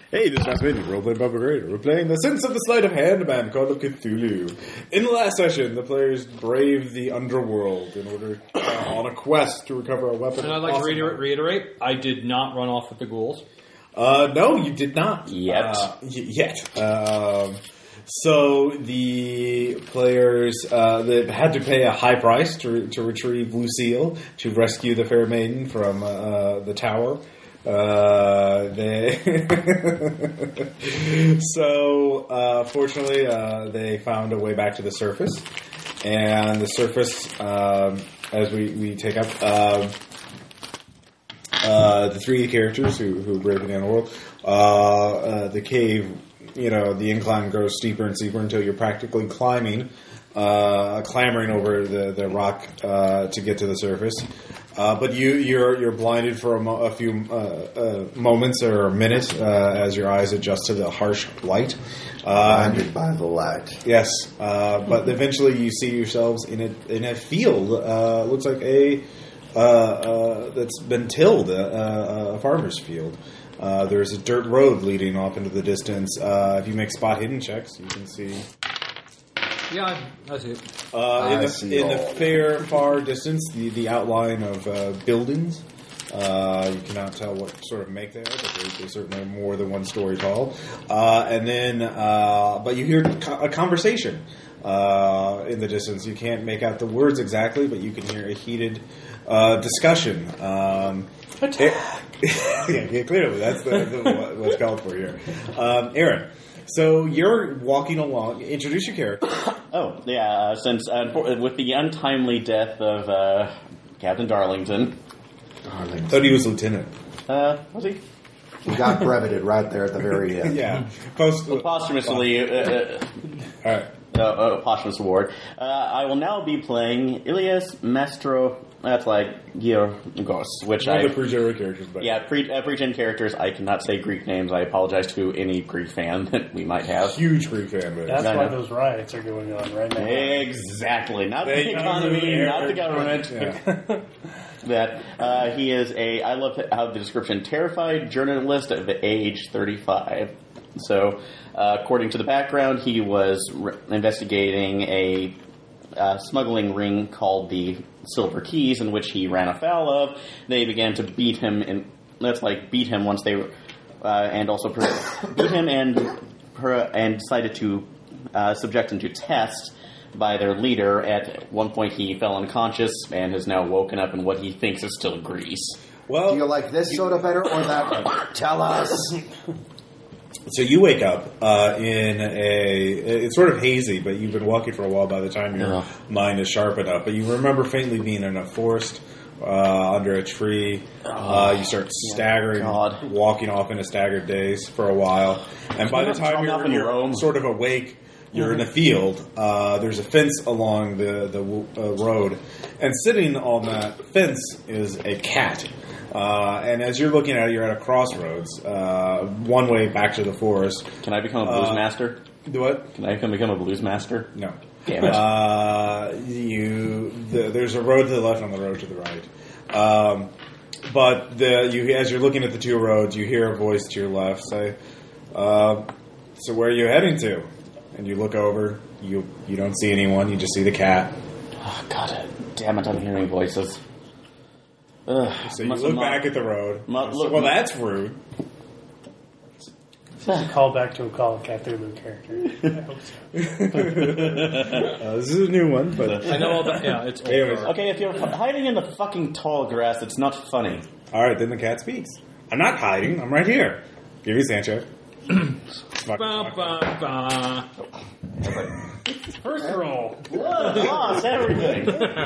Hey, this is Matt Smith, role-playing Bubba Greater. We're playing The Sense of the Sleight of Hand, a band called of Cthulhu. In the last session, the players braved the underworld in order on a quest to recover a weapon. And I'd like to reiterate, I did not run off with the ghouls. No, you did not. Yet. So the players that had to pay a high price to retrieve Lucille, to rescue the fair maiden from the tower. Fortunately, they found a way back to the surface, and the surface, as we take up, the three characters who brave the underworld, the cave, the incline grows steeper and steeper until you're practically clambering over the rock to get to the surface. But you're blinded for a few moments or a minute as your eyes adjust to the harsh light. Blinded by the light. Yes, but eventually you see yourselves in a field. Looks like that's been tilled, a farmer's field. There's a dirt road leading off into the distance. If you make spot hidden checks, you can see. Yeah, I see it. In the far distance, the outline of buildings. You cannot tell what sort of make they are, but they're certainly more than one story tall. But you hear a conversation in the distance. You can't make out the words exactly, but you can hear a heated discussion. Attack! Yeah, clearly, that's what's called for here. Aaron. So you're walking along. Introduce your character. Oh, yeah. Since with the untimely death of Captain Darlington. Thought he was lieutenant. Was he? He got breveted right there at the very end. Yeah. Posthumously. All right. Posthumous award. I will now be playing Ilias Mastro. That's like Georgos, which one of the pre-gen characters. But yeah, pre-gen characters. I cannot say Greek names. I apologize to any Greek fan that we might have. Huge Greek fan base. That's why those riots are going on right now. Exactly. Not the economy, not the government. Yeah. That he is I love how the description, terrified journalist of age 35. So, according to the background, he was investigating a smuggling ring called the Silver Keys, in which he ran afoul of. They began to beat him, beat him once they, and also beat him and decided to subject him to test by their leader. At one point, he fell unconscious and has now woken up in what he thinks is still Greece. Well, do you like this soda better or that one? Tell us. So you wake up it's sort of hazy, but you've been walking for a while by the time your mind is sharp enough. But you remember faintly being in a forest under a tree. You start staggering, walking off in a staggered daze for a while. And by the time you're sort of awake, you're in a field. There's a fence along the road. And sitting on that fence is a cat. And as you're looking at it, you're at a crossroads. One way back to the forest. Can I become a blues master? Do what? Can I become a blues master? No. Damn it. There's a road to the left and the road to the right. As you're looking at the two roads, you hear a voice to your left say, so where are you heading to? And you look over. You don't see anyone. You just see the cat. Oh, God damn it, I'm hearing voices. So you look back at the road. Well, that's rude. Call back to a Call of Cthulhu character. I hope so. This is a new one, but I know all that. Yeah, it's old. Okay, if you're hiding in the fucking tall grass, it's not funny. All right, then the cat speaks. I'm not hiding. I'm right here. Give me Sancho. First roll. Lost everything.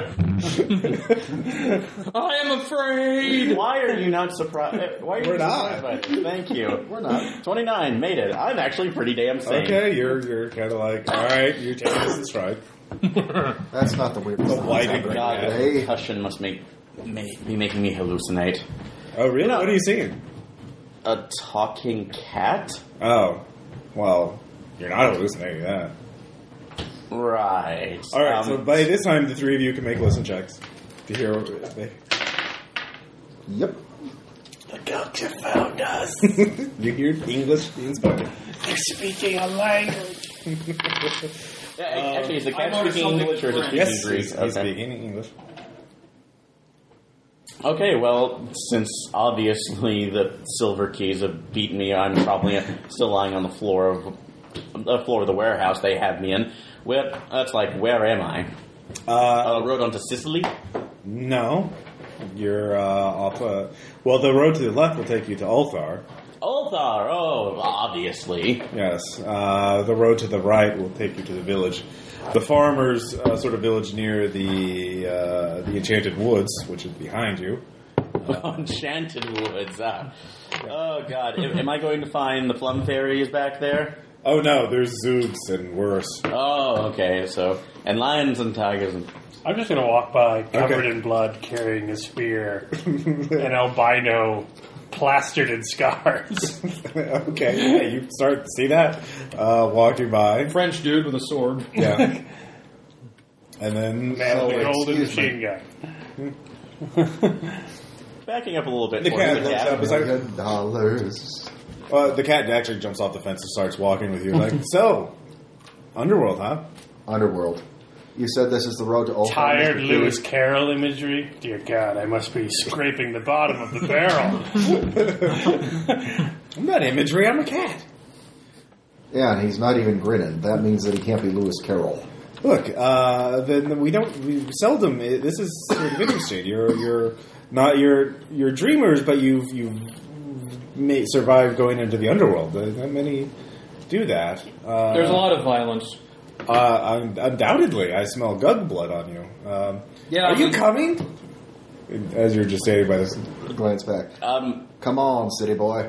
I am afraid. Why are you not surprised? Why are you We're surprised not. by it? Thank you. We're not. 29, made it. I'm actually pretty damn sane. Okay, you're kind of like, all right, you're taking this in stride. That's not the weirdest The thing white I've and ever God, heard. the Hey, concussion must be making me hallucinate. Oh, really? What are you seeing? A talking cat? Oh, well, you're not hallucinating that. Right. All right, so by this time, the three of you can make listen checks to hear what they... yep. Go. doctor found us. You hear English being spoken. They're speaking a language. Actually, is the cat I noticed speaking English or something just speaking Yes, Greek? he's speaking English. Okay, well, since obviously the silver keys have beaten me, I'm probably still lying on the floor of the warehouse they have me in. Where am I? Road onto Sicily? No. You're off. Well, the road to the left will take you to Ulthar. Ulthar, obviously. Yes. The road to the right will take you to the village. The farmer's sort of village near the Enchanted Woods, which is behind you. Enchanted Woods. Oh, God. Am I going to find the plum fairies back there? Oh, no. There's Zoogs and worse. Oh, okay. And lions and tigers and... I'm just going to walk by, covered in blood, carrying a spear, an albino plastered in scars. Okay. Yeah, you start to see that walking by. French dude with a sword. Yeah. And then... Man with a golden machine gun. Backing up a little bit. The cat looks up. It's like, $1,000,000. the cat actually jumps off the fence and starts walking with you. Like, so, Underworld, huh? Underworld. You said this is the road to Ulthar. Tired Mr. Lewis Carroll imagery. Dear God, I must be scraping the bottom of the barrel. I'm not imagery, I'm a cat. Yeah, and he's not even grinning. That means that he can't be Lewis Carroll. Look, then we seldom, this is sort of interesting. You're dreamers, but you've survived going into the underworld. Not many do that. There's a lot of violence. Undoubtedly, I smell gug blood on you. Are you coming? As you're just standing by this. Glance back. Come on, city boy.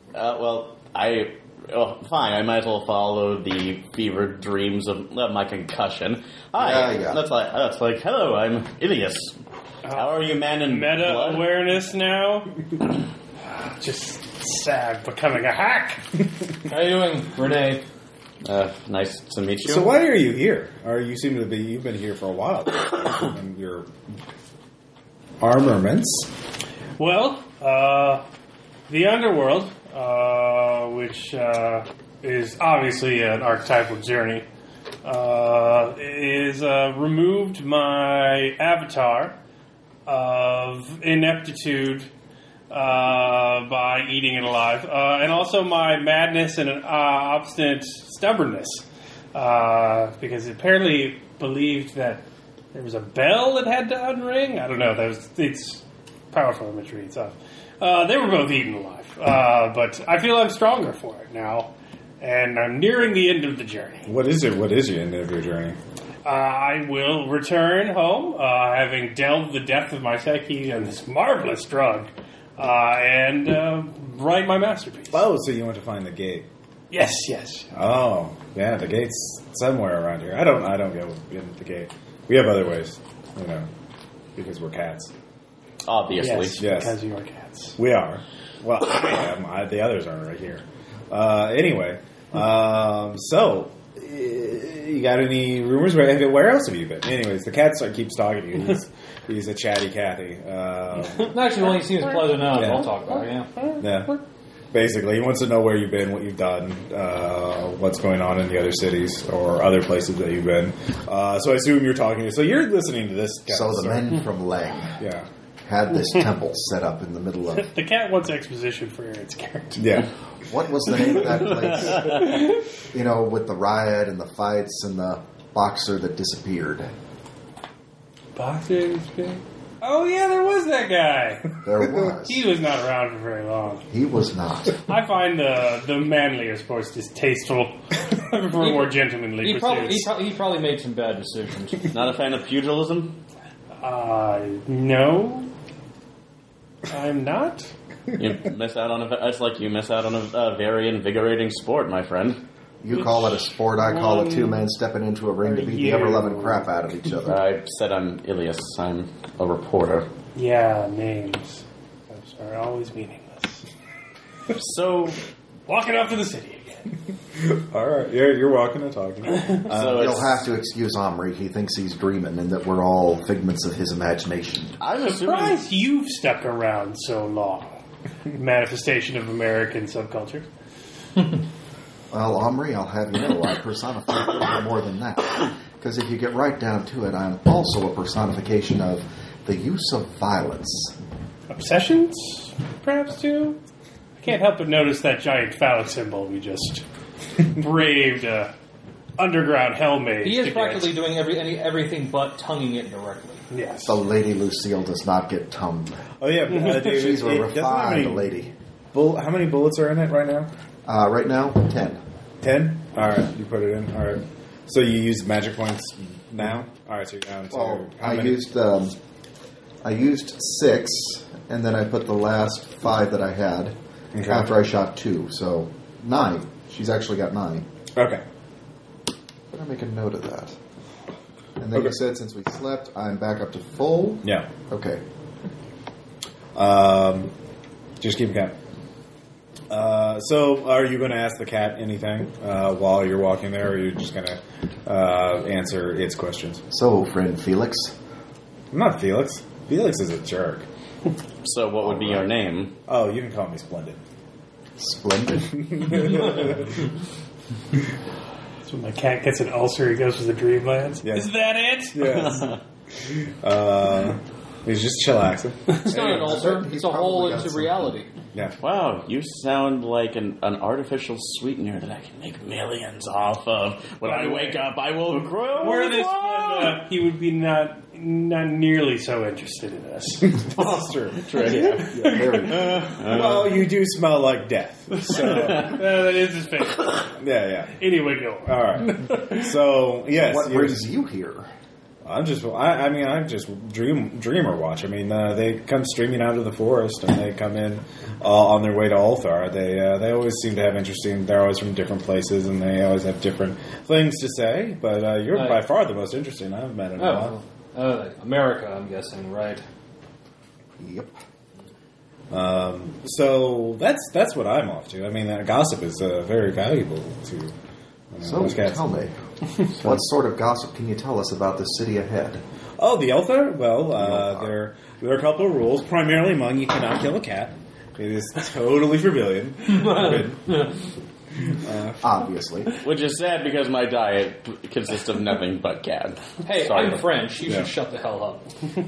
Fine. I might as well follow the fevered dreams of my concussion. Hi. Yeah. That's like, hello, I'm Ilias. How are you, man in blood? Meta-awareness now? Just sad becoming a hack. How you doing, Renee? Nice to meet you. So why are you here? You've been here for a while. And your armaments. Well, the underworld, which is obviously an archetypal journey, is removed my avatar of ineptitude by eating it alive, and also my madness and obstinate stubbornness, because it apparently believed that there was a bell that had to unring. I don't know. It's powerful imagery and stuff. They were both eaten alive, but I feel I'm stronger for it now, and I'm nearing the end of the journey. What is it? What is the end of your journey? I will return home, having delved the depth of my psyche on this marvelous drug, and write my masterpiece. Oh, so you want to find the gate? Yes. Oh, yeah, the gate's somewhere around here. I don't go in the gate. We have other ways, because we're cats. Obviously. Yes. Because you are cats. We are. Well, I am. The others are right here. Anyway, so you got any rumors? Where else have you been? Anyways, the cat keeps talking to you. He's a chatty catty. Actually, well, he seems pleasant enough. Yeah. I'll talk about it, Yeah. Basically, he wants to know where you've been, what you've done, what's going on in the other cities or other places that you've been. So I assume you're talking. So you're listening to this guy. So the men from Lang had this temple set up in the middle of... The cat wants exposition for its character. Yeah. What was the name of that place? With the riot and the fights and the boxer that disappeared. Boxer? Oh, yeah, there was that guy. There was. He was not around for very long. He was not. I find the manlier sports distasteful for more gentlemanly pursuits. He probably made some bad decisions. Not a fan of pugilism? No. I'm not. You miss out on it's like you miss out on a very invigorating sport, my friend. You call it a sport, I call it two men stepping into a ring to beat the ever-loving crap out of each other. I said I'm Ilias. I'm a reporter. Yeah, names are always meaningless. So, walking up to the city again. All right, you're walking and talking. You'll have to excuse Omri. He thinks he's dreaming and that we're all figments of his imagination. I'm surprised you've stuck around so long. manifestation of American subculture. Well, Omri, I'll have you know I personify a little more than that. Because if you get right down to it, I'm also a personification of the use of violence. Obsessions, perhaps, too? I can't help but notice that giant phallic symbol we just braved underground hell mage. He is to practically get. doing everything but tonguing it directly. Yes. The Lady Lucille does not get tongued. Oh yeah, David, She's a it doesn't have refined any lady. How many bullets are in it right now? Right now, 10. 10? Alright, you put it in. Alright. So you use magic points now? Alright, so you're down to Well, how I many? used 6, and then I put the last 5 that I had Okay. after I shot 2. So 9. She's actually got 9. Okay. Better make a note of that. And then Okay. you said since we slept, I'm back up to full. Yeah. Okay. Just keep count. So are you going to ask the cat anything while you're walking there, or are you just going to answer its questions? So, friend Felix. I'm not Felix. Felix is a jerk. So what would be your name? Oh, you can call me Splendid. Splendid. So when my cat gets an ulcer, he goes to the Dreamlands. Yeah. Is that it? Yes. He's just chillaxing. It's not an ulcer. He's It's a hole probably got into some- reality. Yeah. Wow, you sound like an artificial sweetener that I can make millions off of. When I wake up, I will grow. Were this one, he would be not nearly so interested in us. That's true. Yeah. Very Well, you do smell like death. So, That is his face. yeah. Anyway, go. All right. So, yes. What you're- brings you here? I'm just dreamer watch. I mean, they come streaming out of the forest, and they come in on their way to Ulthar. They always seem to have interesting. They're always from different places, and they always have different things to say. But you're Right. by far the most interesting I've met in a while. America, I'm guessing, right? Yep. So that's what I'm off to. I mean, gossip is very valuable to. So, those cats. tell me, what sort of gossip can you tell us about the city ahead? Oh, the Ulthar? Well, there are a couple of rules. Primarily among you cannot kill a cat. It is totally forbidden. Obviously. Which is sad because my diet consists of nothing but cat. Hey, Sorry. I'm French. You Yeah. should shut the hell up.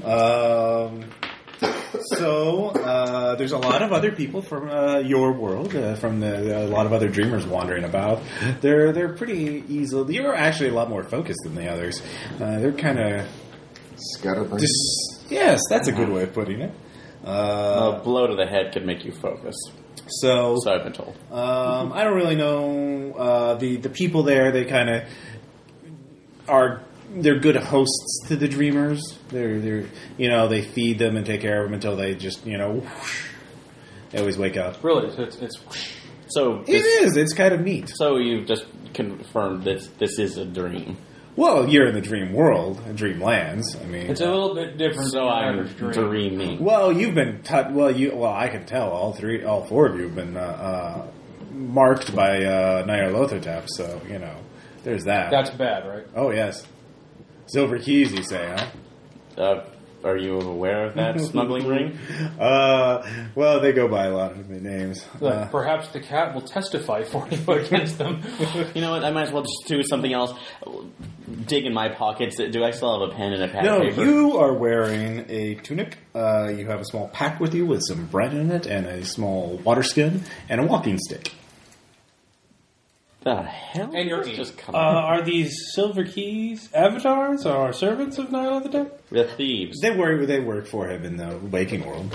So there's a lot of other people from your world, from a lot of other dreamers wandering about. They're pretty easily. You're actually a lot more focused than the others. They're kind of Scatterbrained. yes, that's a good way of putting it. A blow to the head could make you focus. So So I've been told. I don't really know the people there. They kind of are. They're good hosts to the dreamers. They're they feed them and take care of them until they just whoosh, they always wake up. Really, it's So It is. It's kind of neat. So you've just confirmed that this is a dream. Well, you're in the dream world, dreamlands. I mean, it's a little bit different So than I'm average dream. dreaming. well, you've been I can tell all four of you have been marked by Nyarlathotep. So there's that. That's bad, right? Oh yes, silver keys. You say, huh? Are you aware of that smuggling ring? Well, they go by a lot of names. Perhaps the cat will testify for you against them. You know what? I might as well just do something else. Dig in my pockets. Do I still have a pen and a pad No, of paper? you are wearing a tunic. You have a small pack with you with some bread in it and a small water skin and a walking stick. The hell? And you're This eating. just come on. Are these silver keys avatars or servants of Nyarlathotep? The thieves. They work for him in the waking world.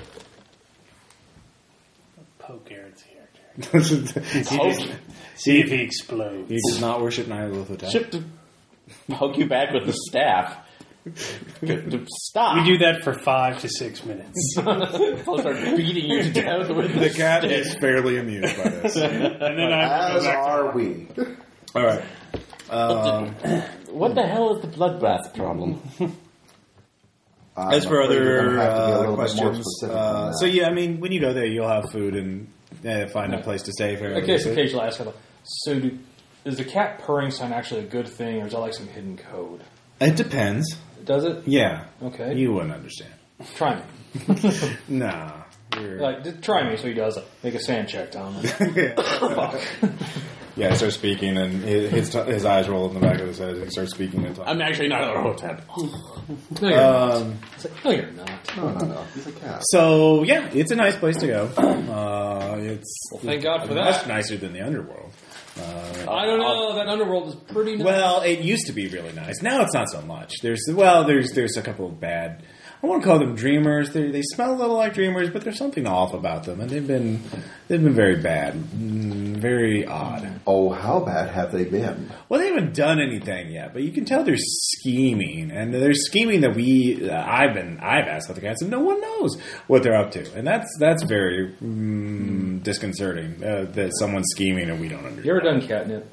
Poke Aaron's character. See if he explodes. He does not worship Nyarlathotep. Ship to poke you back with the staff. Stop. We do that for 5 to 6 minutes. I'll start beating you to death with The cat is fairly amused by this. And then I go As back to are we. All right. What the hell is the bloodbath problem? As for I'm afraid you're other gonna have to be a little bit more questions, specific than that. so yeah, I mean, when you go there, you'll have food and find a place to stay. I guess occasionally I ask her, so is the cat purring sound actually a good thing, or is that like some hidden code? It depends. Does it? Yeah. Okay. You wouldn't understand. Try me. Nah. Like, just try me, so he does. Make a sand check, Tom. Fuck. Yeah, he starts speaking, and his eyes roll in the back of his head. He starts speaking and talking. I'm actually not a Hotep. No, you're not. It's like, no, you're not. No. He's a cat. So, yeah, it's a nice place to go. It's Thank God for much that. nicer than the underworld. I don't know. That underworld is pretty nice. Well, it used to be really nice. Now it's not so much. There's a couple of bad. I won't call them dreamers. They smell a little like dreamers, but there's something off about them, and they've been very bad, very odd. Oh, how bad have they been? Well, they haven't done anything yet, but you can tell they're scheming, and they're scheming that I've asked about the cats, and no one knows what they're up to, and that's very disconcerting that someone's scheming and we don't understand. You ever done catnip?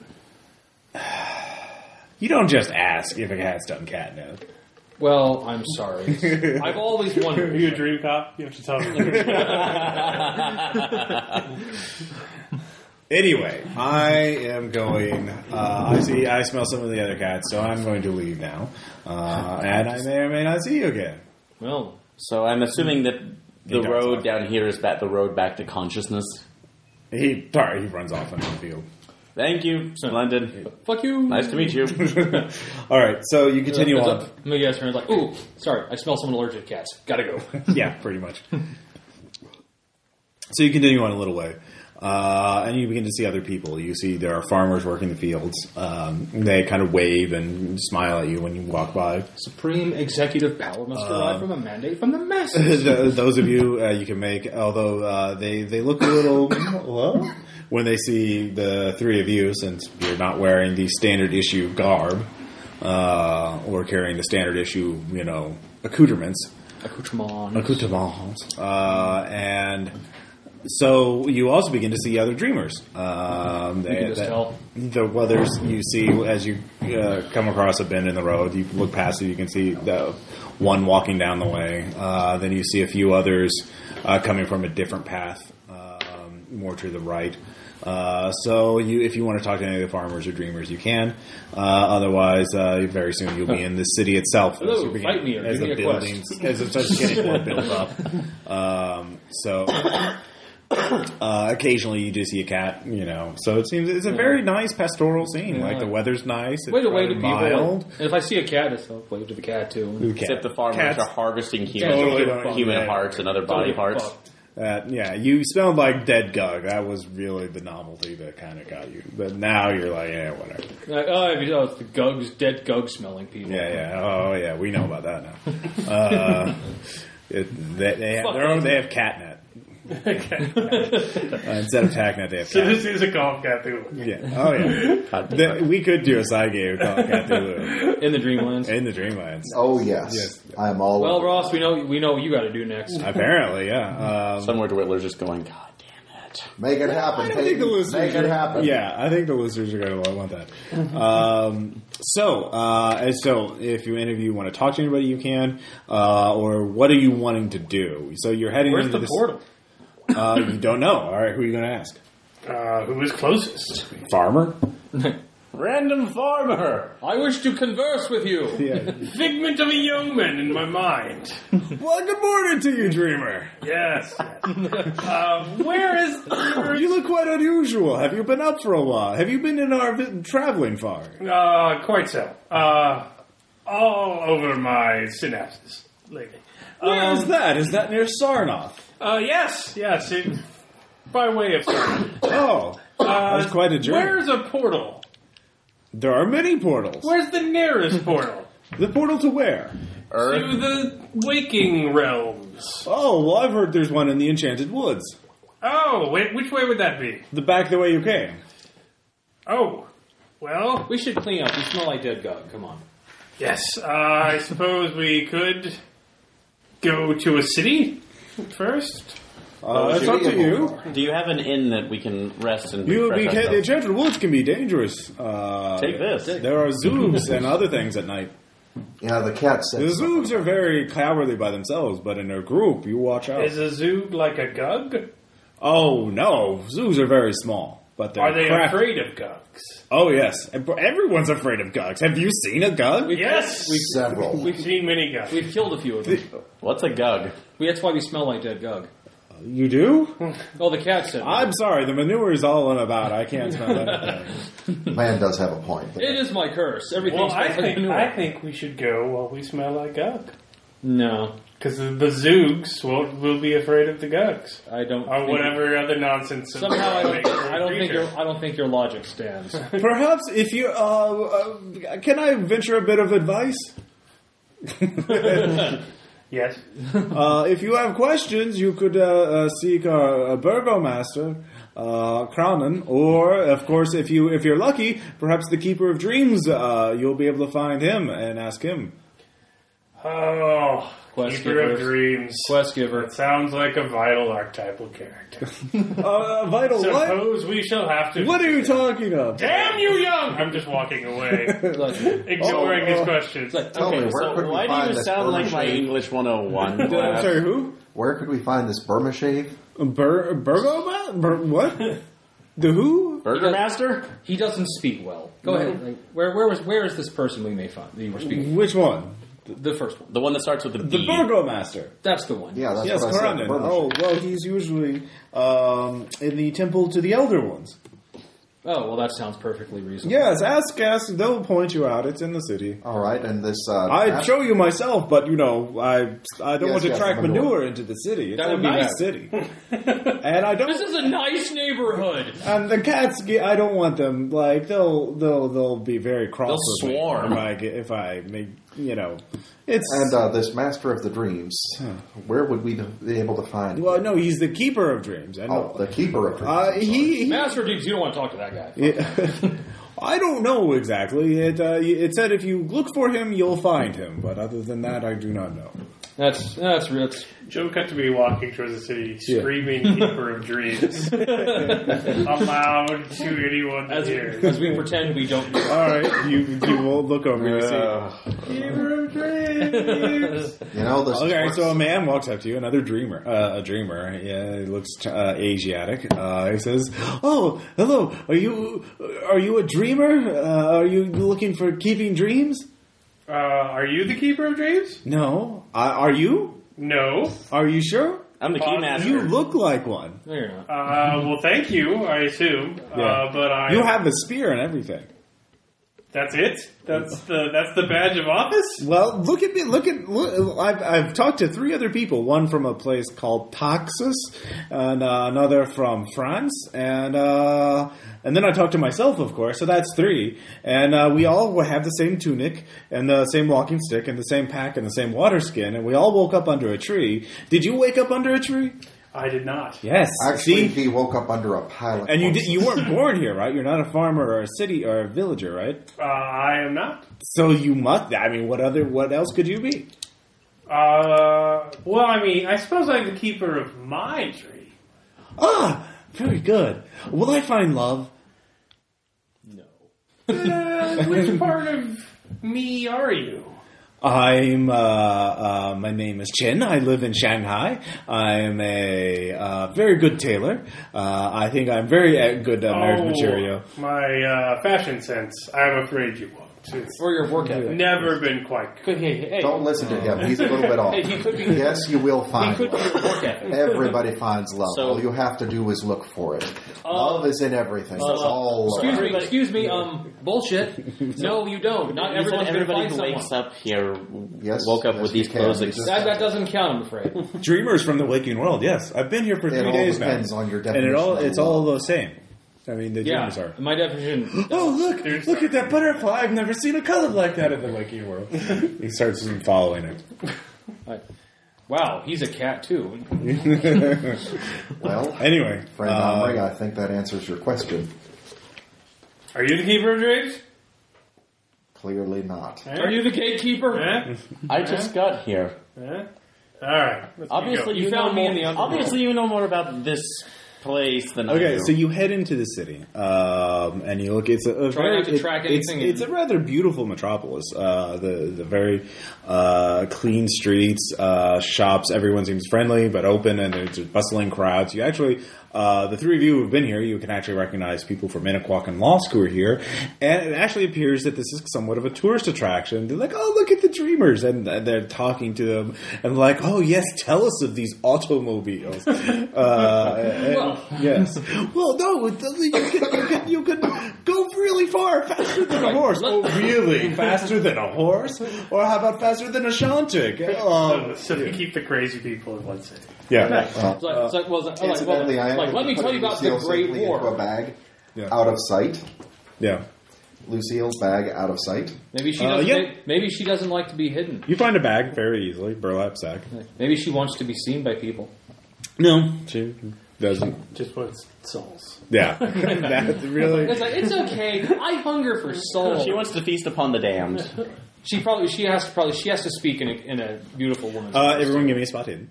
You don't just ask if a cat's done catnip. Well, I'm sorry. I've always Are wondered. you a dream cop? You have to tell me. Anyway, I am going. I smell some of the other cats, so I'm going to leave now. And I may or may not see you again. Well, So I'm assuming that the He does road that. down here is the road back to consciousness. He runs off into the field. Thank you, London. fuck you. Nice to meet you. All right, so you continue on. My guys friend's like, ooh, sorry, I smell someone allergic to cats. Gotta go. Yeah, pretty much. So you continue on a little way, and you begin to see other people. You see there are farmers working the fields. They kind of wave and smile at you when you walk by. Supreme executive power must derive from a mandate from the masses. Those of you you can make, although they look a little low when they see the three of you, since you're not wearing the standard issue garb or carrying the standard issue, accoutrements. Accoutrements. And so you also begin to see other dreamers. You can just tell. You see as you come across a bend in the road, you look past it, you can see the one walking down the way. Then you see a few others coming from a different path, more to the right. So if you want to talk to any of the farmers or dreamers, you can. Otherwise, very soon you'll be in the city itself. Hello, fight me or as give me the a quest. buildings, as it starts getting more built up. Occasionally you do see a cat, So it seems it's a very nice pastoral scene. Yeah. Like the weather's nice. It's Way to rather be mild. And if I see a cat, I'll wave to the cat too. Except the farmers Cats. are harvesting Totally don't- human yeah. hearts and other body parts. You smelled like dead gug. That was really the novelty that kind of got you. But now you're like, whatever. It's the gugs, dead gug smelling people. Yeah. Oh, yeah. We know about that now. They have catnet. Instead of TACnet, they have So cat. this is a Call of Cthulhu. Yeah. Oh, yeah. We could do a side game called Cthulhu In the Dreamlands. in the Dreamlands. Oh, yes. Yes. I'm all Well, over. Ross, we know what you got to do next. Apparently, yeah. Somewhere Dwittler's just going, God damn it. Make it happen. I don't think the listeners Make it happen. Yeah, I think the listeners are going to want that. So if any of you want to talk to anybody, you can. Or what are you wanting to do? So you're heading Where's into the this portal? You don't know. All right, who are you going to ask? Who is closest? Farmer? Random farmer! I wish to converse with you. Yeah. Figment of a young man in my mind. Well, good morning to you, dreamer. Yes. Where is the You look quite unusual. Have you been up for a while? Have you been in our traveling far? Quite so. All over my synapses lately. Where is that? Is that near Sarnoth? Yes. By way of Oh, that's quite a journey. Where's a portal? There are many portals. Where's the nearest portal? The portal to where? To the waking realms. Oh, well, I've heard there's one in the Enchanted Woods. Oh, which way would that be? The back the way you came. Oh, well, We should clean up. You smell like dead gug. Come on. yes. I suppose we could go to a city first. It's up to you. Do you have an inn that we can rest and The refresh ourselves? Enchanted Woods can be dangerous. Take this. There are zoogs and other things at night. Yeah, the cat said The so. zoogs are very cowardly by themselves, but in a group, you watch out. Is a zoog like a gug? Oh, no. Zoogs are very small. But they're Are they crafty. afraid of gugs? Oh, yes. Everyone's afraid of gugs. Have you seen a gug? Yes. Several. We've seen many gugs. We've killed a few of them. What's a gug? That's why we smell like dead gug. You do? Oh, the cat said. I'm sorry, the manure is all about. I can't smell anything. Man does have a point. It is my curse. Everything Well, smells like manure. I think we should go while we smell like gunk. No, Because the Zoogs will be afraid of the Gugs. I don't. Or think- whatever other nonsense. Somehow, I don't think your logic stands. Perhaps if you... can I venture a bit of advice? Yes. If you have questions, you could seek a burgomaster, Kramen, or, of course, if you're lucky, perhaps the Keeper of Dreams. You'll be able to find him and ask him. Oh, Quest Keeper of giver. Dreams. Quest giver. That sounds like a vital archetypal character. Vital what? Suppose we shall have to... What are you talking of? Damn you, young! I'm just walking away, Like, ignoring his questions. Tell me, where So could we why find do you this sound Burma like my shave? English 101? I'm sorry, who? Where could we find this Burma shave? Burgomaster? What? The who? Burgermaster? he doesn't speak well. Go ahead. Like, where is this person we may find that you were speaking? Which one? The first one. The one that starts with the The B. Burgomaster. That's the one. Yeah, that's Yes, what I said. Karanen. Burma Oh, shave. well, he's usually in the temple to the Elder Ones. Oh, well, that sounds perfectly reasonable. Yes, ask. They'll point you out. It's in the city. All right, and this... I'd show you myself, but, I don't Yes, want to yes, track manure. manure into the city. It's That a would be nice bad. city. And I don't... This is a nice neighborhood. And the cats, I don't want them, like, they'll be very cross They'll with me swarm. if I make, it's... And this Master of the Dreams, where would we be able to find him? well, no, he's the Keeper of Dreams. I know. Oh, the Keeper of Dreams. I'm sorry. He Master of Dreams, you don't want to talk to that guy. I don't know exactly. It said if you look for him, you'll find him. But other than that, I do not know. That's Joe cut to me walking towards the city, screaming "Keeper of Dreams" aloud to anyone to hear. as we pretend we don't. All right, you will look over and see. Keeper of Dreams. You know, this Okay, works- so a man walks up to you, another dreamer, a dreamer. Yeah, he looks Asiatic. He says, "Oh, hello. Are you a dreamer? Are you looking for keeping dreams?" Are you the Keeper of Dreams? No. Are you? No. Are you sure? I'm the Keymaster. You look like one. No, you're not. Well, thank you. I assume. Yeah. But I. You have a spear and everything. That's it. That's the badge of office. Well, look at me. Look. I've talked to 3 other people. One from a place called Taxus, and another from France, and then I talked to myself, of course. So that's 3, and we all have the same tunic and the same walking stick and the same pack and the same water skin, and we all woke up under a tree. Did you wake up under a tree? I did not. Yes. Actually, See? he woke up under a pile of And corpses. you weren't born here, right? You're not a farmer or a city or a villager, right? I am not. So you must. I mean, what else could you be? Well, I mean, I suppose I'm the keeper of my tree. Ah, very good. Will I find love? Which part of me are you? I'm. My name is Chen. I live in Shanghai. I'm a very good tailor. I think I'm very good marriage material. My fashion sense, I'm afraid you won't. It's Or your work ethic. never been quite good. Hey, Don't listen to him. He's a little bit off. Hey, he could be. Yes, you will He find could be love. your work ethic. Everybody finds love. So- All you have to do is look for it. Love is in everything. It's all Excuse me, bullshit. No, you don't. Not You said everyone's everybody gonna who find wakes someone. up here Yes, woke up yes, with you these can. clothes. You just- That doesn't count, I'm afraid. Dreamers from the waking world. Yes, I've been here for 3 It all days now. depends on your and definition of it's love. all the same. I mean, the Yeah, dreamers are. my definition. Oh, look at that butterfly. I've never seen a color like that in the waking world. He starts following it. Wow, he's a cat too. Well, Anyway, friend Omri, I think that answers your question. Are you the keeper of dreams? Clearly not. Are you the gatekeeper? Eh? I just got here. Eh? All right. Let's Obviously, go. You you found know me more. in the underworld. Obviously, you know more about this place than I okay, do. so you head into the city, and you look. It's a Try very, not to track anything It's a in. rather beautiful metropolis. The very clean streets, shops. Everyone seems friendly but open, and there's bustling crowds. You actually The three of you who have been here, you can actually recognize people from Minnequack and Lost who are here. And it actually appears that this is somewhat of a tourist attraction. They're like, oh, look at the Dreamers. And they're talking to them. And like, oh, yes, tell us of these automobiles. Yes. Well, no, you can go really far, faster than a horse. Oh, really? Faster than a horse? Or how about faster than a Shantic? So we keep the crazy people in one city. Yeah. Incidentally, let me tell you about the Great War. Into a bag out of sight. Yeah. Lucille's bag out of sight. Maybe she doesn't. Maybe she doesn't like to be hidden. You find a bag very easily, burlap sack. Maybe she wants to be seen by people. No, she doesn't. Just wants souls. Yeah, that really. It's like, it's okay. I hunger for souls. She wants to feast upon the damned. She has to speak in a beautiful woman's voice. Everyone, give me a spot hidden.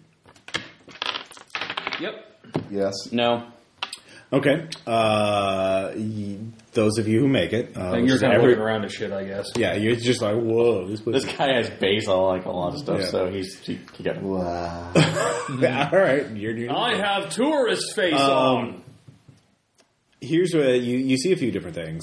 Yep. Yes. No. Okay. Those of you who make it, You're kind of looking around at shit, I guess. Yeah, you're just like, whoa, This guy has base on like a lot of stuff, Yeah. so he got. Wow. Yeah, all right. You're I have tourist face on. Here's what you see a few different things.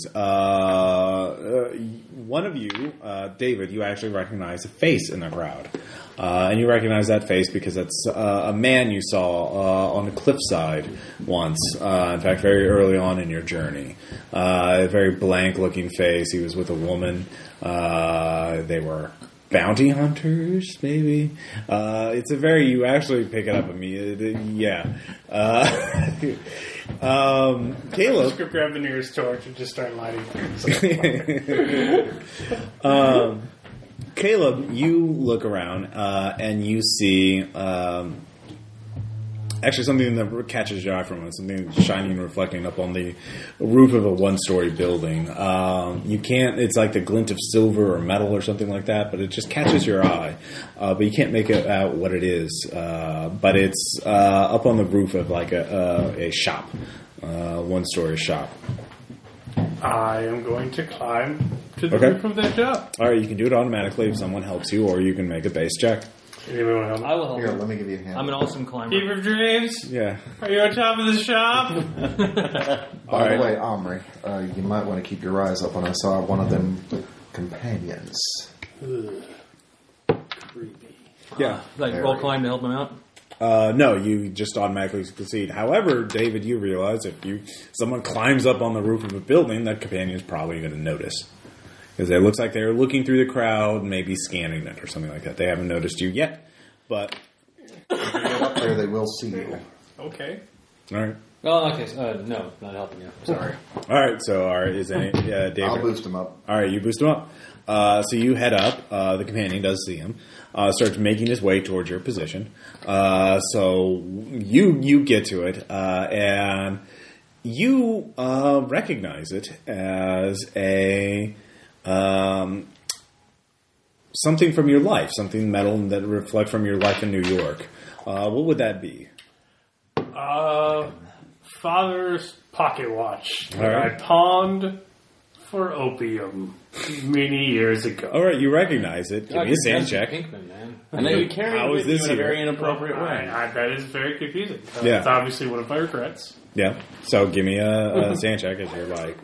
One of you, David, you actually recognize a face in the crowd. And you recognize that face because it's a man you saw on the cliffside once. In fact, very early on in your journey. A very blank-looking face. He was with a woman. They were bounty hunters, maybe. It's a very... You actually pick it up immediately. Yeah. Caleb... Just go grab the nearest torch and just start lighting things. Caleb, you look around and you see actually something that catches your eye from it, something shining and reflecting up on the roof of a one-story building. You can't, it's like the glint of silver or metal or something like that, but it just catches your eye. But you can't make it out what it is. But it's up on the roof of like a shop, one-story shop. I am going to climb to the Okay. roof of that job. All right, you can do it automatically if someone helps you, or you can make a base check. Anyone want to help me? I will help Here, you. let me give you a hand. I'm an awesome climber. Keeper of Dreams, Yeah. are you on top of the shop? By Alright. the way, Omri, you might want to keep your eyes up when I saw one of them companions. Creepy. Yeah. Like roll climb to help him out. No, you just automatically succeed. However, David, you realize if someone climbs up on the roof of a building, that companion is probably going to notice. Because it looks like they're looking through the crowd, maybe scanning it or something like that. They haven't noticed you yet, but... If you get up there, they will see you. Okay. All right. Oh, okay. No, not helping you. Sorry. All right, so is any David? I'll boost them up. All right, you boost him up. So you head up. The companion does see him. Starts making his way towards your position. So you get to it, and you recognize it as a something from your life, something metal that reflect from your life in New York. What would that be? Father's pocket watch that All right. I pawned for opium many years ago. All right, you recognize it. Give me a sand check. Pinkman, man. And then you carry How it is with you this in a here? very inappropriate way. That is very confusing. Yeah. It's obviously one of my regrets. Yeah. So give me a sand check as you're like.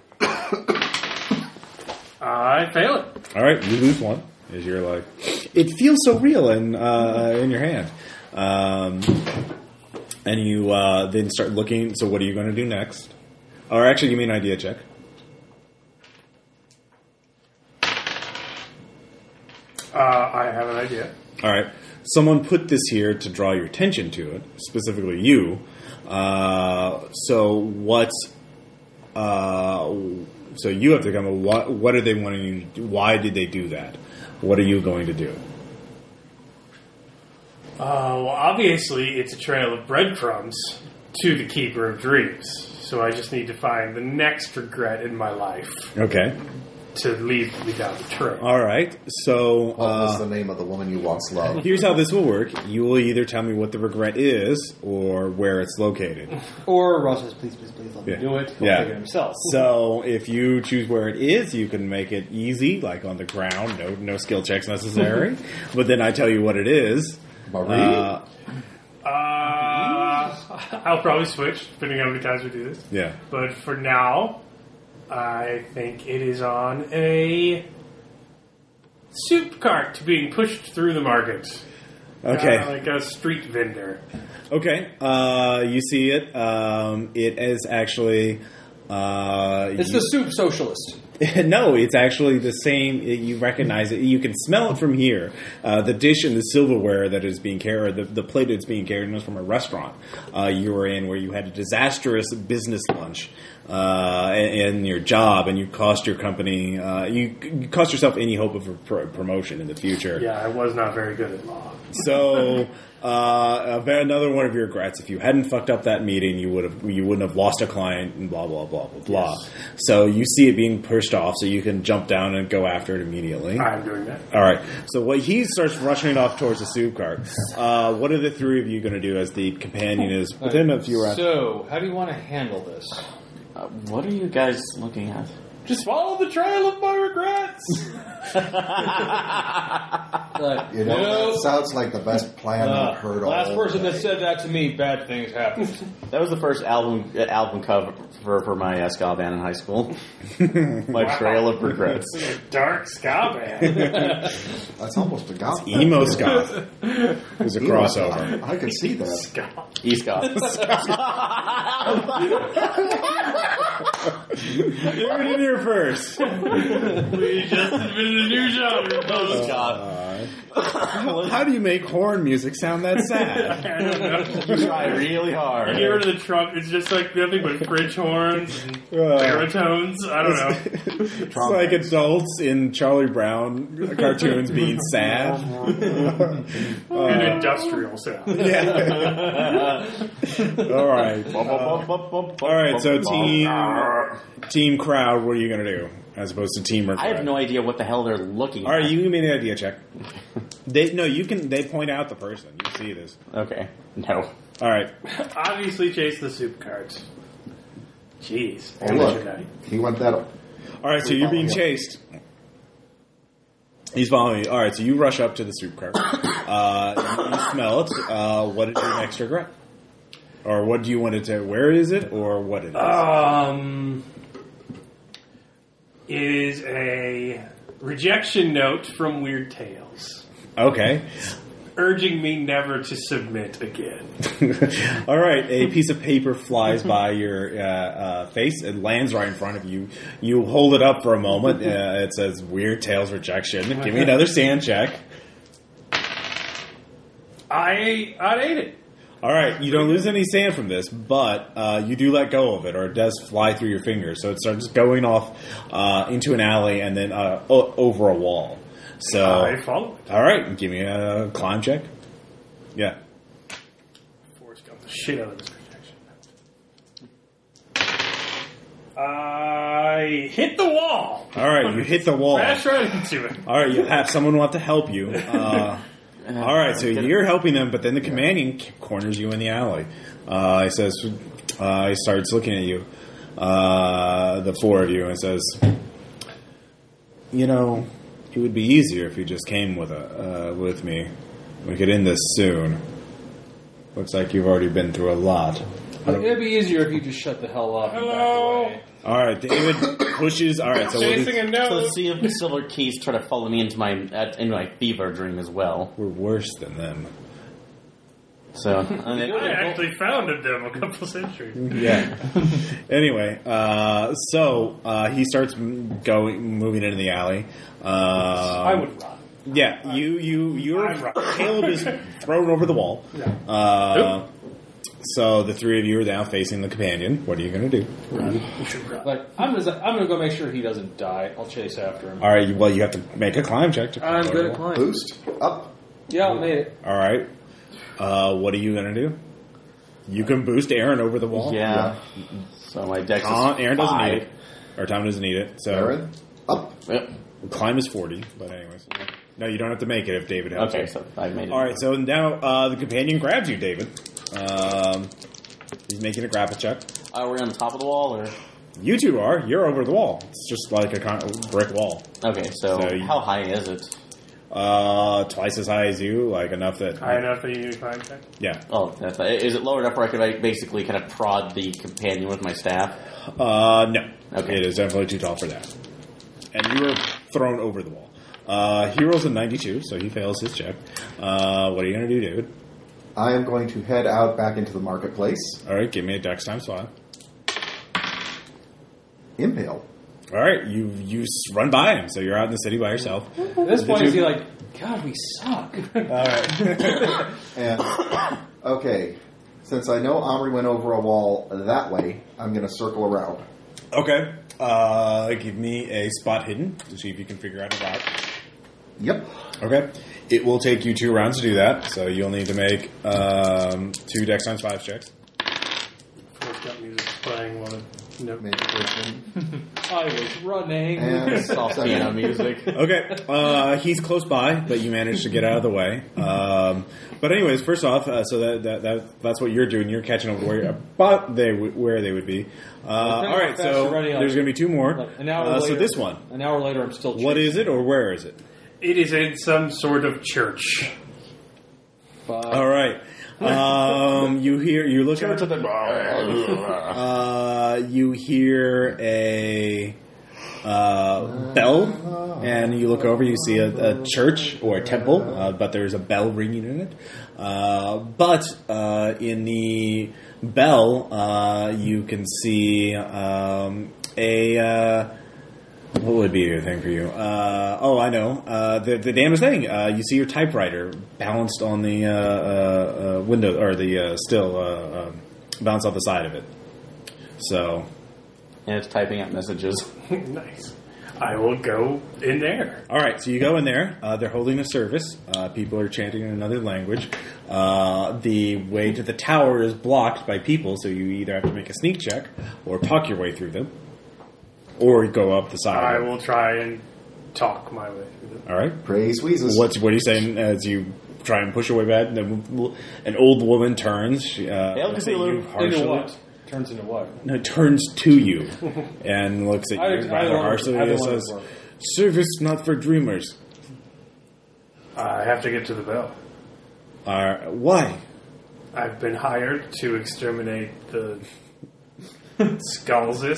I fail it. All right, you lose one as you're like. It feels so real in your hand, and you then start looking. So what are you going to do next? Or actually, give me an idea check. I have an idea. All right. Someone put this here to draw your attention to it, specifically you. So what's so you have to come up. What are they wanting you to do? Why did they do that? What are you going to do? Well, obviously, it's a trail of breadcrumbs to the Keeper of Dreams. So I just need to find the next regret in my life Okay. to lead me down the trail. All right. So What was the name of the woman you once loved? here's how this will work. You will either tell me what the regret is or where it's located. Or Ross says, please, let me Yeah. do it. He'll Yeah. take it himself. So if you choose where it is, you can make it easy, like on the ground, no skill checks necessary. But then I tell you what it is. Marie? I'll probably switch depending on how many times we do this. Yeah. But for now, I think it is on a soup cart being pushed through the market. Okay. Like a street vendor. Okay. You see it. It is actually. It's the soup socialist. No, it's actually the same. You recognize it. You can smell it from here. The dish and the silverware that is being carried, the plate that's being carried, was from a restaurant you were in where you had a disastrous business lunch in your job, and you cost your company, you cost yourself any hope of a promotion in the future. Yeah, I was not very good at law. So, another one of your regrets. If you hadn't fucked up that meeting, you wouldn't have lost a client and blah blah blah blah blah. Yes. So you see it being pushed off, so you can jump down and go after it immediately. I'm doing that. All right. So he starts rushing off towards the soup cart. What are the three of you going to do as the companion is within a few rounds? So, how do you want to handle this? What are you guys looking at? Just follow the trail of my regrets. That sounds like the best plan I've heard all Last person day. that said that to me, bad things happened. That was the first album cover for my ska band in high school. My Trail of Regrets. Dark ska band. That's almost a goth. Emo ska. There's a crossover. I could see that. Ska. E-ska. You heard it here first. We just invented a new genre. How do you make horn music sound that sad? I don't know. You try really hard. You get rid of the trump. It's just like nothing but fridge horns and baritones. I don't know. It's like adults in Charlie Brown cartoons being sad. An industrial sound. Yeah. All right. All right. So team crowd. What are you going to do as opposed to team? I have no idea what the hell they're looking at. All right. You give me an idea check. They point out the person. You see this. Okay. No. All right. Obviously, chase the soup carts. Jeez. Oh, look. He went that. All right. So you're being chased. He's following you. All right. So you rush up to the soup cart. You smell it. What is your next regret? Or what do you want it to? Where is it, or what it is? It is a rejection note from Weird Tales, Okay. urging me never to submit again. All right. A piece of paper flies by your face. It lands right in front of you. You hold it up for a moment. It says "Weird Tales Rejection." Give me another sand check. I ate it. All right, you don't lose any sand from this, but you do let go of it, or it does fly through your fingers. So it starts going off into an alley and then over a wall. So I follow it. All right, give me a climb check. Yeah. Forrest got the shit out of this rejection. I hit the wall. All right, you hit the wall. Crash right into it. All right, you have someone want to help you. All right, so you're helping them, but then the companion corners you in the alley. He says, he starts looking at you, the four of you, and says, "You know, it would be easier if you just came with me. We could end this soon. Looks like you've already been through a lot." It'd be easier if you just shut the hell up. And back Hello. away. All right, David pushes. All right, so Chasing a So note. see if Silver Keys try to follow me into my fever dream as well. we're worse than them. So I actually founded them a couple centuries. Yeah. Anyway, so he starts moving into the alley. I would run. Yeah, your I'm right. Caleb is thrown over the wall. Yeah. So the three of you are now facing the companion. What are you going to do? We should run. Like I'm gonna go make sure he doesn't die. I'll chase after him. All right. Well, you have to make a climb check. I'm good at climbing. Boost up. Yeah, I made it. All right. What are you going to do? You can boost Aaron over the wall. yeah. So my dex is Aaron doesn't 5. need it. Or Tom doesn't need it. So Aaron up. Yep. climb is 40. But anyways, no, you don't have to make it if David helps. Okay, you. so I made it. All right, so now the companion grabs you, David. He's making a grapple check. We're on the top of the wall, or You two are. You're over the wall. It's just like a brick wall. okay. So So you- how high is it? twice as high as you, like enough that... High enough that you need a climb check? Yeah. Oh, that's is it low enough where I could basically kind of prod the companion with my staff? No. Okay. It is definitely too tall for that. And you were thrown over the wall. He rolls a 92, so he fails his check. What are you going to do, David? I am going to head out back into the marketplace. All right, give me a dex times 5. Impale. All right, you run by him, so you're out in the city by yourself. At this point, is he like, God, we suck. All right. And, okay, since I know Omri went over a wall that way, I'm going to circle around. Okay. Give me a spot hidden to see if you can figure out a route. Yep. Okay. It will take you 2 rounds to do that, so you'll need to make 2 dex times 5 checks. Force got music playing while it... Nope. Made the first one. I was running. And Soft piano music. Okay. He's close by, but you managed to get out of the way. But anyways, first off, so that's what you're doing. You're catching up where they would be. All right, so there's going to be 2 more. Like an hour later, so this one. An hour later, I'm still... What is it, or where is it? It is in some sort of church. All right. You look at you hear a bell, and you look over. You see a church or a temple, but there's a bell ringing in it. But in the bell, you can see what would be a thing for you? I know. The damnest thing. You see your typewriter balanced on the window, or the balanced on the side of it. So. And it's typing out messages. Nice. I will go in there. All right, so you go in there. They're holding a service. People are chanting in another language. The way to the tower is blocked by people, so you either have to make a sneak check or talk your way through them. Or go up the side. I will try and talk my way through them. All right. Praise Weezus. What are you saying as you try and push your way back? An old woman turns. Looks at you harshly. Into what? Turns into what? No, turns to you and looks at you rather harshly and says, "Service not for dreamers." I have to get to the bell. Why? I've been hired to exterminate the Skullsis.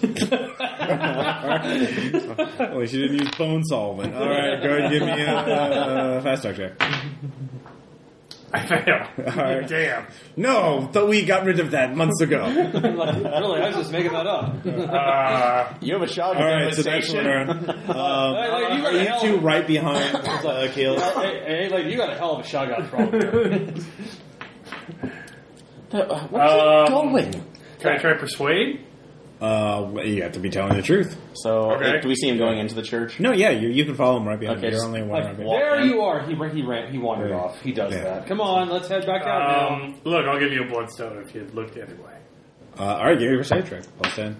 Well, she didn't use bone solvent. All right, go ahead and give me a fast talk check. I fail. All right. Damn. No, but we got rid of that months ago. Really, I was just making that up. You have a shot All at right, so that's devastation. are you two right behind Keel? Hey, you got a hell of a shotgun problem. Where's it going? Can I try persuade? You have to be telling the truth. So, Okay. do we see him going into the church? No, yeah, you can follow him right behind. Okay, You're just only one right behind. There you are. He wandered off. He does that. Come on, let's head back out now. Look, I'll give you a bloodstone if you look the other way. All right, give me a persuade check. Plus 10.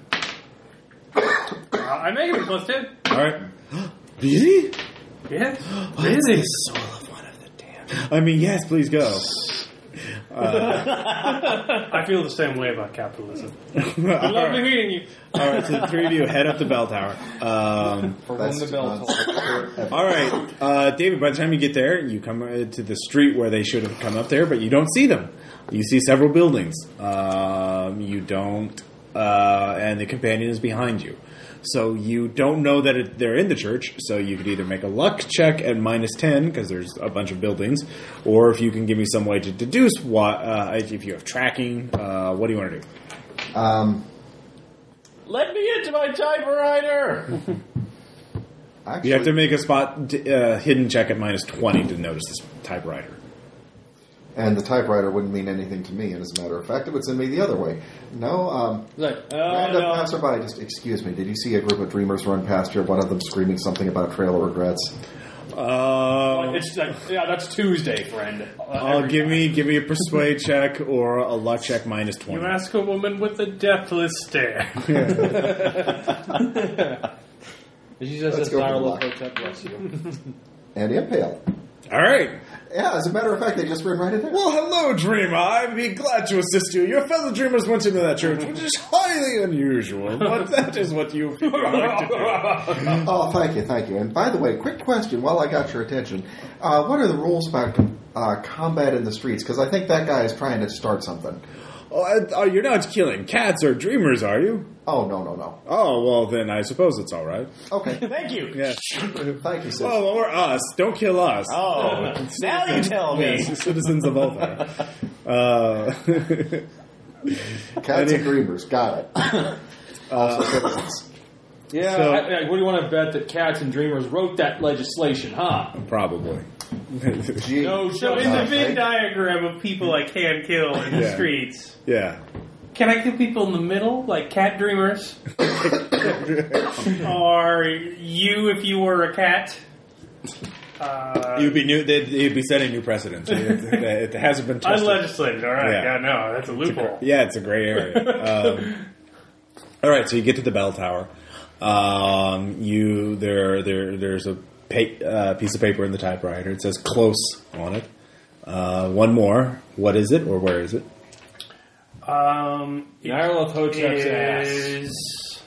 I make it a plus 10. All right. Really? Yes. Really? Soul of one of the damned. I mean, yes, please go. I feel the same way about capitalism. Lovely meeting you. All right, so the 3 of you head up the bell tower. For when the bell tolls. All right, David, by the time you get there, you come to the street where they should have come up there, but you don't see them. You see several buildings. You don't, and the companion is behind you. So you don't know that they're in the church, so you could either make a luck check at -10, because there's a bunch of buildings, or if you can give me some way to deduce what, if you have tracking, what do you want to do? Let me into my typewriter! Actually, You have to make a spot hidden check at -20 to notice this typewriter. and the typewriter wouldn't mean anything to me, and as a matter of fact, it would send me the other way. No, random passerby, just excuse me, did you see a group of dreamers run past here, one of them screaming something about trail of regrets? It's like, yeah, that's Tuesday, friend. Give me a persuade check or a luck check -20. You ask a woman with a deathless stare. She just Let's says, go for "Darla luck." Hotep, bless you." And impale. All right. Yeah, as a matter of fact, they just ran right in there. Well, hello, Dreamer. I'd be glad to assist you. Your fellow Dreamers went into that church, which is highly unusual, but that is what you people like to do. Oh, thank you. And by the way, quick question while I got your attention. What are the rules about combat in the streets? Because I think that guy is trying to start something. Oh, you're not killing cats or dreamers, are you? Oh, no. Oh, well, then I suppose it's all right. Okay. Thank you. Yes. Thank you, sir. Well, or us. Don't kill us. Oh, now you tell me. Yes, citizens of Ulthar. Cats and dreamers. Got it. Also citizens. Yeah, So- what do you want to bet that cats and dreamers wrote that legislation, huh? Probably. Gee. No, So in the Venn Okay. diagram of people I can kill in the Yeah. streets, Yeah. can I kill people in the middle, like cat dreamers? Or you if you were a cat? You'd be setting new precedents. It hasn't been tested. Unlegislated, all right. Yeah. Yeah, no, that's a loophole. Yeah, it's a gray area. All right, so you get to the bell tower. There's a piece of paper in the typewriter. It says "close" on it. One more. What is it, or where is it? Nyarlathotep's ass. Is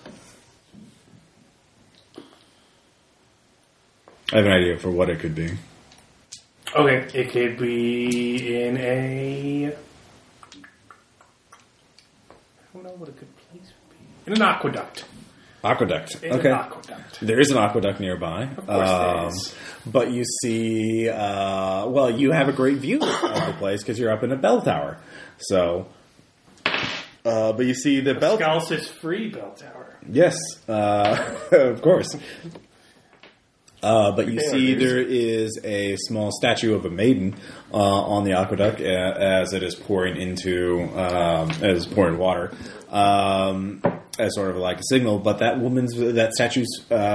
I have an idea for what it could be. okay. It could be in a. I don't know what a good place would be. In an aqueduct. Aqueduct. In Okay. an aqueduct. There is an aqueduct nearby. Of course there is. But you see, you have a great view of the place because you're up in a bell tower. So, but you see the bell tower. Scalsis free bell tower. Yes, of course. But you see there is a small statue of a maiden on the aqueduct as it is pouring into as pouring water. As sort of like a signal, but that statue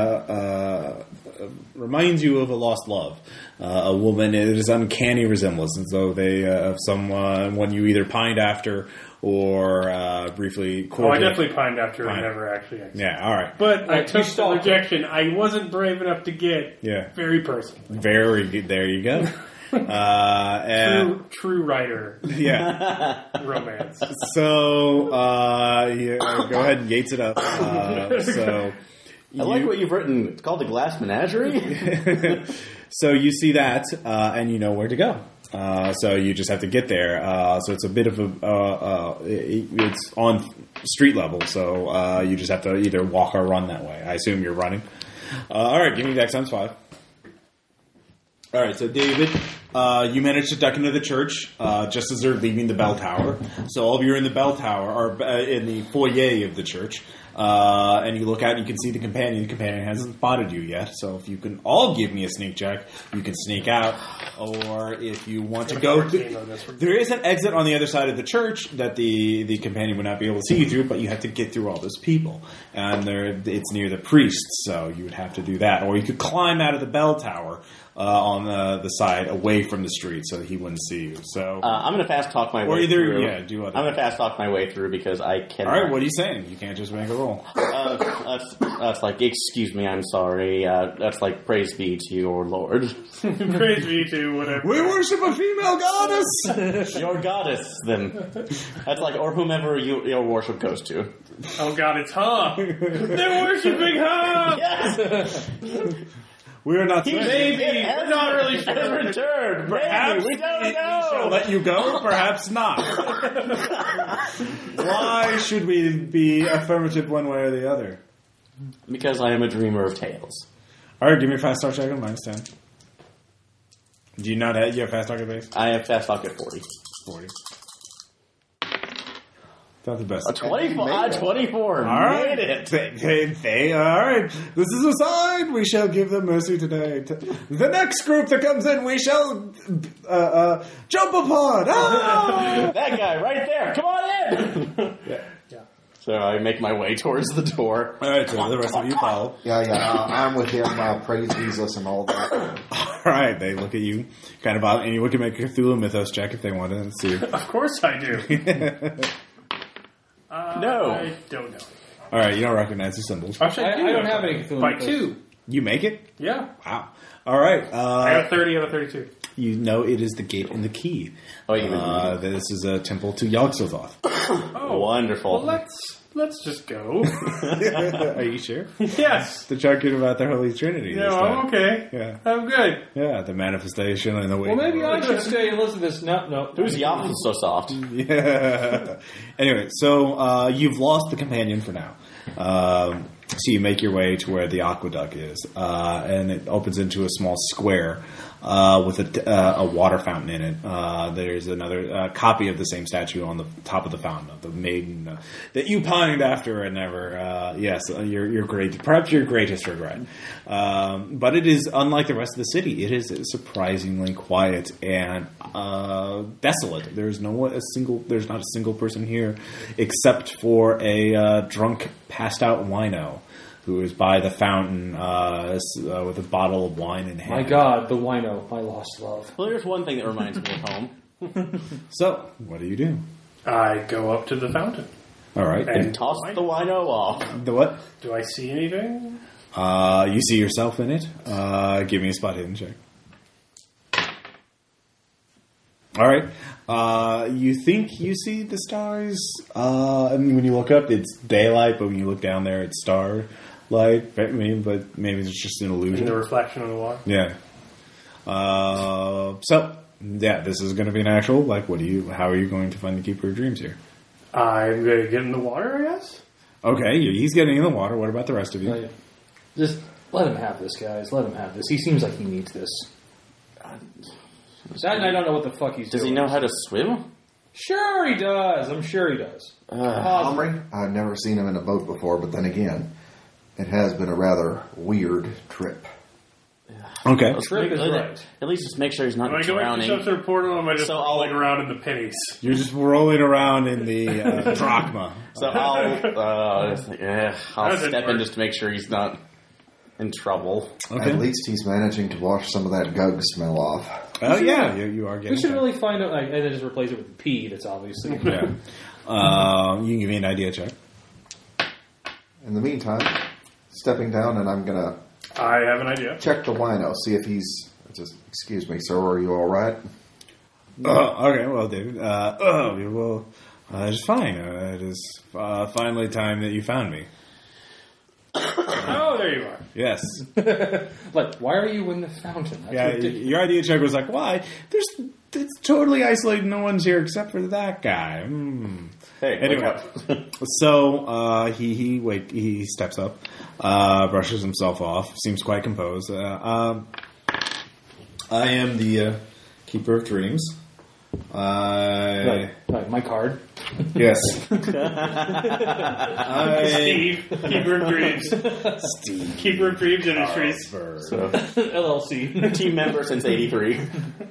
reminds you of a lost love. A woman, it is uncanny resemblance, as though they of someone you either pined after or briefly courted. Oh, I definitely pined after it. Never actually. Yeah, all right. But I You took the stalked rejection. I wasn't brave enough to get very personal. Very good. There you go. And True writer yeah. romance. So go ahead and Yates it up. So I like what you've written. It's called the Glass Menagerie. So you see that, and you know where to go. So you just have to get there. So it's a bit of it's on street level. So you just have to either walk or run that way. I assume you're running. All right, give me Dex times 5. All right, so David, you managed to duck into the church just as they're leaving the bell tower. So all of you are in the bell tower, or in the foyer of the church, and you look out and you can see the companion. The companion hasn't spotted you yet, so if you can all give me a sneak check, you can sneak out. Or if you want to go... There is an exit on the other side of the church that the companion would not be able to see you through, but you have to get through all those people. And it's near the priests, so you would have to do that. Or you could climb out of the bell tower on the side away from the street so that he wouldn't see you. So I'm going to fast talk my or way either through. yeah, do other. I'm going to fast talk my way through because I cannot. All right, what are you saying? You can't just make a roll. That's like, excuse me, I'm sorry. That's like, praise be to your Lord. Praise be to whatever. We worship a female goddess. Your goddess, then. That's like, or whomever your worship goes to. Oh God, it's Ha! They're worshiping Ha! Yes! We are not. Maybe. We're not really sure. Has returned. Perhaps Maybe. We don't we shall know. let you go. Perhaps not. Why should we be affirmative one way or the other? Because I am a dreamer of tales. All right, give me a fast talk check on -10. Do you not have you have fast talk at base? I have fast talk at 40. 40. Not the best. 24. All right. Made it. All right. This is a sign. We shall give them mercy today. The next group that comes in, we shall jump upon. Ah! That guy right there. Come on in. Yeah. So I make my way towards the door. All right, so the rest of you follow. Yeah, I'm with him. Praise Jesus and all that. All right, they look at you, kind of odd. Anyone can make a Cthulhu Mythos check if they want to see. Of course I do. No. I don't know. All right, you don't recognize the symbols. Actually, I don't have any Cthulhu By Mythos. 2. You make it? Yeah. Wow. All right. I got a 30 out of 32. You know it is the gate and the key. This is a temple to Yog-Sothoth. Oh, wonderful. Well, let's just go. Are you sure? Yes. The talking about the Holy Trinity. No, I'm okay. Yeah. I'm good. Yeah, the manifestation and the way. Well, maybe I should stay and listen to this. No. Who's Yog so soft? Yeah. Anyway, so you've lost the companion for now. So you make your way to where the aqueduct is, and it opens into a small square with a water fountain in it. There's another copy of the same statue on the top of the fountain of the maiden that you pined after and never. Yes, your great, perhaps your greatest regret. But it is unlike the rest of the city. It is surprisingly quiet and desolate. There's not a single person here except for a drunk, passed out wino who is by the fountain with a bottle of wine in hand. My God, the wino, my lost love. Well, there's one thing that reminds me of home. So, what do? I go up to the fountain. All right. And toss the wino off. The what? Do I see anything? You see yourself in it. Give me a spot hidden check. All right. You think you see the stars. And when you look up, it's daylight, but when you look down there, it's starlight. But maybe it's just an illusion. In the reflection of the water? Yeah. This is going to be an actual, how are you going to find the Keeper of Dreams here? I'm going to get in the water, I guess? Okay, he's getting in the water. What about the rest of you? Oh, yeah. Just let him have this, guys. Let him have this. He seems like he needs this. I don't know what the fuck he's doing. Does he know how to swim? Sure he does. I'm sure he does. Omri, I've never seen him in a boat before, but then again, it has been a rather weird trip. Okay. Trip is right. At least just make sure he's not drowning. Am I going to the portal, or am I just rolling around in the pennies? You're just rolling around in the drachma. So I'll step in just to make sure he's not in trouble. Okay. At least he's managing to wash some of that gug smell off. Oh, yeah, you are getting We should really find out, and then just replace it with pee, that's obviously. Yeah. You can give me an idea check. In the meantime, stepping down, and I'm going to... I have an idea. Check the wino, see if he's... Excuse me, sir, are you all right? Okay, well, David. Just fine. It is finally time that you found me. Oh, there you are. Yes. Why are you in the fountain? That's your idea check was like, why? It's totally isolated. No one's here except for that guy. Hey, anyway, so he steps up, brushes himself off, seems quite composed. I am the Keeper of Dreams. Right, my card. Yes. Steve, Keeper of Dreams. Steve. Keeper of Dreams Industries. LLC. Team member since 83.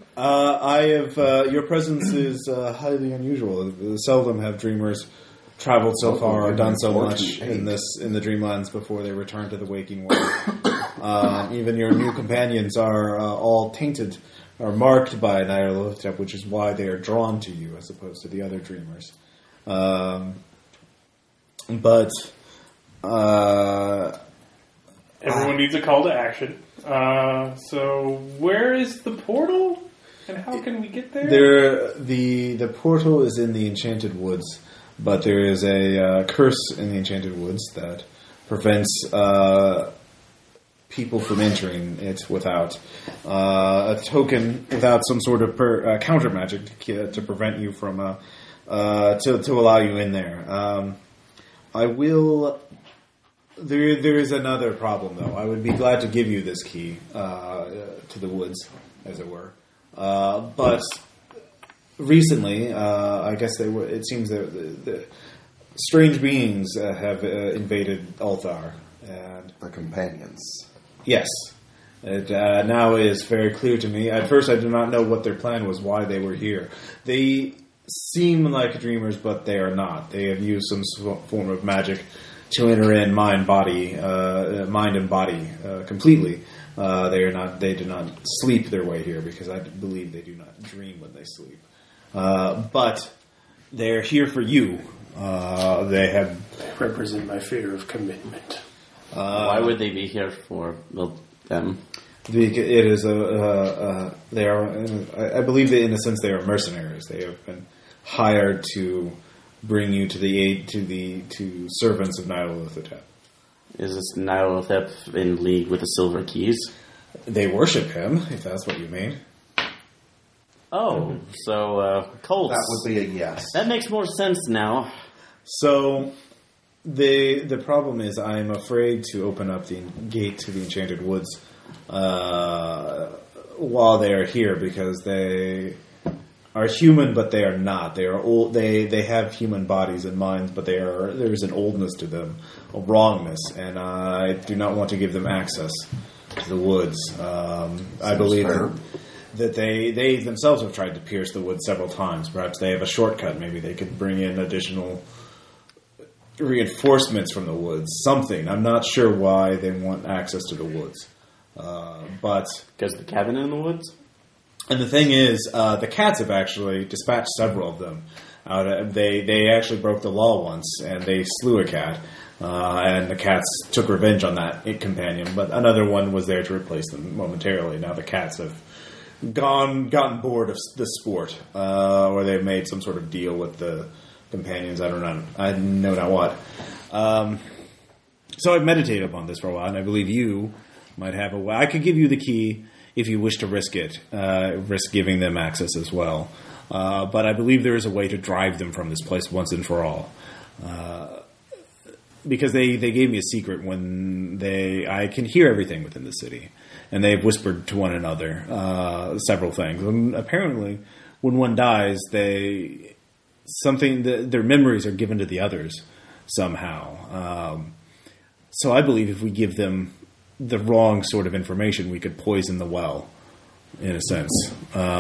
Your presence is highly unusual. Seldom have dreamers traveled so far or done so much in the dreamlands before they return to the waking world. Even your new companions are all tainted or marked by Nyarlathotep, which is why they are drawn to you as opposed to the other dreamers. Everyone needs a call to action. So where is the portal? And how can we get there? The portal is in the Enchanted Woods, but there is a curse in the Enchanted Woods that prevents people from entering it without a token, without some sort of counter magic to prevent you from to allow you in there. There is another problem, though. I would be glad to give you this key to the woods, as it were. But recently, I guess it seems that the strange beings have invaded Ulthar. And the companions. Yes. It now is very clear to me. At first, I did not know what their plan was, why they were here. They seem like dreamers, but they are not. They have used some form of magic to enter in mind and body completely. They do not sleep their way here, because I believe they do not dream when they sleep. But they're here for you. They represent my fear of commitment. Why would they be here for them? It is they are. I believe that in a sense they are mercenaries. They have been hired to bring you to the aid to servants of Nyarlathotep. Is this Nyarlathotep in league with the Silver Keys? They worship him, if that's what you mean. Oh, so cults. That would be a yes. That makes more sense now. So the problem is I'm afraid to open up the gate to the Enchanted Woods while they are here because they are human, but they are not. They are old. They have human bodies and minds, but there is an oldness to them, a wrongness, and I do not want to give them access to the woods. I believe that they themselves have tried to pierce the woods several times. Perhaps they have a shortcut. Maybe they could bring in additional reinforcements from the woods. Something. I'm not sure why they want access to the woods. But because of the cabin in the woods? And the thing is, the cats have actually dispatched several of them. They actually broke the law once, and they slew a cat. And the cats took revenge on that companion, but another one was there to replace them momentarily. Now the cats have gotten bored of the sport, or they've made some sort of deal with the companions. I know not what. So I've meditated upon this for a while, and I believe you might have a way. I could give you the key if you wish to risk it, risk giving them access as well. But I believe there is a way to drive them from this place once and for all. Because they gave me a secret when I can hear everything within the city. And they've whispered to one another several things. And apparently, when one dies, their memories are given to the others somehow. So I believe if we give them the wrong sort of information, we could poison the well, in a sense.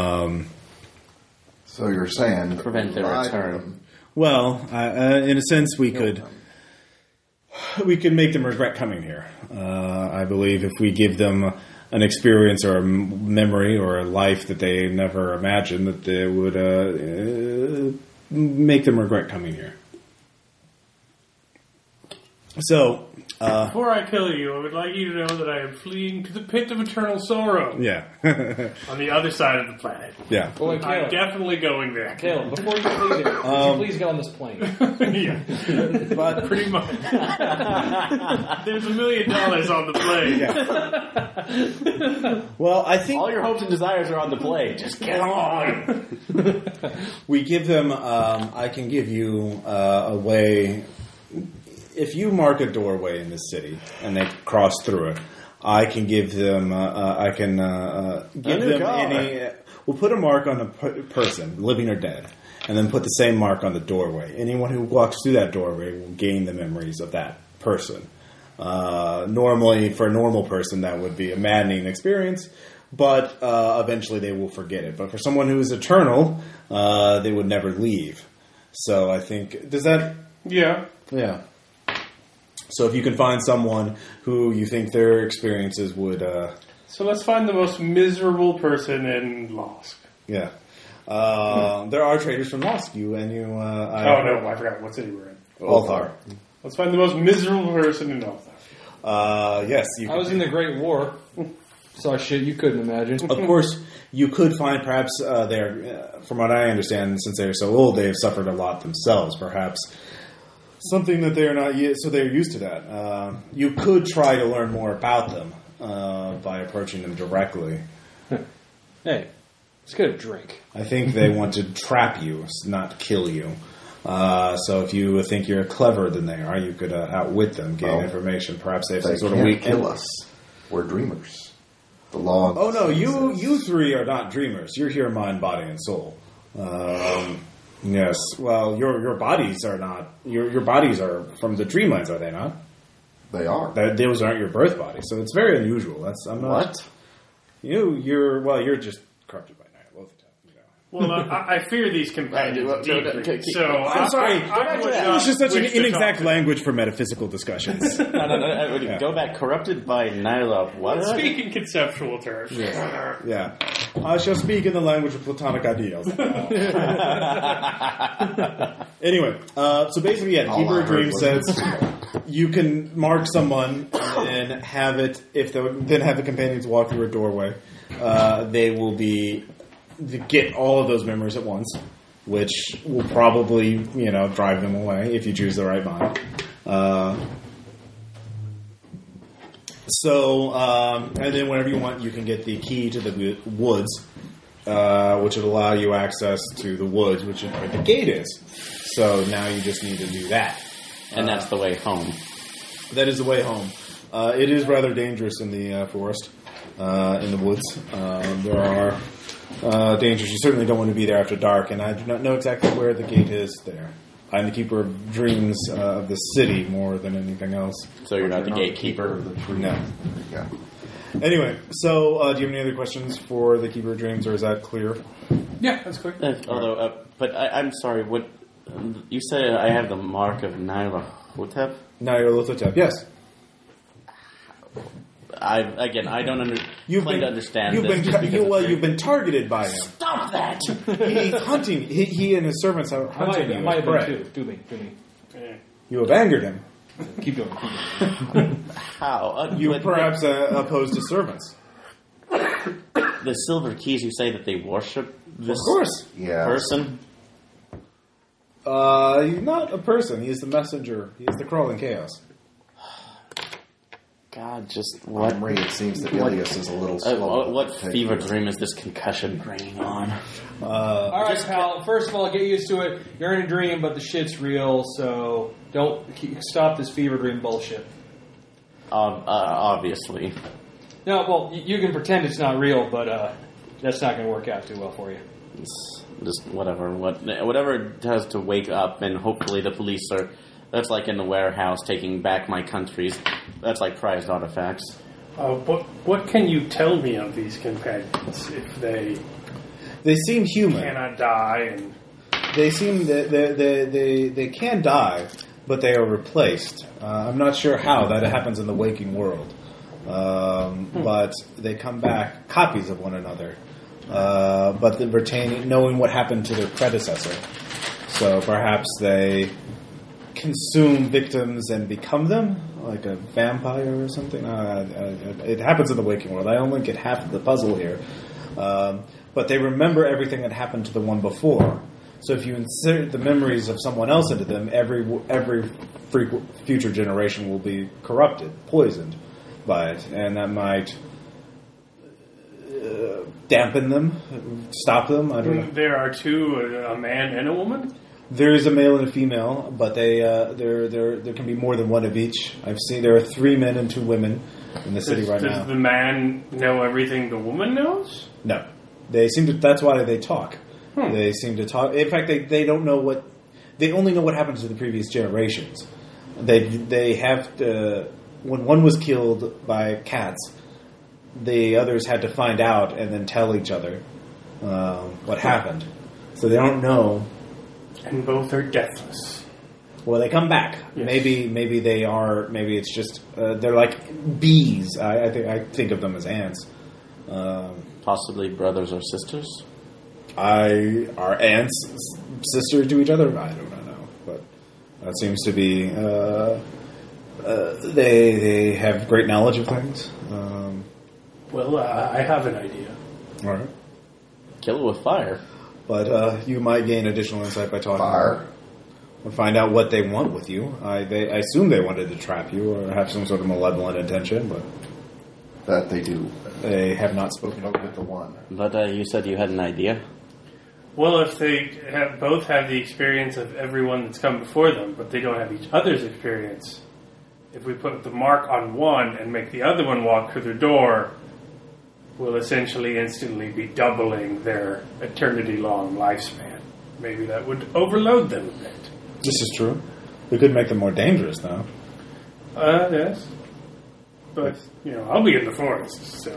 So you're saying prevent their return. Well, in a sense, we could make them regret coming here. I believe if we give them an experience or a memory or a life that they never imagined, that they would make them regret coming here. So, before I kill you, I would like you to know that I am fleeing to the pit of eternal sorrow. Yeah. On the other side of the planet. Yeah. Boy, I'm definitely going there. Caleb, before you flee there, could you please get on this plane? Yeah. But pretty much. There's $1 million on the plane. Yeah. Well, I think all your hopes and desires are on the plane. Just get on. We give them. I can give you a way. If you mark a doorway in this city and they cross through it, I can give them. I can give them any. We'll put a mark on a person, living or dead, and then put the same mark on the doorway. Anyone who walks through that doorway will gain the memories of that person. Normally, for a normal person, that would be a maddening experience, but eventually they will forget it. But for someone who is eternal, they would never leave. So I think, does that... Yeah. Yeah. So if you can find someone who you think their experiences would... So let's find the most miserable person in Losk. Yeah. There are traders from Losk. I forgot what city we're in. Ulthar. Let's find the most miserable person in Ulthar. Yes. I was in the Great War. Saw shit you couldn't imagine. Of course, you could find perhaps from what I understand, since they're so old, they have suffered a lot themselves. Perhaps something that they're not so they're used to that. You could try to learn more about them by approaching them directly. Hey, let's get a drink. I think they want to trap you, not kill you. So if you think you're cleverer than they are, you could outwit them, gain information. Perhaps they have some sort of weak. Kill us. We're dreamers. The law. Oh no, you three are not dreamers. You're here, mind, body, and soul. Yes. Well, your bodies are not. Your bodies are from the dreamlands, are they not? They are. Those aren't your birth bodies, so it's very unusual. I'm not. What? You're just corrupted by Nyarlathotep. Well, I fear these companions deeply. So I'm sorry. It's just such an inexact language for metaphysical discussions. No. Go back. Corrupted by Nyla. What? Let's speak in conceptual terms. Yeah. I shall speak in the language of Platonic ideals. Anyway, so basically, Keeper of Dreams says you can mark someone, and then have the companions walk through a doorway. They will get all of those memories at once, which will probably, drive them away if you choose the right mind. And then whenever you want, you can get the key to the woods, which would allow you access to the woods, which is where the gate is. So now you just need to do that. And that's the way home. That is the way home. It is rather dangerous in the forest, in the woods. There are dangers. You certainly don't want to be there after dark, and I do not know exactly where the gate is there. I'm the keeper of dreams of the city more than anything else. So you're not the gatekeeper? No. Yeah. Anyway, so do you have any other questions for the keeper of dreams, or is that clear? Yeah, that's clear. But I'm sorry, what you said I have the mark of Nyarlathotep? Nyarlathotep, yes. I don't understand. You've been targeted by him. Stop that! He's hunting. He and his servants are hunting you. Might have been too. Do me. You have angered him. Keep going. How? You perhaps opposed his servants. The Silver Keys, you say that they worship this person? He's not a person. He's the messenger. He's the crawling chaos. God, just what? It seems that Ilias is a little slow. What fever dream is this concussion bringing on? All right, pal. First of all, get used to it. You're in a dream, but the shit's real, so don't stop this fever dream bullshit. Obviously. No, well, you can pretend it's not real, but that's not going to work out too well for you. It's just whatever it has to wake up, and hopefully the police are. That's like in the warehouse taking back my countries. That's like prized artifacts. What can you tell me of these companions if they seem human, cannot die, and they seem they can die, but they are replaced. I'm not sure how that happens in the waking world, but they come back copies of one another, but retaining knowing what happened to their predecessor. So perhaps they consume victims and become them, like a vampire or something. It happens in the waking world. I only get half of the puzzle here. But they remember everything that happened to the one before. So if you insert the memories of someone else into them, every future generation will be corrupted, poisoned by it. And that might dampen them, stop them. I don't know. There are two, a man and a woman? There is a male and a female, but there can be more than one of each. I've seen there are 3 men and 2 women in the city right now. Does the man know everything the woman knows? No, they seem to. That's why they talk. They seem to talk. In fact, they don't know what. They only know what happened to the previous generations. They have to, when one was killed by cats, the others had to find out and then tell each other what happened. So they don't know. And both are deathless. Well, they come back. Yes. Maybe they are. Maybe it's just they're like bees. I think of them as ants. Possibly brothers or sisters. Are ants sisters to each other? I don't know, but that seems to be. They have great knowledge of things. Well, I have an idea. All right. Kill it with fire. But you might gain additional insight by talking to them. Or find out what they want with you. I assume they wanted to trap you or have some sort of malevolent intention, but... That they do. They have not spoken with the one. But you said you had an idea? Well, if they both have the experience of everyone that's come before them, but they don't have each other's experience, if we put the mark on one and make the other one walk through the door... will essentially instantly be doubling their eternity-long lifespan. Maybe that would overload them a bit. This is true. We could make them more dangerous, though. Yes. But, I'll be in the forest, so...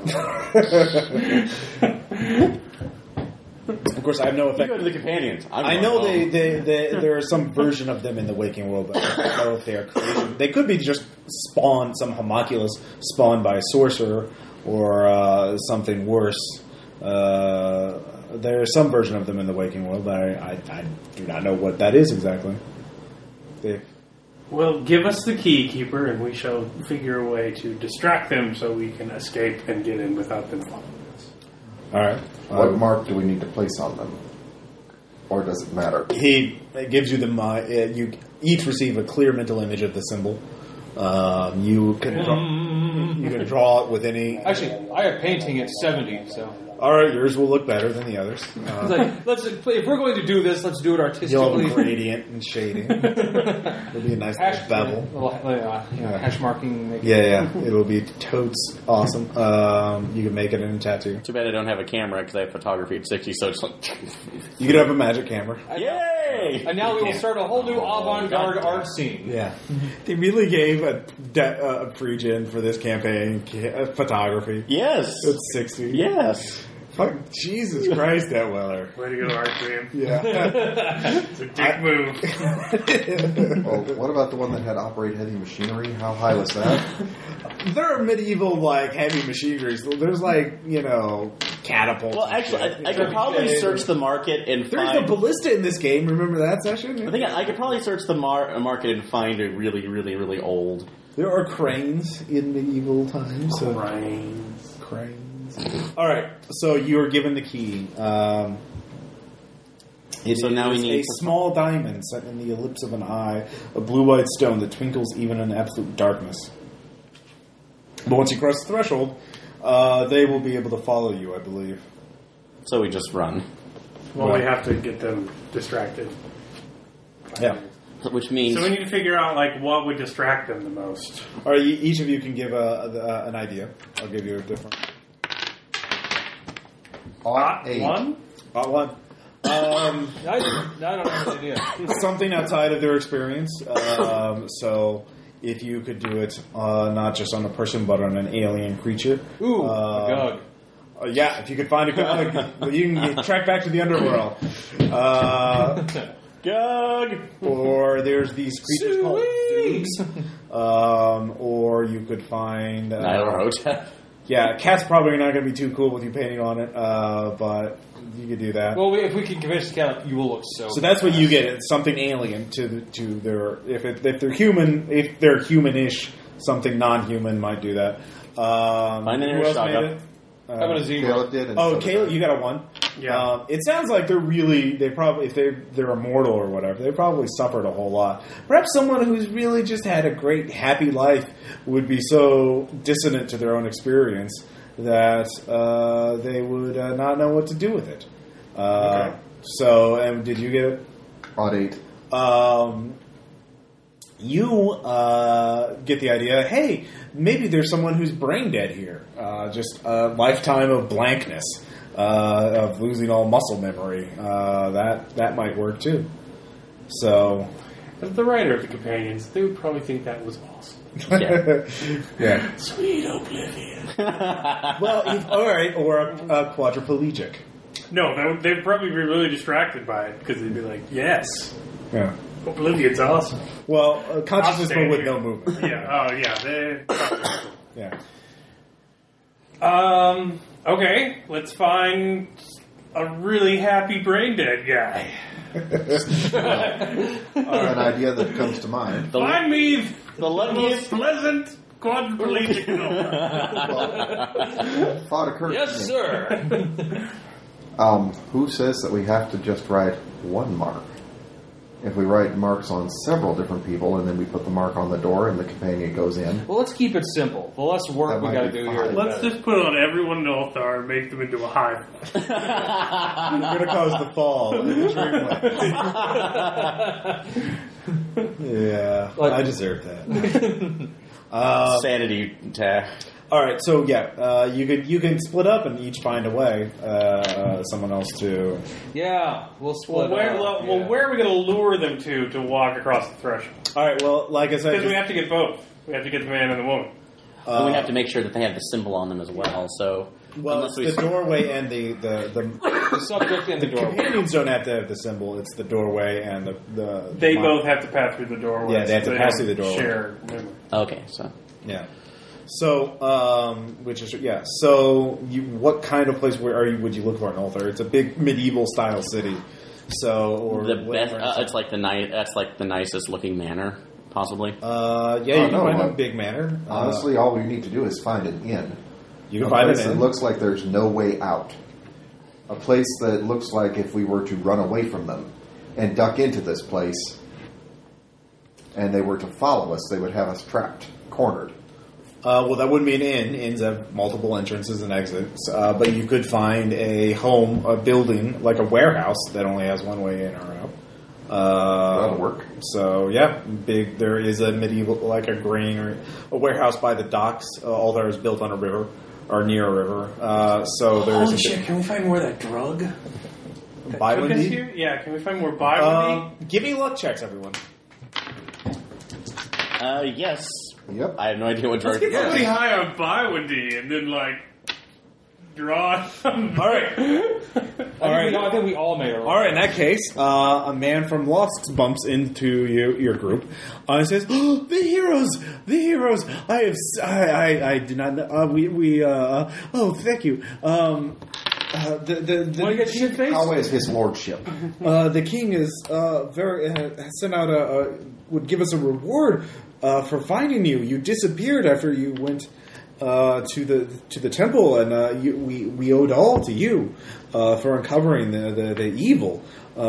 Of course, I have no effect. You go to the companions. I know there is some version of them in the waking world, but I don't know if they are created. They could be just spawned, some homunculus spawned by a sorcerer, or something worse. There is some version of them in the waking world, but I do not know what that is exactly. Well, give us the key, Keeper, and we shall figure a way to distract them so we can escape and get in without them following us. All right. What mark do we need to place on them? Or does it matter? He gives you the... you each receive a clear mental image of the symbol. You can draw it with any... Actually, I have painting at 70, so... All right, yours will look better than the others. If we're going to do this, let's do it artistically. You'll have a gradient and shading. It'll be a nice little bevel. Hash marking. Yeah. It'll be totes awesome. You can make it in a tattoo. Too bad I don't have a camera because I have photography at 60, so it's like... You could have a magic camera. Yay! And now we will start a whole new avant-garde art scene. Yeah. They immediately gave a pre-gen for this campaign photography. Yes. It's 60. Yes. Fuck, Jesus Christ, that Weller. Way to go, Archman. Yeah. It's a dick move. Oh, what about the one that had operate heavy machinery? How high was that? There are medieval, heavy machineries. There's, catapults. Well, actually, I could probably search the market and find... There's a ballista in this game. Remember that session? I think I could probably search the market and find a really, really, really old... There are cranes in medieval times. Cranes. All right, so you are given the key. So now we need a small diamond set in the ellipse of an eye, a blue-white stone that twinkles even in absolute darkness. But once you cross the threshold, they will be able to follow you, I believe. So we just run. Well, we have to get them distracted. Yeah. Which means... So we need to figure out, what would distract them the most. All right, each of you can give an idea. I'll give you a different... One? One. I don't have an idea. Something outside of their experience. So if you could do it not just on a person, but on an alien creature. Ooh, a gug. Yeah, if you could find a gug, you can track back to the underworld. Gug! Or there's these creatures called Zoogs. Or you could find... Nylarhotep. Yeah, cat's probably not going to be too cool with you painting on it, but you could do that. Well, if we can convince the cat, you will look so... So that's what you get. It's something alien to their... If they're human, if they're human-ish, something non-human might do that. Find an who else made it? How about a zero? Caleb did. Caleb, you got a 1. Yeah. It sounds like they probably, if they're immortal or whatever, they probably suffered a whole lot. Perhaps someone who's really just had a great, happy life would be so dissonant to their own experience that they would not know what to do with it. Okay. So, did you get it? Odd 8. You get the idea, hey, maybe there's someone who's brain dead here. Just a lifetime of blankness, of losing all muscle memory. That might work too. So, as the writer of the companions, they would probably think that was awesome. Yeah. Sweet oblivion. Well, all right, or a quadriplegic. No, they'd probably be really distracted by it because they'd be like, yes. Yeah. Oblivion's awesome. Well, consciousness but with no movement. Yeah. Oh, yeah. Yeah. Okay. Let's find a really happy brain dead guy. An idea that comes to mind. Find me the luckiest, pleasant quadriplegic. Thought occurred Yes, to me. sir. Who says that we have to just write one mark? If we write marks on several different people and then we put the mark on the door and the companion goes in. Well, let's keep it simple. The less work That we might got to be do fine. here. Let's just put it on everyone in Ulthar and make them into a hive. You're going to cause the fall. Yeah, I deserve that. Sanity tag. All right, so you can split up and each find a way. Someone else to. Yeah, we'll split. Where are we going to lure them to walk across the threshold? All right, well, like I said, Because we have to get both. We have to get the man and the woman. But we have to make sure that they have the symbol on them as well. So, well, it's the doorway and the subject and the doorway. Companions don't have to have the symbol. It's the doorway and the They both have to pass through the doorway. Yeah, they have to pass through the doorway. Share memory. okay, so yeah. So, So, what kind of place would you look for in Ulthar? It's a big medieval style city. So, or the best. It's like that's like the nicest looking manor. possibly. Yeah, you can find a big manor. Honestly, all we need to do is find an inn. You can find an inn. It looks like there's no way out. A place that looks like if we were to run away from them and duck into this place and they were to follow us, they would have us trapped, cornered. Well, that wouldn't be an inn. Inns have multiple entrances and exits. But you could find a home, a building, like a warehouse that only has one way in or out. That'll work. So, yeah, there is a medieval, like a grain or a warehouse by the docks. All there is built on a river, or near a river. So there's holy shit, can we find more of that drug? Bywindy? Here? Yeah, can we find more Bywindy? Give me luck checks, everyone. Yes. Yep. I have no idea what drug. Let's get really high on Bywindy and then, draw some. All right. I think we all made it. All right, in that case, a man from Lost bumps into your group and says, oh, the heroes! I did not know. Oh, thank you. Want to get shit faced? How is his lordship? The king is has sent out would give us a reward for finding you. You disappeared after you went to the temple, and we owed all to you for uncovering the evil.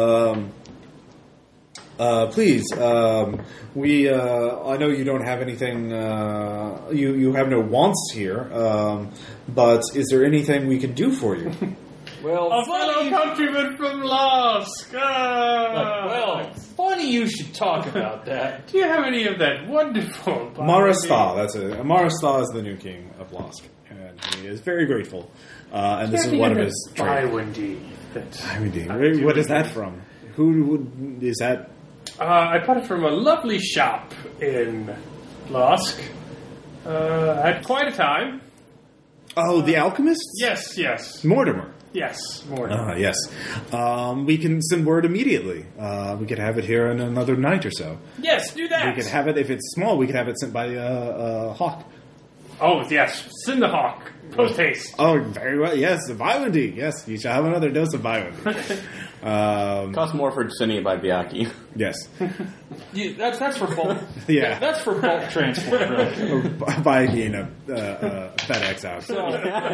Please, I know you don't have anything. You have no wants here, but is there anything we can do for you? Well, a fellow countryman from Lask. Funny you should talk about that. Do you have any of that wonderful Marastha, that's it. Marastha is the new king of Lask, and he is very grateful. And this is one of his Bywindy. What is that from? Who is that? I bought it from a lovely shop in Lask. Had quite a time. Oh, the alchemist? Yes. Mortimer. Yes, Mortimer. Yes. We can send word immediately. We could have it here in another night or so. Yes, do that. We could have it, if it's small, we could have it sent by Hawk. Oh, yes. Send the Hawk. Post haste. Oh, very well. Yes, Bywindy. Yes, you shall have another dose of Bywindy. Costs more for sending it by Biaki. Yes. That's for bulk. Yeah. That's for bulk transport, really. By FedEx out. So,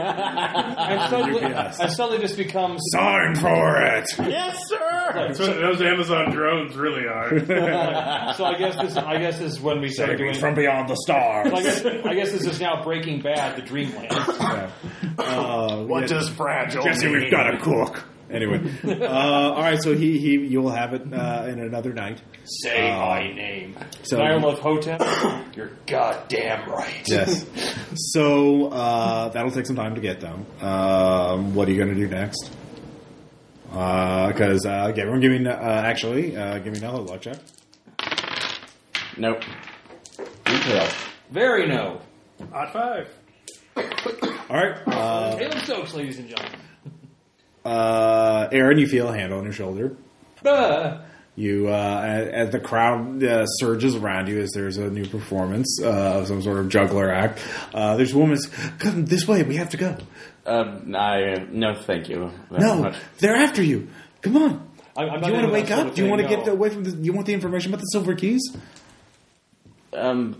I suddenly just become... Sign for it! Yes, sir! That's what those Amazon drones really are. So I guess this is when we start doing... From beyond the stars. I guess this is now Breaking Bad, the Dreamland. What does fragile Jesse, mean? we've got a cook. Anyway, all right. So you'll have it in another night. Say my name. So Nyarlathotep Hotep. You're goddamn right. Yes. So that'll take some time to get them. What are you going to do next? Because everyone, give me another luck check. Nope. Detail. Very no. Hot 5. All right. Caleb Stokes, ladies and gentlemen. Aaron, you feel a hand on your shoulder. You, as the crowd surges around you, as there's a new performance of some sort of juggler act. There's a woman. Come this way. We have to go. No, thank you. No, they're after you. Come on. Do you want to wake up? Do you want to get away from the? You want the information about the Silver Keys? I'm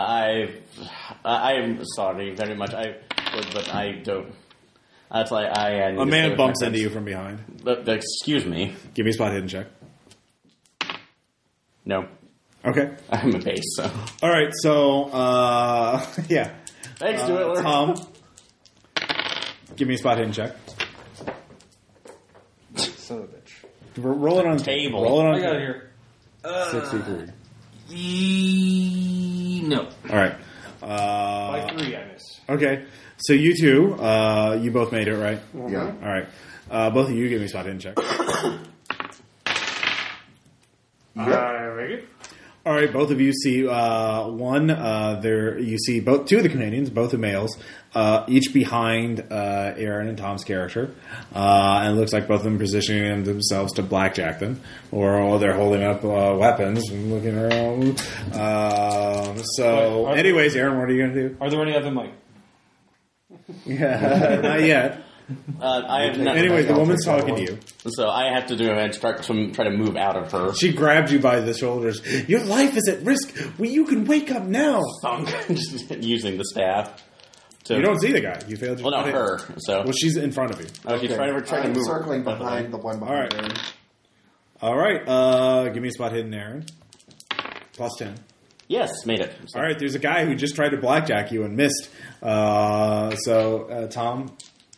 sorry very much. I would, but I don't. That's like I. A man bumps into you from behind. Excuse me. Give me a spot hidden check. No. Okay. I'm a base, so. All right. So, yeah. Thanks to it, Tom. Give me a spot hidden check. Son of a bitch. Roll it on table. Roll it on. I got it here. 63. No. All right. By 3, I miss. Okay. So you two, you both made it, right? Yeah. All right. Both of you give me a spot hidden check. Very good. All right, both of you see one. There, you see two of the Canadians, both the males, each behind Aaron and Tom's character, and it looks like both of them positioning themselves to blackjack them, or they're holding up weapons and looking around. Anyways, Aaron, what are you going to do? Are there any of them like? Yeah, not yet. Anyway, the woman's talking to you. So I have to do and start to try to move out of her. She grabbed you by the shoulders. Your life is at risk. Well, you can wake up now. Just using the staff. You don't see the guy. You failed. Well, not her. So well, she's in front of you. Oh, she's trying to move. Circling behind the one behind Aaron. All right. Give me a spot hidden, Aaron. Plus 10. Yes, made it. So. All right. There's a guy who just tried to blackjack you and missed. Tom.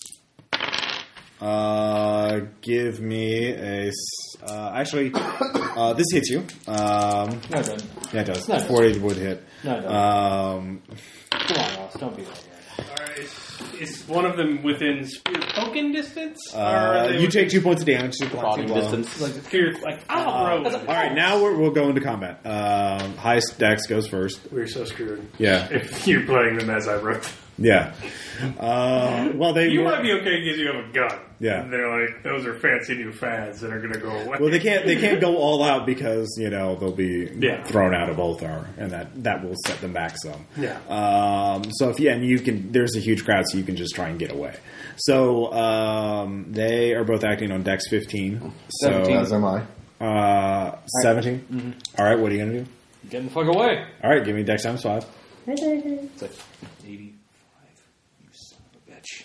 Give me a. Actually, this hits you. No, it doesn't. Yeah, it does. No, 40 would hit. No, it doesn't. Come on, Ross. Don't be like that. Alright. Is one of them within spear poking distance? You take 2 points of damage. Prodding distance. Like, All right, now we'll go into combat. Highest dex goes first. We're so screwed. Yeah. If you're playing them as I wrote them. Yeah. Well, you might be okay because you have a gun. Yeah. And they're like, those are fancy new fads that are going to go away. Well, they can't go all out because they'll be thrown out of Ulthar, and that will set them back some. Yeah. So there's a huge crowd, so you can just try and get away. So they are both acting on Dex 15. 17. As am I. 17. Mm-hmm. All right. What are you gonna do? Get the fuck away. All right. Give me Dex times 5. It's like 85. You son of a bitch.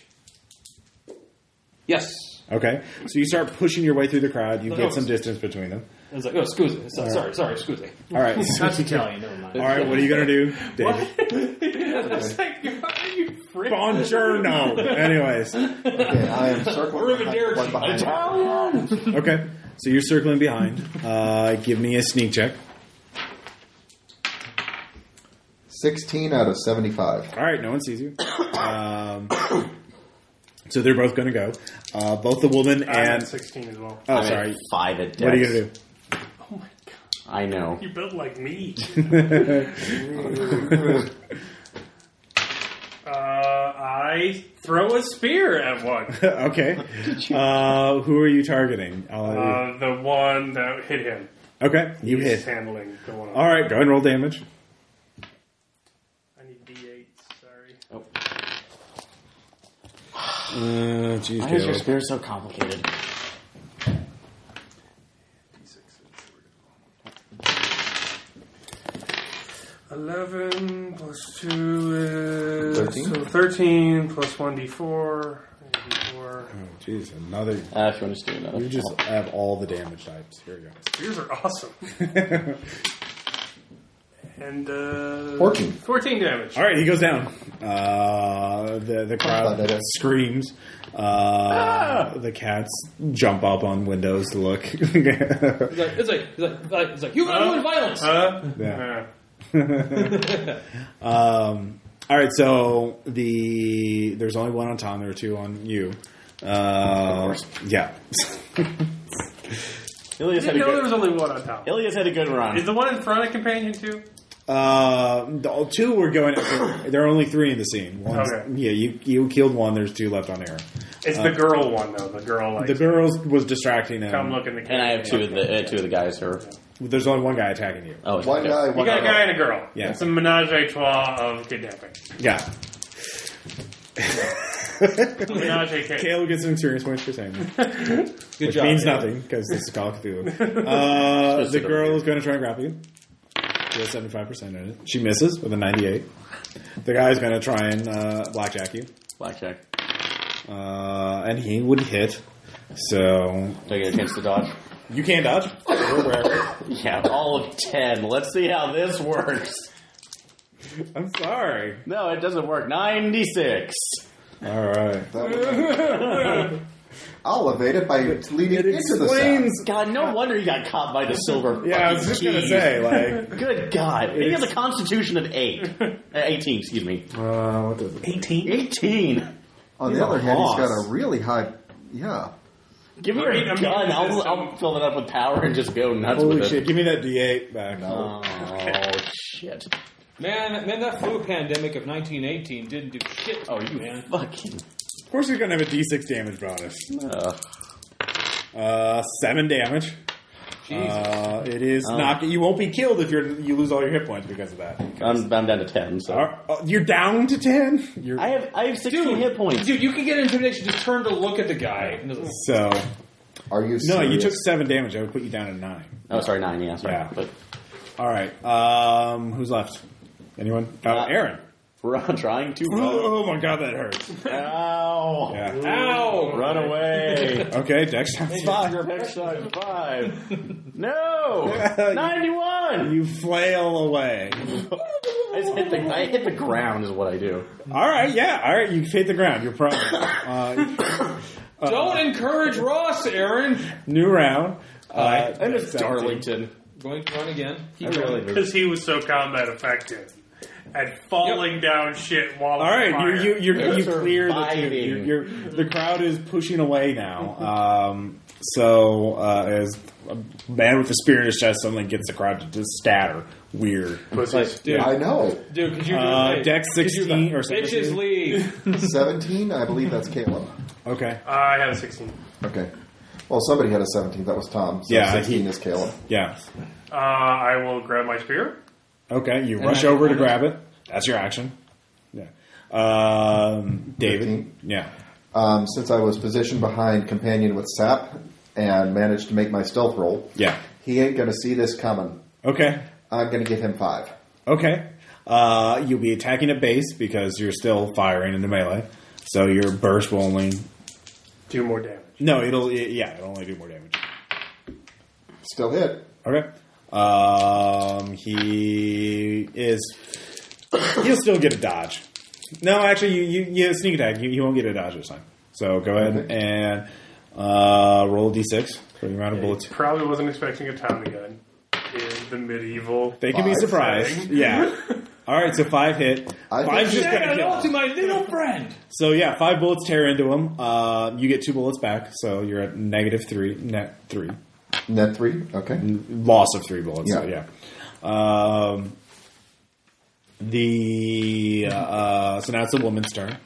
Yes. Okay. So you start pushing your way through the crowd. You get some distance between them. I was like, oh, scusi. Sorry, scusi. All right. That's Italian, never mind. All right, what are you going to do, David? It's like, you freak. Buongiorno. Anyways. Okay, I am circling one behind Aaron. Okay. So you're circling behind. Give me a sneak check. 16 out of 75. All right, no one sees you. So they're both going to go. Both the woman I'm and... at 16 as well. Oh, I'm sorry. at 5 at Dex. What are you going to do? Oh my god. I know. You built like me. I throw a spear at one. Okay. Who are you targeting? The one that hit him. Okay, you He's hit. handling the one. All right, go ahead and roll damage. I need D8. Sorry. Jeez, Why is your spear so complicated? D6. 11 plus 2 is 13? So 13 plus 1d4. Oh, jeez, another. If you want to just do another. You just have all the damage types. Here we go. Spears are awesome. And 14 damage. All right, he goes down. The crowd screams. The cats jump up on windows to look. It's like human violence. Yeah. All right, so there's only one on Tom. There are two on you. Yeah. Ilias had there was only one on top. Ilias had a good run. Is the one in front a companion too? The two were going. There are only 3 in the scene. Okay. Yeah, you killed one. There's 2 left on air. It's the girl one though. The girl like the girl was distracting him. come look in the And I have two of the guys who are. There's only one guy attacking you. Oh, One guy, You one got a girl. guy and a girl. Yeah. It's a menage a trois of kidnapping. Yeah. Menage a trois. Caleb gets some experience points for saying that. Good Which job. means Caleb. nothing, because this is Call of Cthulhu. The girl is going to try and grapple you. She has 75% in it. She misses with a 98. The guy's going to try and blackjack you. Blackjack. And he would hit. So... Do I get a chance to dodge? You can't dodge. You're aware. Yeah, all of 10. Let's see how this works. I'm sorry. No, it doesn't work. 96. All right. I'll evade it by leading It into the explains... sound. God, no wonder you got caught by the silver. Yeah, I was just going to say, like... Good God. He has a constitution of 18, excuse me. what does it... 18. On He's the a other hand, he's boss. got a really high... Yeah. Give me your Right, I mean, gun. it's I'll fill it up with power and just go nuts Holy with shit, it. give me that D8 back. Oh, shit. Man, that flu pandemic of 1918 didn't do shit. Oh, you man. fucking... Of course you're going to have a D6 damage bonus. 7 damage. It is not. You won't be killed if you lose all your hit points because of that. I'm down to 10. So you're down to 10. I have 16 hit points. Dude, you can get intimidation. Just turn to look at the guy. So, are you? No, you took 7 damage. I would put you down to 9. Oh, sorry, 9. Yeah, sorry. Yeah. But all right. Who's left? Anyone? Aaron. We're trying to run. Oh my god, that hurts. Ow. Yeah. Ow. Run away. Okay, Dex times 5. Dex times 5. No. 91. You flail away. I hit the ground is what I do. All right, yeah. All right, you hit the ground. You're prone. Don't encourage Ross, Aaron. New round. I miss Darlington. Going to run again. Because he was so combat effective. At falling down shit while all right, you clear the crowd is pushing away now. As a man with a spear in his chest suddenly gets the crowd to just scatter. Weird. Dude, I know. Dude, could you Dex 16 or 17? Bitches leave. 17? I believe that's Caleb. Okay. I had a 16. Okay. Well, somebody had a 17. That was Tom. So yeah, 16 is Caleb. Yeah. I will grab my spear. Okay, you rush over to grab it. That's your action. Yeah. David. 15. Yeah. Since I was positioned behind Companion with Sap and managed to make my stealth roll, yeah, he ain't going to see this coming. Okay. I'm going to give him 5. Okay. You'll be attacking at base because you're still firing into melee. So your burst will only do more damage. No, it'll only do more damage. Still hit. Okay. He'll still get a dodge. No, actually, you sneak attack. You won't get a dodge this time. So go ahead and roll a d6 for the amount of bullets. Probably wasn't expecting a Tommy gun in the medieval. They can be surprised. Setting. Yeah. All right, so 5 hit. 5's just gonna kill him. To my little friend. So yeah, 5 bullets tear into him. You get 2 bullets back, so you're at -3, net 3. Net 3. Okay. Loss of 3 bullets. Yeah. So yeah. So now it's the woman's turn.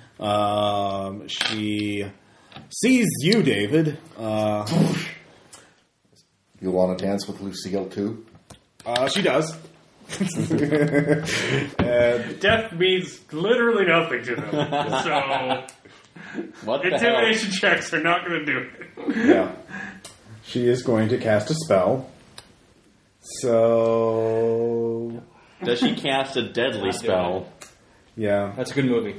She sees you, David. You want to dance with Lucille too? She does. Death means literally nothing to them. So what the intimidation checks are not going to do it. Yeah. She is going to cast a spell. So does she cast a deadly spell? Yeah. That's a good movie.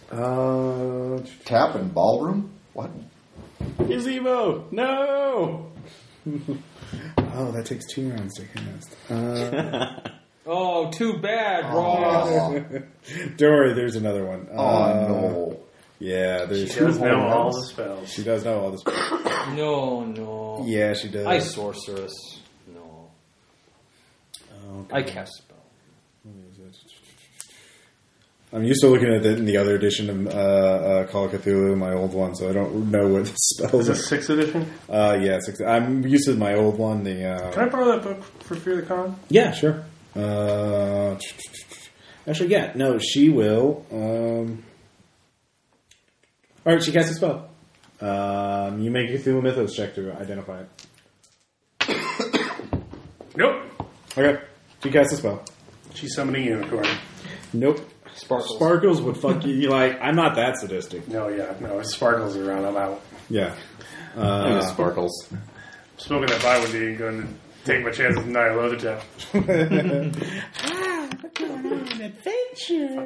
Tap and ballroom? What? Gazebo! No! Oh, that takes 2 rounds to cast. Oh, too bad, Ross. Don't worry, there's another one. No. Yeah, there's she does know all the spells. She does know all the spells. No. Yeah, she does. I sorceress. No. Okay. I cast spell. I'm used to looking at it in the other edition of Call of Cthulhu, my old one, so I don't know what the spells are. Is this 6th edition? Yeah, 6th. I'm used to my old one. Can I borrow that book for Fear the Con? Yeah, sure. Actually, yeah. No, she will. All right, she casts a spell. You make a Cthulhu Mythos check to identify it. Nope. Okay, she casts a spell. She's summoning unicorn. Nope. Sparkles would fuck you. You're like, I'm not that sadistic. No, if Sparkles is around, I'm out. Yeah. Sparkles. I'm smoking that Bible and going to take my chances with Nyarlathotep. We're going on an adventure.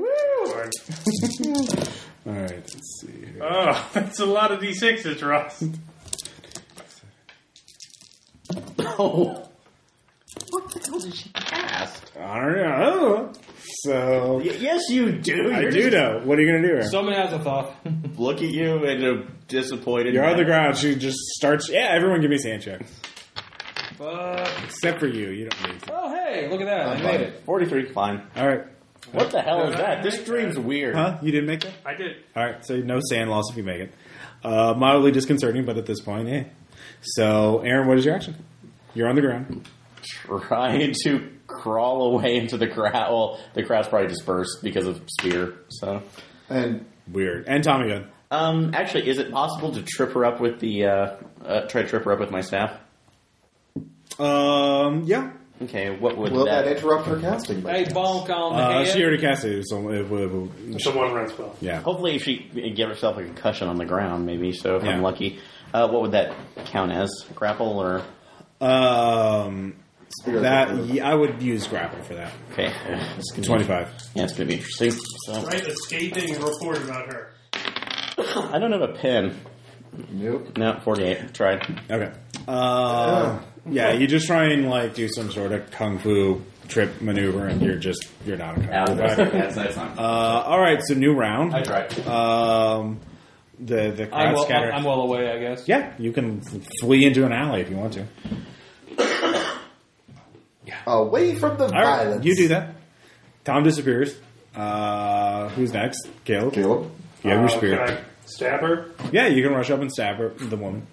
All right, let's see here. Oh, that's a lot of D6s, Ross. Oh. What the hell did she cast? I don't know. So yes, you do. I do know. What are you going to do here? Someone has a thought. Look at you and a disappointed. You're on the ground. She just starts. Yeah, everyone give me sand checks. Fuck. Except for you. You don't need to. Oh, hey, look at that. I made it. 43, fine. All right. What the hell is that? This stream's weird. Huh? You didn't make that? I did. All right. So no sand loss if you make it. Mildly disconcerting, but at this point, yeah. So, Aaron, what is your action? You're on the ground. Trying to crawl away into the crowd. Well, the crowd's probably dispersed because of spear. So and weird. And Tommy gun. Actually, is it possible to trip her up with the try to trip her up with my staff? Yeah. Okay, what would Will that interrupt her casting? Hey, bonk on the head. She already cast it. So It's a one-round spell. yeah. Hopefully, if she give herself a concussion on the ground, maybe. So if Yeah. I'm lucky, what would that count as? Grapple or? I would use grapple for that. Okay, 25. Yeah, it's going to be interesting. So. Write a scathing report about her. I don't have a pen. Nope. No, 48. Tried. Okay. Yeah, you just try and do some sort of kung fu trip maneuver, and you're not a kung fu fighter. That's not. All right, so new round. I tried. The crowd scatter. I'm well away, I guess. Yeah, you can flee into an alley if you want to. Away from the All right, violence. you do that. Tom disappears. Who's next? Caleb. Caleb. You have your Can spear. I stab her? Yeah, you can rush up and stab her, the woman.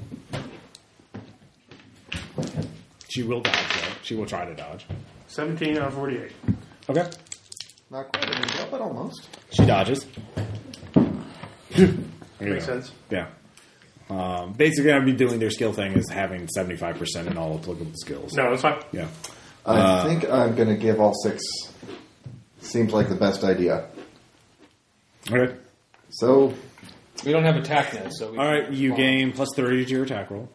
She will dodge, though. She will try to dodge. 17 out of 48. Okay. Not quite an angel, but almost. She dodges. Makes sense. Yeah. Basically, I'd be doing their skill thing is having 75% in all applicable skills. No, that's fine. Yeah. I think I'm going to give all 6. Seems like the best idea. Okay. So, We don't have attack now, so... All right, you gain plus 30 to your attack roll.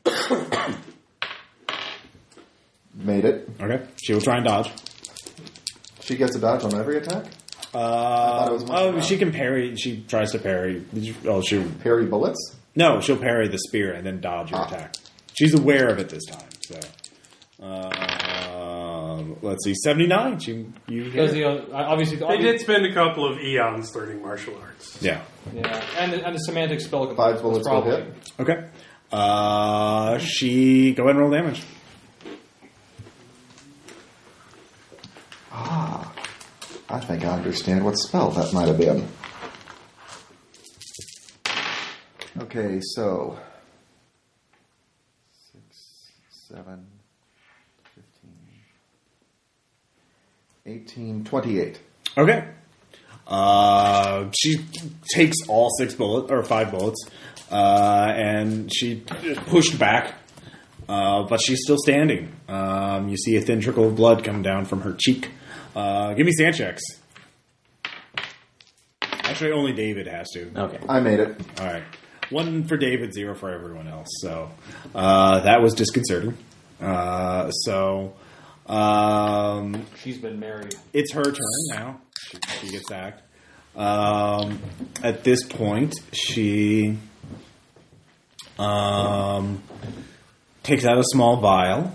made it. Okay. She will try and dodge. She gets a dodge on every attack? She can parry. She tries to parry. She'll Parry bullets? No, she'll parry the spear and then dodge your attack. She's aware of it this time. So, let's see, 79. Because obviously, They did spend a couple of eons learning martial arts. Yeah. Yeah, and the semantic spell. 5 bullets will probably. hit. Okay. She go ahead and roll damage. I think I understand what spell that might have been. Okay, so 6, 7, 15, 18, 28. Okay. She takes all 5 bullets, and she pushed back, but she's still standing. You see a thin trickle of blood come down from her cheek. Give me stand checks. Actually, only David has to. Okay. I made it. All right. 1 for David, 0 for everyone else. So that was disconcerting. She's been married. It's her turn now. She gets sacked. At this point, she takes out a small vial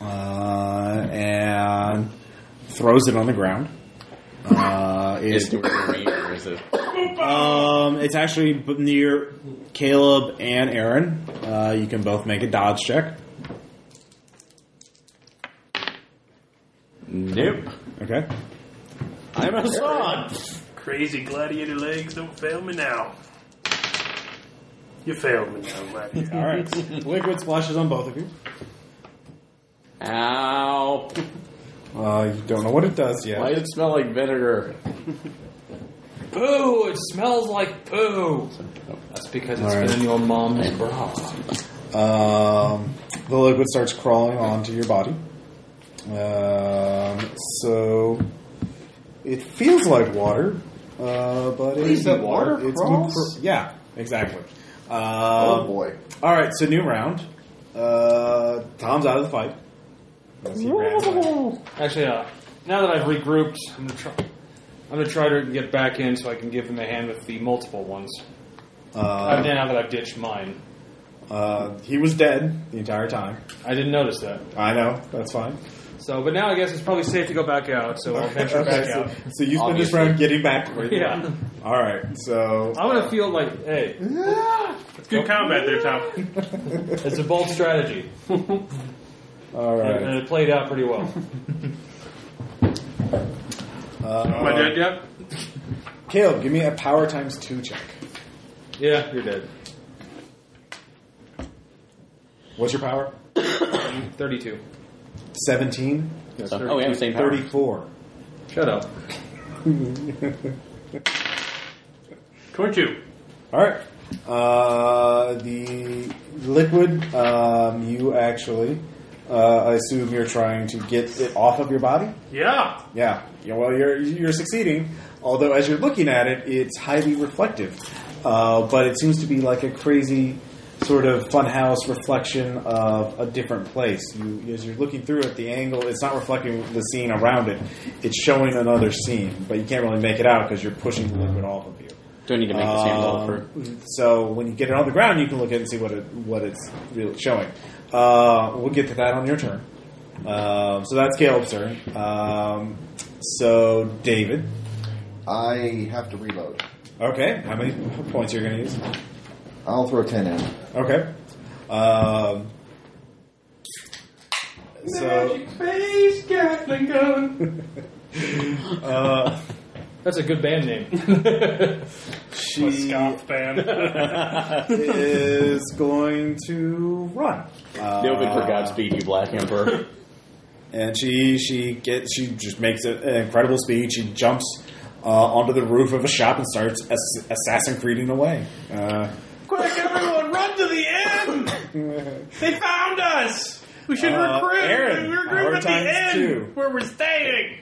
and throws it on the ground. Is it range or is it? It's actually near Caleb and Aaron. You can both make a dodge check. Nope. Okay. I'm a son. Crazy gladiator legs, don't fail me now. You failed me now, gladiator. All right. Liquid splashes on both of you. Ow. You don't know what it does yet. Why does it smell like vinegar? Poo! It smells like poo! That's because it's been in your mom's bra. The liquid starts crawling onto your body. So it feels like water, but Is that water it's crawls? yeah, exactly. Oh boy. All right, so new round. Tom's out of the fight. He ran away. Actually, now that I've regrouped, I'm gonna try to get back in so I can give him a hand with the multiple ones. Now that I've ditched mine. He was dead the entire time. I didn't notice that. I know, that's fine. So, but now I guess it's probably safe to go back out, so I'll venture back out. So you spend this round getting back to where you Yeah. are. All right, so I'm gonna feel like, hey, Good combat there, Tom. it's a bold strategy. all right. And it played out pretty well. Am I dead yet? Caleb, give me a power times 2 check. Yeah, you're dead. What's your power? 32. 17. Yes, Oh, we have the same power. 34. Shut up. 22. All right. The liquid, you actually I assume you're trying to get it off of your body? Yeah. Yeah. Well, you're succeeding, although as you're looking at it, it's highly reflective. But it seems to be like a crazy sort of funhouse reflection of a different place. As you're looking through it, the angle, it's not reflecting the scene around it. It's showing another scene, but you can't really make it out because you're pushing the liquid off of you. Do I need to make the same roll for? So when you get it on the ground, you can look at it and see what it's really showing. We'll get to that on your turn. So that's Caleb's turn. So David, I have to reload. Okay, how many points are you going to use? I'll throw 10 in. Okay. Magic face Gatling gun. That's a good band name. She scoff band is going to run. No good for Godspeed, you Black Emperor. And she just makes an incredible speed. She jumps onto the roof of a shop and starts Assassin's Creeding away. Quick, everyone, run to the end! They found us! We should recruit! Aaron, we recruit at the end! two. Where we're staying!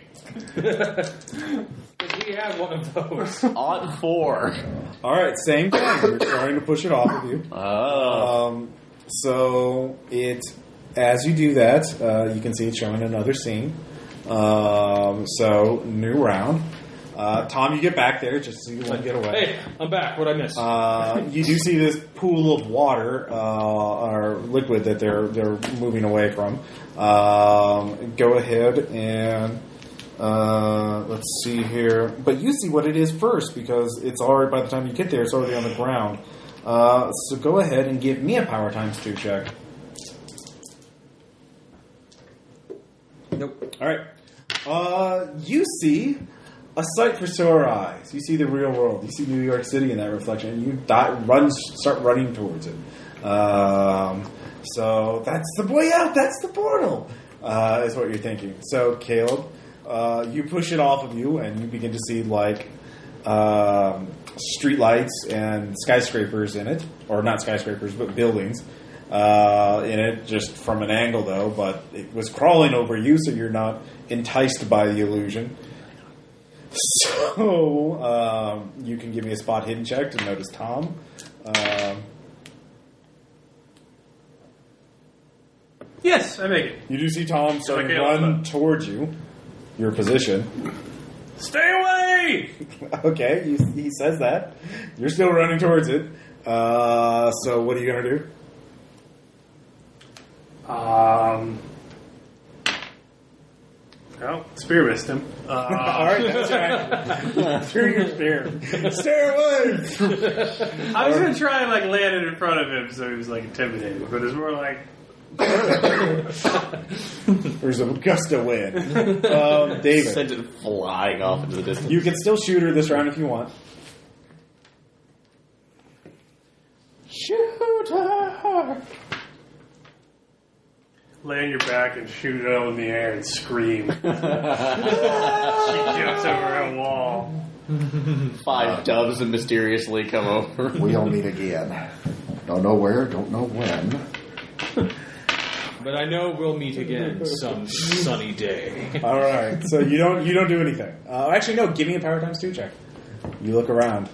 We have one of those. Odd 4. Alright, same thing. You're trying to push it off of you. Oh. So as you do that, you can see it's showing another scene. So, new round. Tom, you get back there just so you won't get away. Hey, I'm back. What'd I miss? You do see this pool of water or liquid that they're moving away from. Go ahead and let's see here. But you see what it is first because it's already by the time you get there, it's already on the ground. So go ahead and give me a power times 2 check. Nope. All right. You see a sight for sore eyes. You see the real world. You see New York City in that reflection, and you start running towards it. So that's the way out. That's the portal. Is what you're thinking. So Caleb, you push it off of you, and you begin to see like street lights and skyscrapers in it, or not skyscrapers, but buildings in it, just from an angle though. But it was crawling over you, so you're not enticed by the illusion. So, you can give me a spot hidden check to notice Tom. Yes, I make it. You do see Tom starting to run towards you, your position. Stay away! Okay, he says that. You're still running towards it. So what are you going to do? Well, spear missed him. All right, that's right. Through your spear. Stay away! I was going to try and land it in front of him so he was intimidated, but it's more like... There's a gust of wind. David. Sent it flying off into the distance. You can still shoot her this round if you want. Shoot her! Lay on your back and shoot it up in the air and scream. She jumps over a wall. 5 doves and mysteriously come over. We'll meet again. Don't know where, don't know when. But I know we'll meet again some sunny day. All right, so you don't do anything. Actually, no. Give me a power times 2 check. You look around.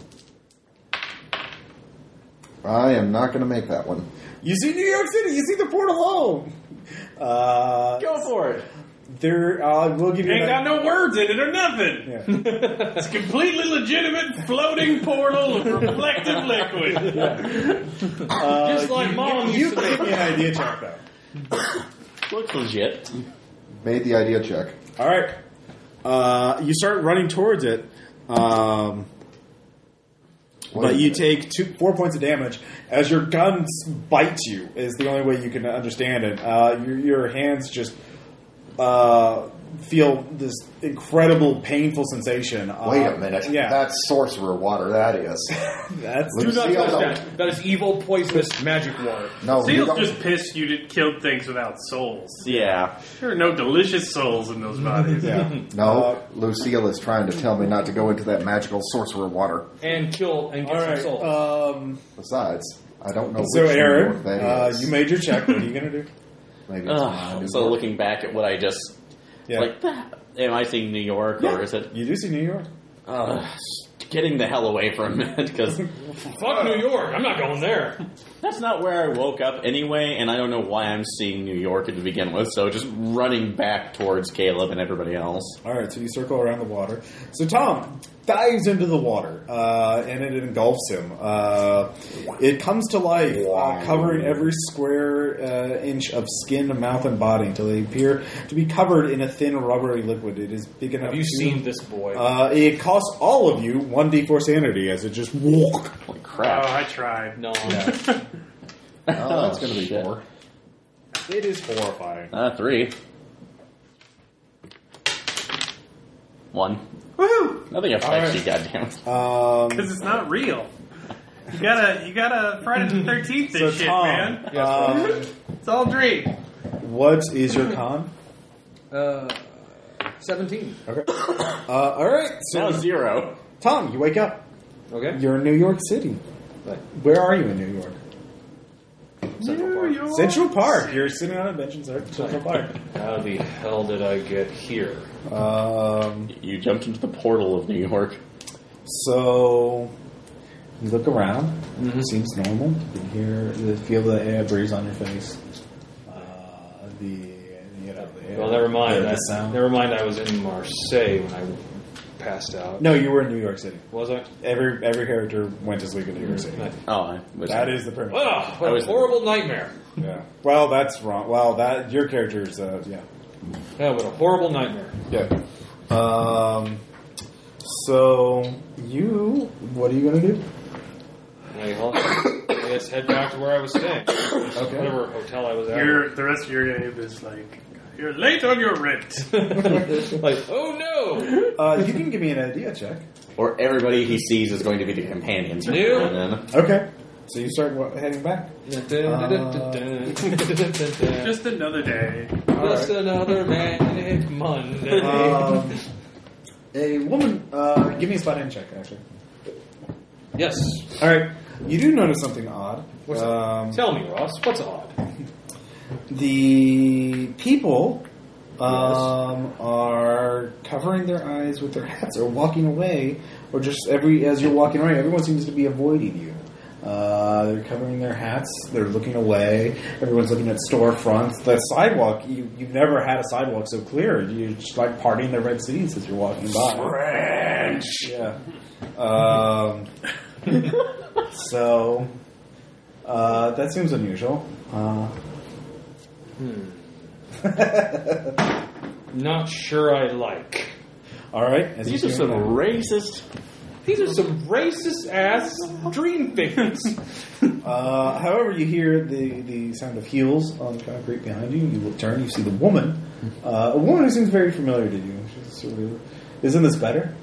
I am not going to make that one. You see New York City. You see the Port of Home. Go for it. We'll give you. Ain't got no words in it or nothing. Yeah. It's completely legitimate floating portal of reflective liquid. Just like Mom You used to give make. me an idea check though. Looks legit. Made the idea check. All right. You start running towards it. But you take 4 points of damage as your gun bites you. Is the only way you can understand it. Your hands just feel this incredible, painful sensation. Wait a minute. Yeah, That's sorcerer water, that is. that's Do not Lucille, touch don't. that. That is evil, poisonous magic water. No, you Seal's don't. just pissed you killed things without souls. Yeah. There are no delicious souls in those bodies. yeah. No, Lucille is trying to tell me not to go into that magical sorcerer water. And kill and get All some right. souls. Besides, I don't know So which New Aaron, York that is. you made your check. What are you going to do? Maybe it's so looking back at what I just... Yeah. Like, am I seeing New York, or is it... You do see New York. Getting the hell away for a minute, because... Fuck New York, I'm not going there. That's not where I woke up anyway, and I don't know why I'm seeing New York to begin with, so just running back towards Caleb and everybody else. Alright, so you circle around the water. So Tom dives into the water, and it engulfs him. It comes to life, covering every square inch of skin, mouth, and body until they appear to be covered in a thin, rubbery liquid. It is big enough. Have you seen this boy? It costs all of you 1d4 sanity as it just... Holy crap. Oh, I tried. No. that's going to be 4. It is horrifying. 3. 1. Woohoo! Nothing affects you, goddamn. Because it's not real. You gotta Friday the 13th this shit, Tom, man. It's all dream. What is your con? 17. Okay. Alright, so Now 0. Tom, you wake up. Okay. You're in New York City. Right. Where are you in New York? Central Park. Central Park. You're sitting on a bench in Central Park. How the hell did I get here? You jumped into the portal of New York. So you look around. It seems normal. You feel the air breeze on your face. Well, never mind. The sound. Never mind. I was in Marseille when I passed out. No, you were in New York City. Was I? Every character went to sleep in New York City. That is the premise. Oh, what a horrible nightmare. Yeah. Well, that's wrong. Well, that your character's yeah. Yeah, what a horrible nightmare. Yeah. So what are you gonna do? I guess head back to where I was staying. Okay. Whatever hotel I was at. The rest of your game is like, you're late on your rent. Like, oh no! You can give me an idea check. Or everybody he sees is going to be the companions. New. And then, Okay. So you start heading back. Just another day. Just another manic Monday. A woman. Give me a spot in check, actually. Yes. All right. You do notice something odd. What's Tell me, Ross. What's odd? The people are covering their eyes with their hats, or walking away, or just as you're walking away, everyone seems to be avoiding you. They're covering their hats. They're looking away. Everyone's looking at storefronts. The sidewalk. You've never had a sidewalk so clear. You're just like parting the Red Seas as you're walking by. French! Yeah. So that seems unusual. Not sure I like. All right. These are some racist... These are some racist ass dream things. However, you hear the sound of heels on the concrete behind you. You look, turn, you see the woman. A woman who seems very familiar to you. She's sort of, isn't this better?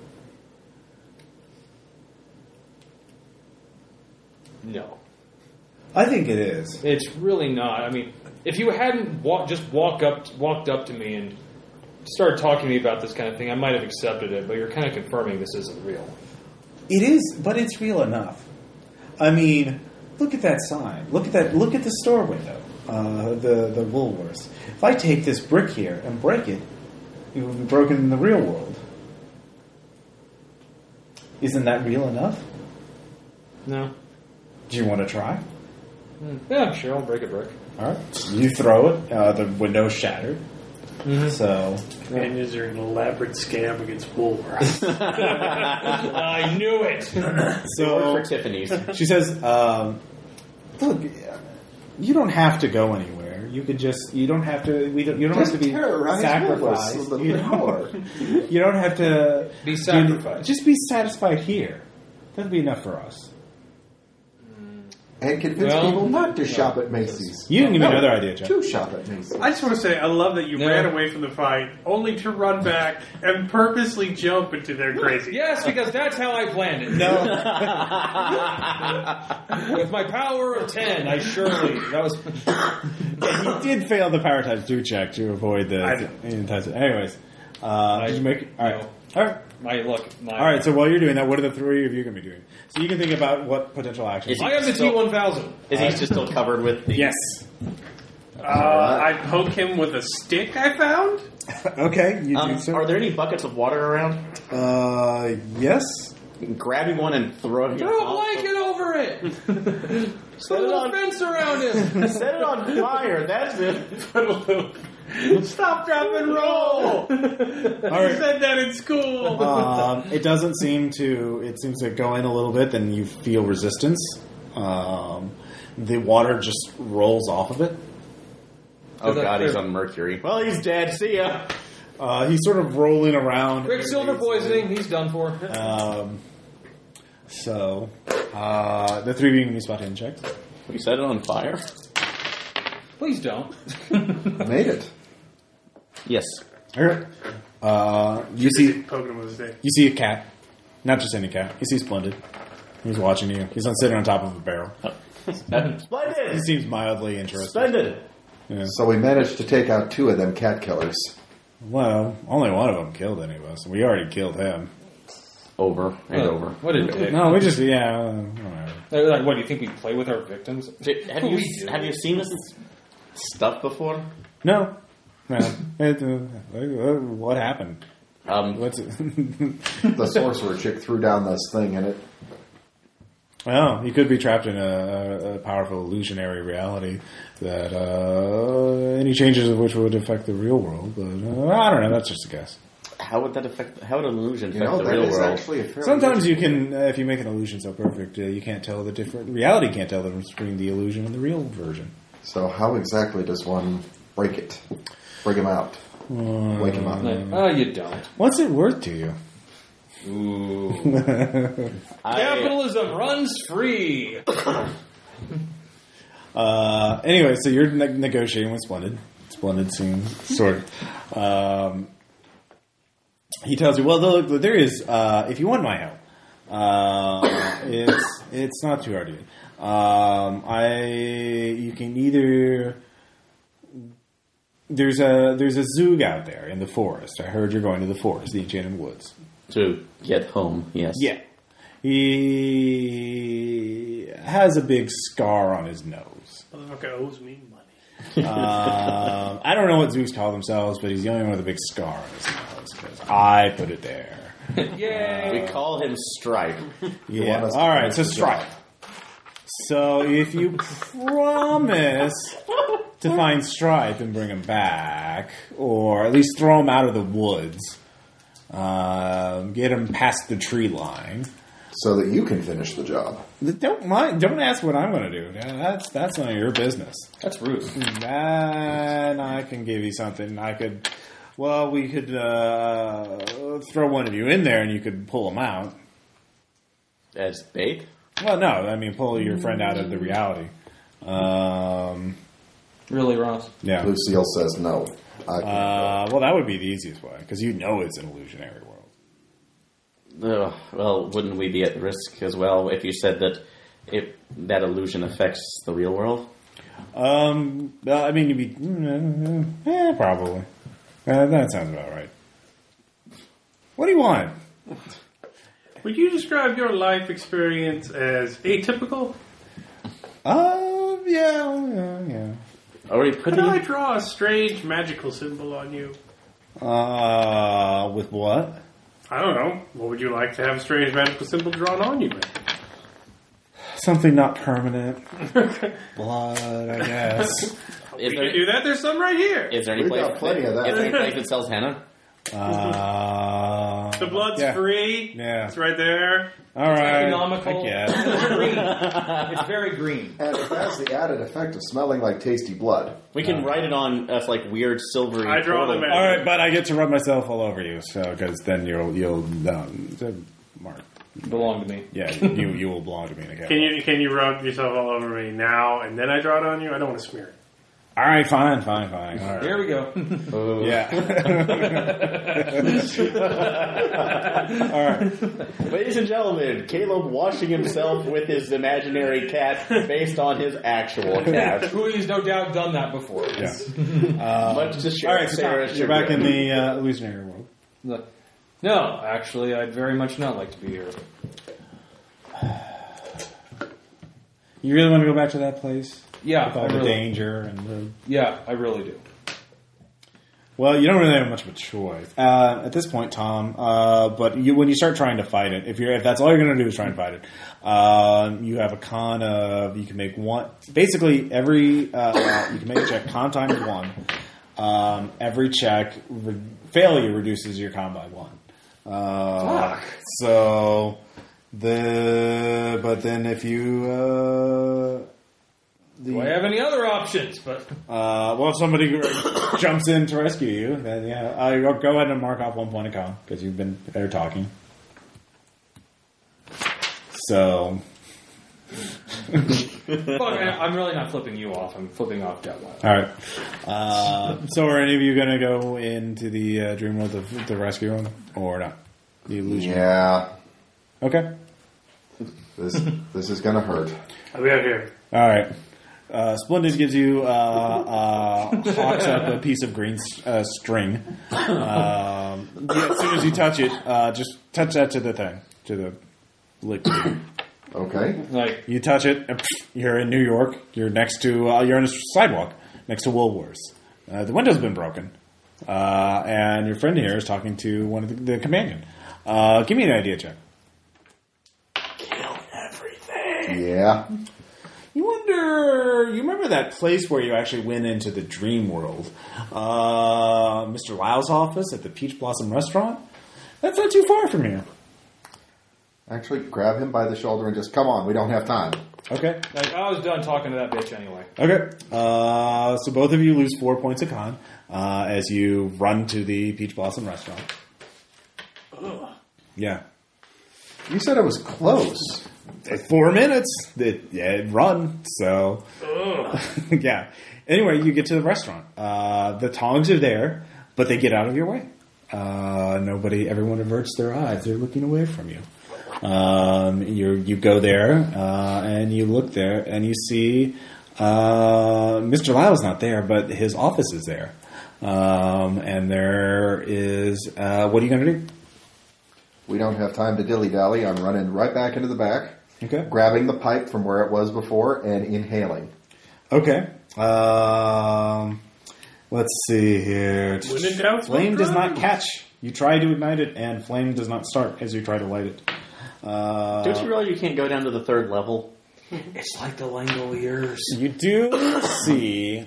No. I think it is. It's really not. I mean, if you hadn't walked up to me and started talking to me about this kind of thing, I might have accepted it, but you're kind of confirming this isn't real. It is, but it's real enough. I mean, look at that sign. Look at the store window. The Woolworths. If I take this brick here and break it, it will be broken in the real world. Isn't that real enough? No. Do you want to try? Yeah, sure. I'll break a brick. All right. You throw it. The window's shattered. Mm-hmm. So, Companions are an elaborate scam against Woolworths. I knew it. So for Tiffany's. She says, "Look, you don't have to go anywhere. You could just. You don't have to. You don't have to be sacrificed. You don't have to be sacrificed. Just be satisfied here. That'd be enough for us." And convince people not to shop at Macy's. You can give me another idea, Jeff. To shop at Macy's. I just want to say, I love that you ran away from the fight, only to run back and purposely jump into their crazy. Yes, because that's how I planned it. No. With my power of 10, I surely... That was... You did fail the power times 2 check to avoid the... Anyways. Did you make... All right. All right. All right, so while you're doing that, what are the three of you going to be doing? So you can think about what potential actions. I have the T-1000. Is he just still covered with the... Yes. I poke him with a stick I found. Okay, you do so. Are there any buckets of water around? Yes. Grabbing one and throwing it. Throw a blanket over it. Put a little fence around him. Set it on fire. That's it. Stop, drop, and roll. I said that in school. It doesn't seem to. It seems to go in a little bit, then you feel resistance. The water just rolls off of it. Oh God, he's on mercury. Well, he's dead. See ya. He's sort of rolling around. Quicksilver poisoning. He's done for. So, the three of you can be spot hidden checks. We set it on fire. Please don't. Made it. Yes. You see, Poking him with a stick. you see a cat, not just any cat. You see Splendid. He's watching you. He's sitting on top of a barrel. Splendid. He seems mildly interested. Splendid. Yeah. So we managed to take out 2 of them cat killers. Well, only one of them killed any of us. We already killed him. Over and over. What did it? No, we just whatever. Like, what do you think we play with our victims? Have you seen this stuff before? No. What happened? What's it? The sorcerer chick threw down this thing and it... Well, he could be trapped in a powerful illusionary reality that any changes of which would affect the real world. But I don't know. That's just a guess. How would that affect? How would an illusion affect the that real is world? actually a fairly Sometimes you can, if you make an illusion so perfect, you can't tell the different. Reality can't tell the difference between the illusion and the real version. So how exactly does one break it? Bring him out. Wake him up. Oh, you don't. What's it worth to you? Ooh. Capitalism runs free. Anyway, so you're negotiating with Splendid. Splendid seems sort of. He tells you, well, look, there is. If you want my help, it's not too hard to get. You can either. There's a Zoog out there in the forest. I heard you're going to the forest, the Enchanted Woods. To get home, yes. Yeah. He has a big scar on his nose. Motherfucker owes me money. I don't know what Zoogs call themselves, but he's the only one with a big scar on his nose because I put it there. Yay! We call him Stripe. Yeah. All right. So Stripe. So if you promise to find Stripe and bring him back, or at least throw him out of the woods, get him past the tree line, so that you can finish the job. Don't ask what I'm going to do. That's none of your business. That's rude. And I can give you something. We could throw one of you in there and you could pull him out. As bait? Well, no, I mean pull your friend out of the reality. Really, Ross? Yeah. Lucille says no. Well, that would be the easiest way because you know it's an illusionary world. Well, wouldn't we be at risk as well if you said that if that illusion affects the real world? I mean, you'd be probably. That sounds about right. What do you want? Would you describe your life experience as atypical? Yeah. Could I draw a strange magical symbol on you? With what? I don't know. What would you like to have a strange magical symbol drawn on you with? Something not permanent. Blood, I guess. We can do that. There's some right here. Is there any We've place? got plenty of that. Is there any place that sells henna? The blood's free. Yeah. It's right there. All right. Economical. I guess. It's very green. And it has the added effect of smelling like tasty blood. We can write it on us like weird silvery. I draw portal. them All right, but I get to rub myself all over you, so because then you'll Mark. Belong to me. Yeah, you will belong to me. Okay. Can you rub yourself all over me now and then I draw it on you? I don't want to smear it. All right, fine. All right. There we go. Yeah. All right. Ladies and gentlemen, Caleb washing himself with his imaginary cat based on his actual cat. Who has no doubt done that before. Yeah. Much to All right, Sarah's so you're back in the illusionary world. No, actually, I'd very much not like to be here. You really want to go back to that place? Yeah, with all the danger and the... Yeah, I really do. Well, you don't really have much of a choice at this point, Tom. But when you start trying to fight it, if that's all you're going to do is try and fight it, you have a con of you can make one. Basically, every you can make a check con times 1. Every check failure reduces your con by 1. Fuck. So but then if you. Do I have any other options? But if somebody jumps in to rescue you, then go ahead and mark off 1 point of con because you've been there talking. So, I'm really not flipping you off. I'm flipping off Detwild. All right. So, are any of you going to go into the dream world to rescue him, or not? The illusion. Yeah. Okay. This is going to hurt. I'll be out here. All right. Splendid gives you hawks up a piece of green string. As soon as you touch it, just touch that to the thing, to the liquid. Okay. Like you touch it, you're in New York. You're next to you're on a sidewalk next to Woolworths. The window's been broken, and your friend here is talking to one of the companion. Give me an idea check. Kill everything. Yeah. You remember that place where you actually went into the dream world? Mr. Lyle's office at the Peach Blossom restaurant? That's not too far from here. Actually, grab him by the shoulder and just, come on, we don't have time. Okay. I was done talking to that bitch anyway. Okay. So both of you lose 4 points of con as you run to the Peach Blossom restaurant. Ugh. Yeah. You said it was close. 4 minutes. It run. So, yeah. Anyway, you get to the restaurant. The tongs are there, but they get out of your way. Everyone averts their eyes. They're looking away from you. You go there, and you look there, and you see Mr. Lyle's not there, but his office is there. And there is... what are you going to do? We don't have time to dilly-dally. I'm running right back into the back. Okay. Grabbing the pipe from where it was before and inhaling. Okay. Let's see here. Flame does not catch. You try to ignite it, and flame does not start as you try to light it. Don't you realize you can't go down to the 3rd level? It's like the Langoliers. You do see...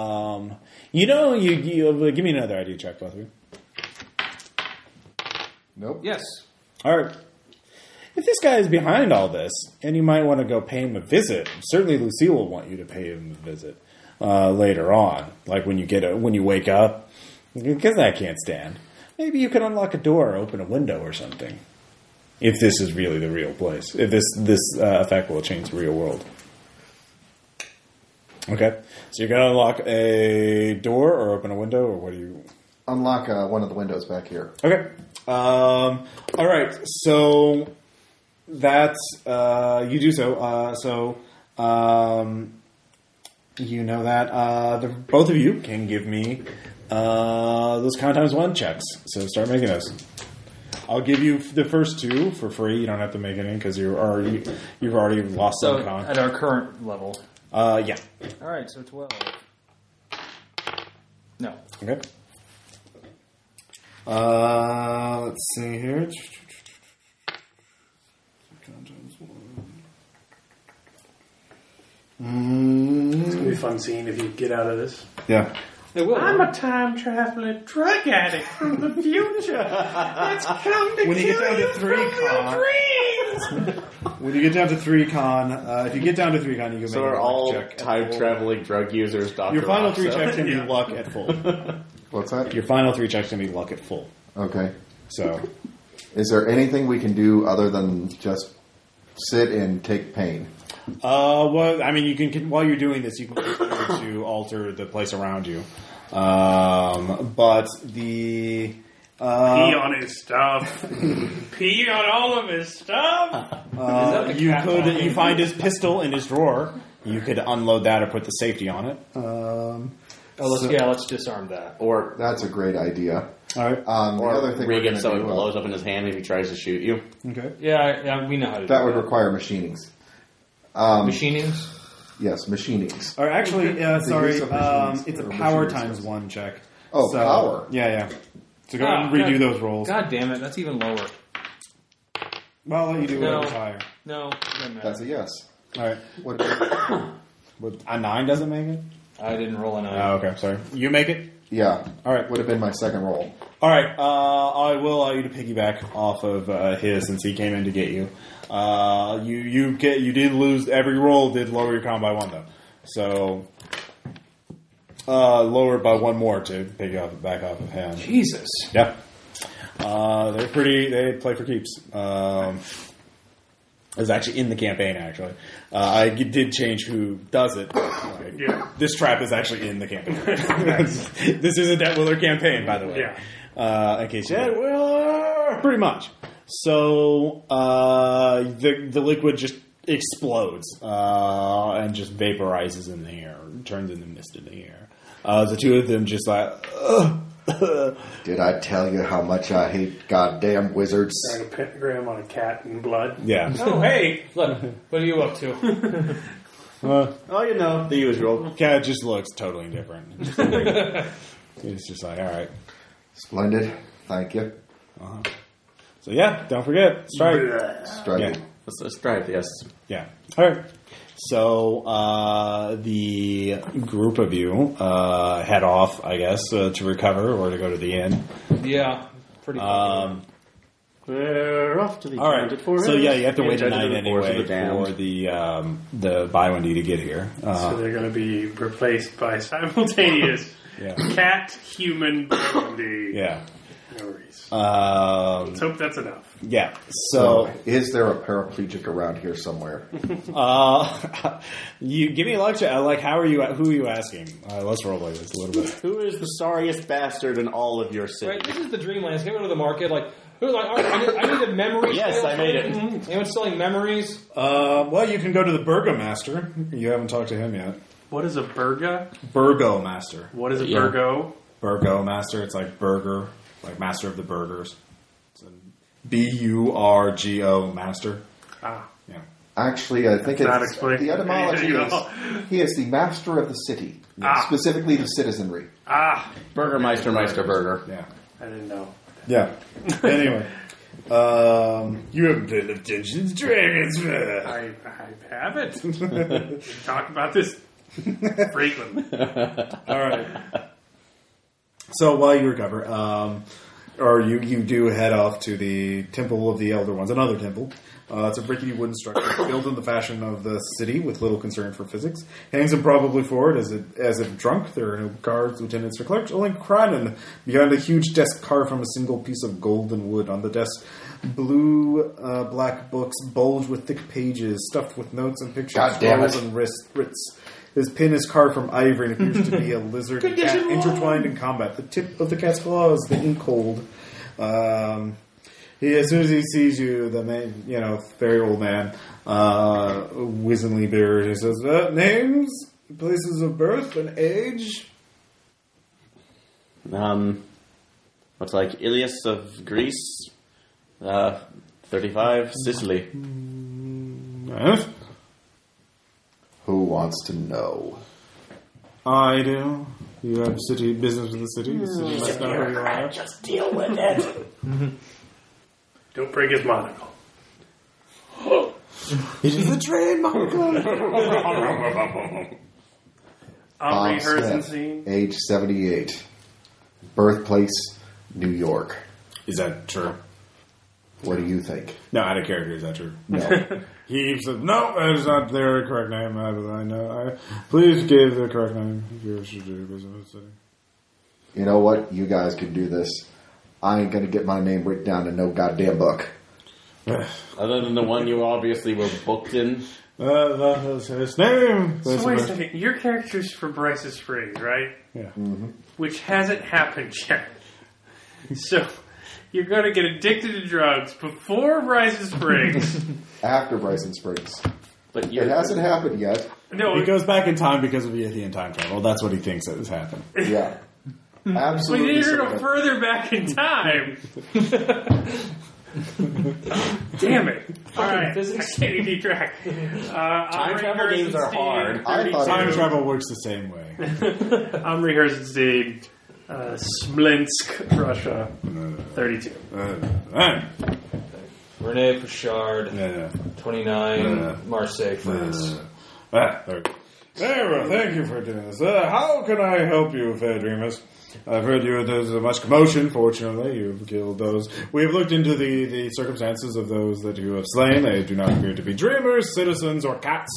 you give me another idea check, both of you. Nope. Yes. All right. If this guy is behind all this, and you might want to go pay him a visit, certainly Lucille will want you to pay him a visit later on, like when you wake up, because I can't stand. Maybe you can unlock a door or open a window or something. If this is really the real place, if this effect will change the real world. Okay, so you're going to unlock a door or open a window, or what do you... Unlock one of the windows back here. Okay. All right. So that's you do so. You know that both of you can give me those con times 1 checks. So start making those. I'll give you the first 2 for free. You don't have to make any because you've already lost some con. At our current level. Yeah. All right. So 12. No. Okay. Let's see here. It's going to be a fun scene if you get out of this. Yeah. It will. I'm a time-traveling drug addict from the future. That's come to when you get down to 3 con. When you get down to 3 con, if you get down to 3 con, you can make so a are all check. time-traveling drug users, Dr. Your final 3 Roxo? checks can be luck at full. What's that? Your final 3 checks can be luck at full. Okay. So, is there anything we can do other than just sit and take pain? well, I mean, you can while you're doing this, you can continue to alter the place around you. But the pee on his stuff. Pee on all of his stuff. You find his pistol in his drawer. You could unload that or put the safety on it. Let's disarm that. Or that's a great idea. All right. The other thing rig him so it blows up in his hand if he tries to shoot you. Okay. Yeah, we know how to do that. That would require machinings. Machinings? Yes, machinings. Or actually, sorry, use of machines it's a or power machines. times 1 check. Oh, power. Yeah. So go ahead and redo those rolls. God damn it, that's even lower. Well, I'll let you do whatever's higher. No, it doesn't matter. That's a yes. All right. A 9 doesn't make it? I didn't roll a 9. Oh, okay, sorry. You make it? Yeah. All right. Would have been my second roll. All right. I will allow you to piggyback off of his since he came in to get you. You did lose every roll. Did lower your con by 1 though. So lower it by 1 more to back off of him. Jesus. Yeah. They're pretty. They play for keeps. It was actually in the campaign. Actually, I did change who does it. This trap is actually in the campaign. This is a Debt Willer campaign, by the way. Yeah. In case you Debt Willer, pretty much. So the liquid just explodes and just vaporizes in the air, turns into mist in the air. The two of them just like. Did I tell you how much I hate goddamn wizards? Drawing a pentagram on a cat in blood. Yeah. Oh, hey, look, what are you up to? The usual. Cat just looks totally different. It's just like, all right. Splendid. Thank you. So yeah, don't forget, strike. Strike. Yeah. Stripe, yes. Yeah. All right. So the group of you head off, I guess, to recover or to go to the inn. Yeah, pretty We're off to the all right. forest. So yeah, you have to wait a Enchanted night forest anyway of the damned. for the Bywindy to get here. So they're going to be replaced by simultaneous cat, human, Bywindy. Yeah. No worries. Let's hope that's enough. Yeah. So is there a paraplegic around here somewhere? you give me a lecture. Like, who are you asking? Let's roll like this a little bit. Who is the sorriest bastard in all of your city? Right, this is the Dreamlands. Can we go to the market? Like, who's like, I need a memory. Yes, I made it. Anyone selling memories? Well, you can go to the Burgomaster. You haven't talked to him yet. What is a burga? Burgomaster. What is a burgo? Burgomaster. It's like burger, like master of the burgers. It's a BURGO master. Ah. Yeah. Actually, I think not it's explained the etymology anything at is all. he is the master of the city, specifically the citizenry. Burgermeister Burger. Yeah. I didn't know. Yeah. Anyway, you haven't played the Dungeons and Dragons. I haven't. We talk about this frequently. All right. So while you recover, or you do head off to the Temple of the Elder Ones, another temple. It's a rickety wooden structure built in the fashion of the city with little concern for physics. Hangs improbably forward as if drunk. There are no guards, lieutenants, or clerks. Only Kranen behind a huge desk carved from a single piece of golden wood. On the desk, black books bulge with thick pages stuffed with notes and pictures, scrolls and writs. His pin is carved from ivory and appears to be a lizard cat intertwined in combat. The tip of the cat's claw is the ink cold. As soon as he sees you, the man, very old man, wizenly bearded, he says, names, places of birth, and age? Looks like Ilias of Greece, 35, Sicily. Who wants to know? I do. You have business with the city. The city must know who you are. Just deal with it. Don't break his monocle. It is a trademark. Henri Bob Smith, Herzenstein. age 78. Birthplace, New York. Is that true? What do you think? No, out of character. Is that true? No. He said, no, that is not their correct name. I know. Please give the correct name. You should do business with the city. You know what? You guys can do this. I ain't going to get my name written down in no goddamn book. Other than the one you obviously were booked in. That was his name. So wait a second. Your character's for Bryce's Springs, right? Yeah. Mm-hmm. Which hasn't happened yet. So you're going to get addicted to drugs before Bryce's Springs. After Bryson Springs. But It hasn't happened yet. No, He goes back in time because of Yithian time travel. That's what he thinks has happened. Yeah. we Absolutely. need to go certain. further back in time. Damn it! All right, physics. I can't even keep track. Time travel games are hard. Time travel works the same way. Omri Herzenstein, Smolensk, Russia, 32. Rene Fouchard, 29, Marseille, France. Very well, thank you for doing this. How can I help you, fair dreamers? I've heard there's much commotion. Fortunately, you've killed those. We have looked into the circumstances of those that you have slain. They do not appear to be dreamers, citizens, or cats.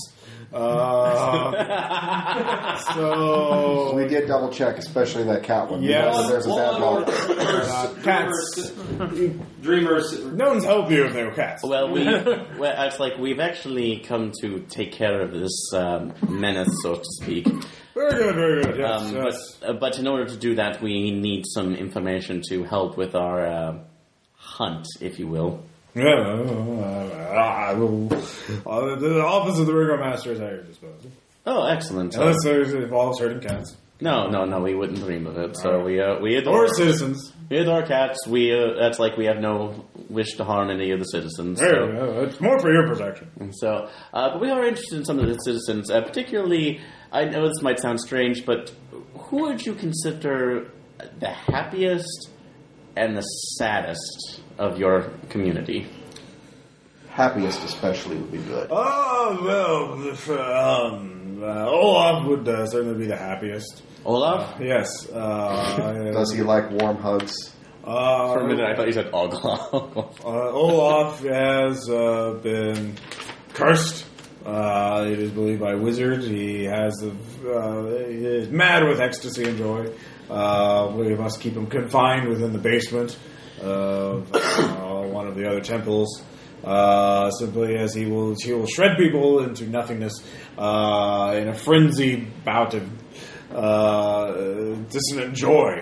So we did double check, especially that cat one. Yes, there's a bad dog. Cats. Dreamers. No one's helped you if they were cats. Well, it's like we've actually come to take care of this menace, so to speak. Very good, very good. Yes, But in order to do that, we need some information to help with our hunt, if you will. Yeah, I will. The office of the Rigor Master is at your disposal. Oh, excellent. Unless it involves hurting cats. No, we wouldn't dream of it. So we Or adore citizens. We adore cats. That's like we have no wish to harm any of the citizens. It's more for your protection. So, but we are interested in some of the citizens, particularly. I know this might sound strange, but who would you consider the happiest and the saddest of your community? Happiest especially would be good. Oh, well, Olaf would certainly be the happiest. Olaf? Yes. Does he like warm hugs? For a minute I thought you said Olaf. Olaf has been cursed. It is believed by wizards. He is mad with ecstasy and joy. We must keep him confined within the basement of one of the other temples. Simply as he will shred people into nothingness in a frenzy bout of dissonant joy.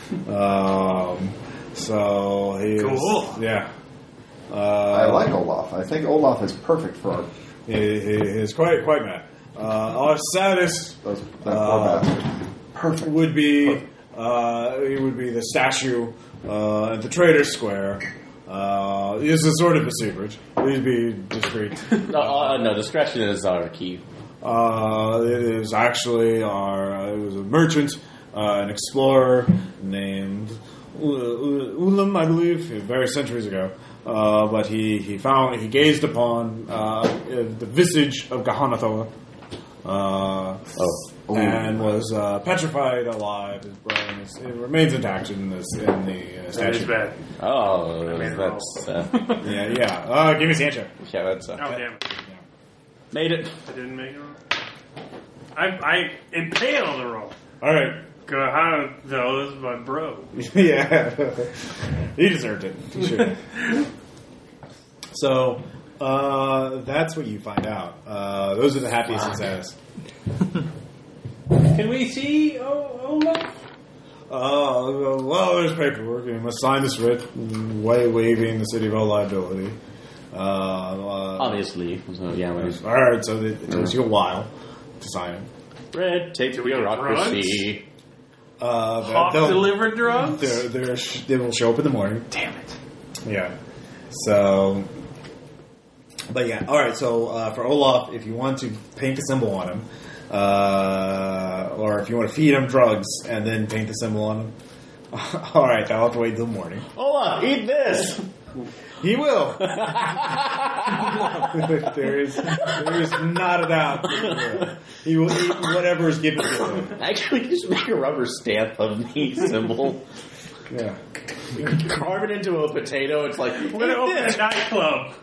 So he cool. I like Olaf. I think Olaf is perfect for our... He is quite mad. Our saddest perfect would be it would be the statue at the Trader Square. It's a sort of a secret. Please be discreet. No, discretion is our key. It is actually it was a merchant, an explorer named Ulam, I believe, various centuries ago. But he gazed upon the visage of Gahanathoa, and was petrified alive. His brain it remains intact in the statue. That is bad. Oh, that's yeah. Give me the answer. Yeah, that's. Oh damn it! Yeah. Made it. I didn't make it. I impaled the roll. All right. Gahanathoa is my bro. Yeah, he deserved it. He should. So that's what you find out. Those are the happiest and saddest. Can we see Olaf? Well, there's paperwork. You must sign this writ, waiving the city of all liability. Obviously. So, yeah. All right, so it takes you a while to sign it. Red tape bureaucracy. Delivered drugs? They will show up in the morning. Damn it. Yeah. So, but yeah. All right. So for Olaf, if you want to paint a symbol on him, or if you want to feed him drugs and then paint the symbol on him, all right, I'll have to wait until morning. Olaf, eat this. He will. there is not a doubt. He will eat whatever is given to him. Actually, just make a rubber stamp of the symbol. Yeah. Carve it into a potato. It's like, we're going to open a nightclub.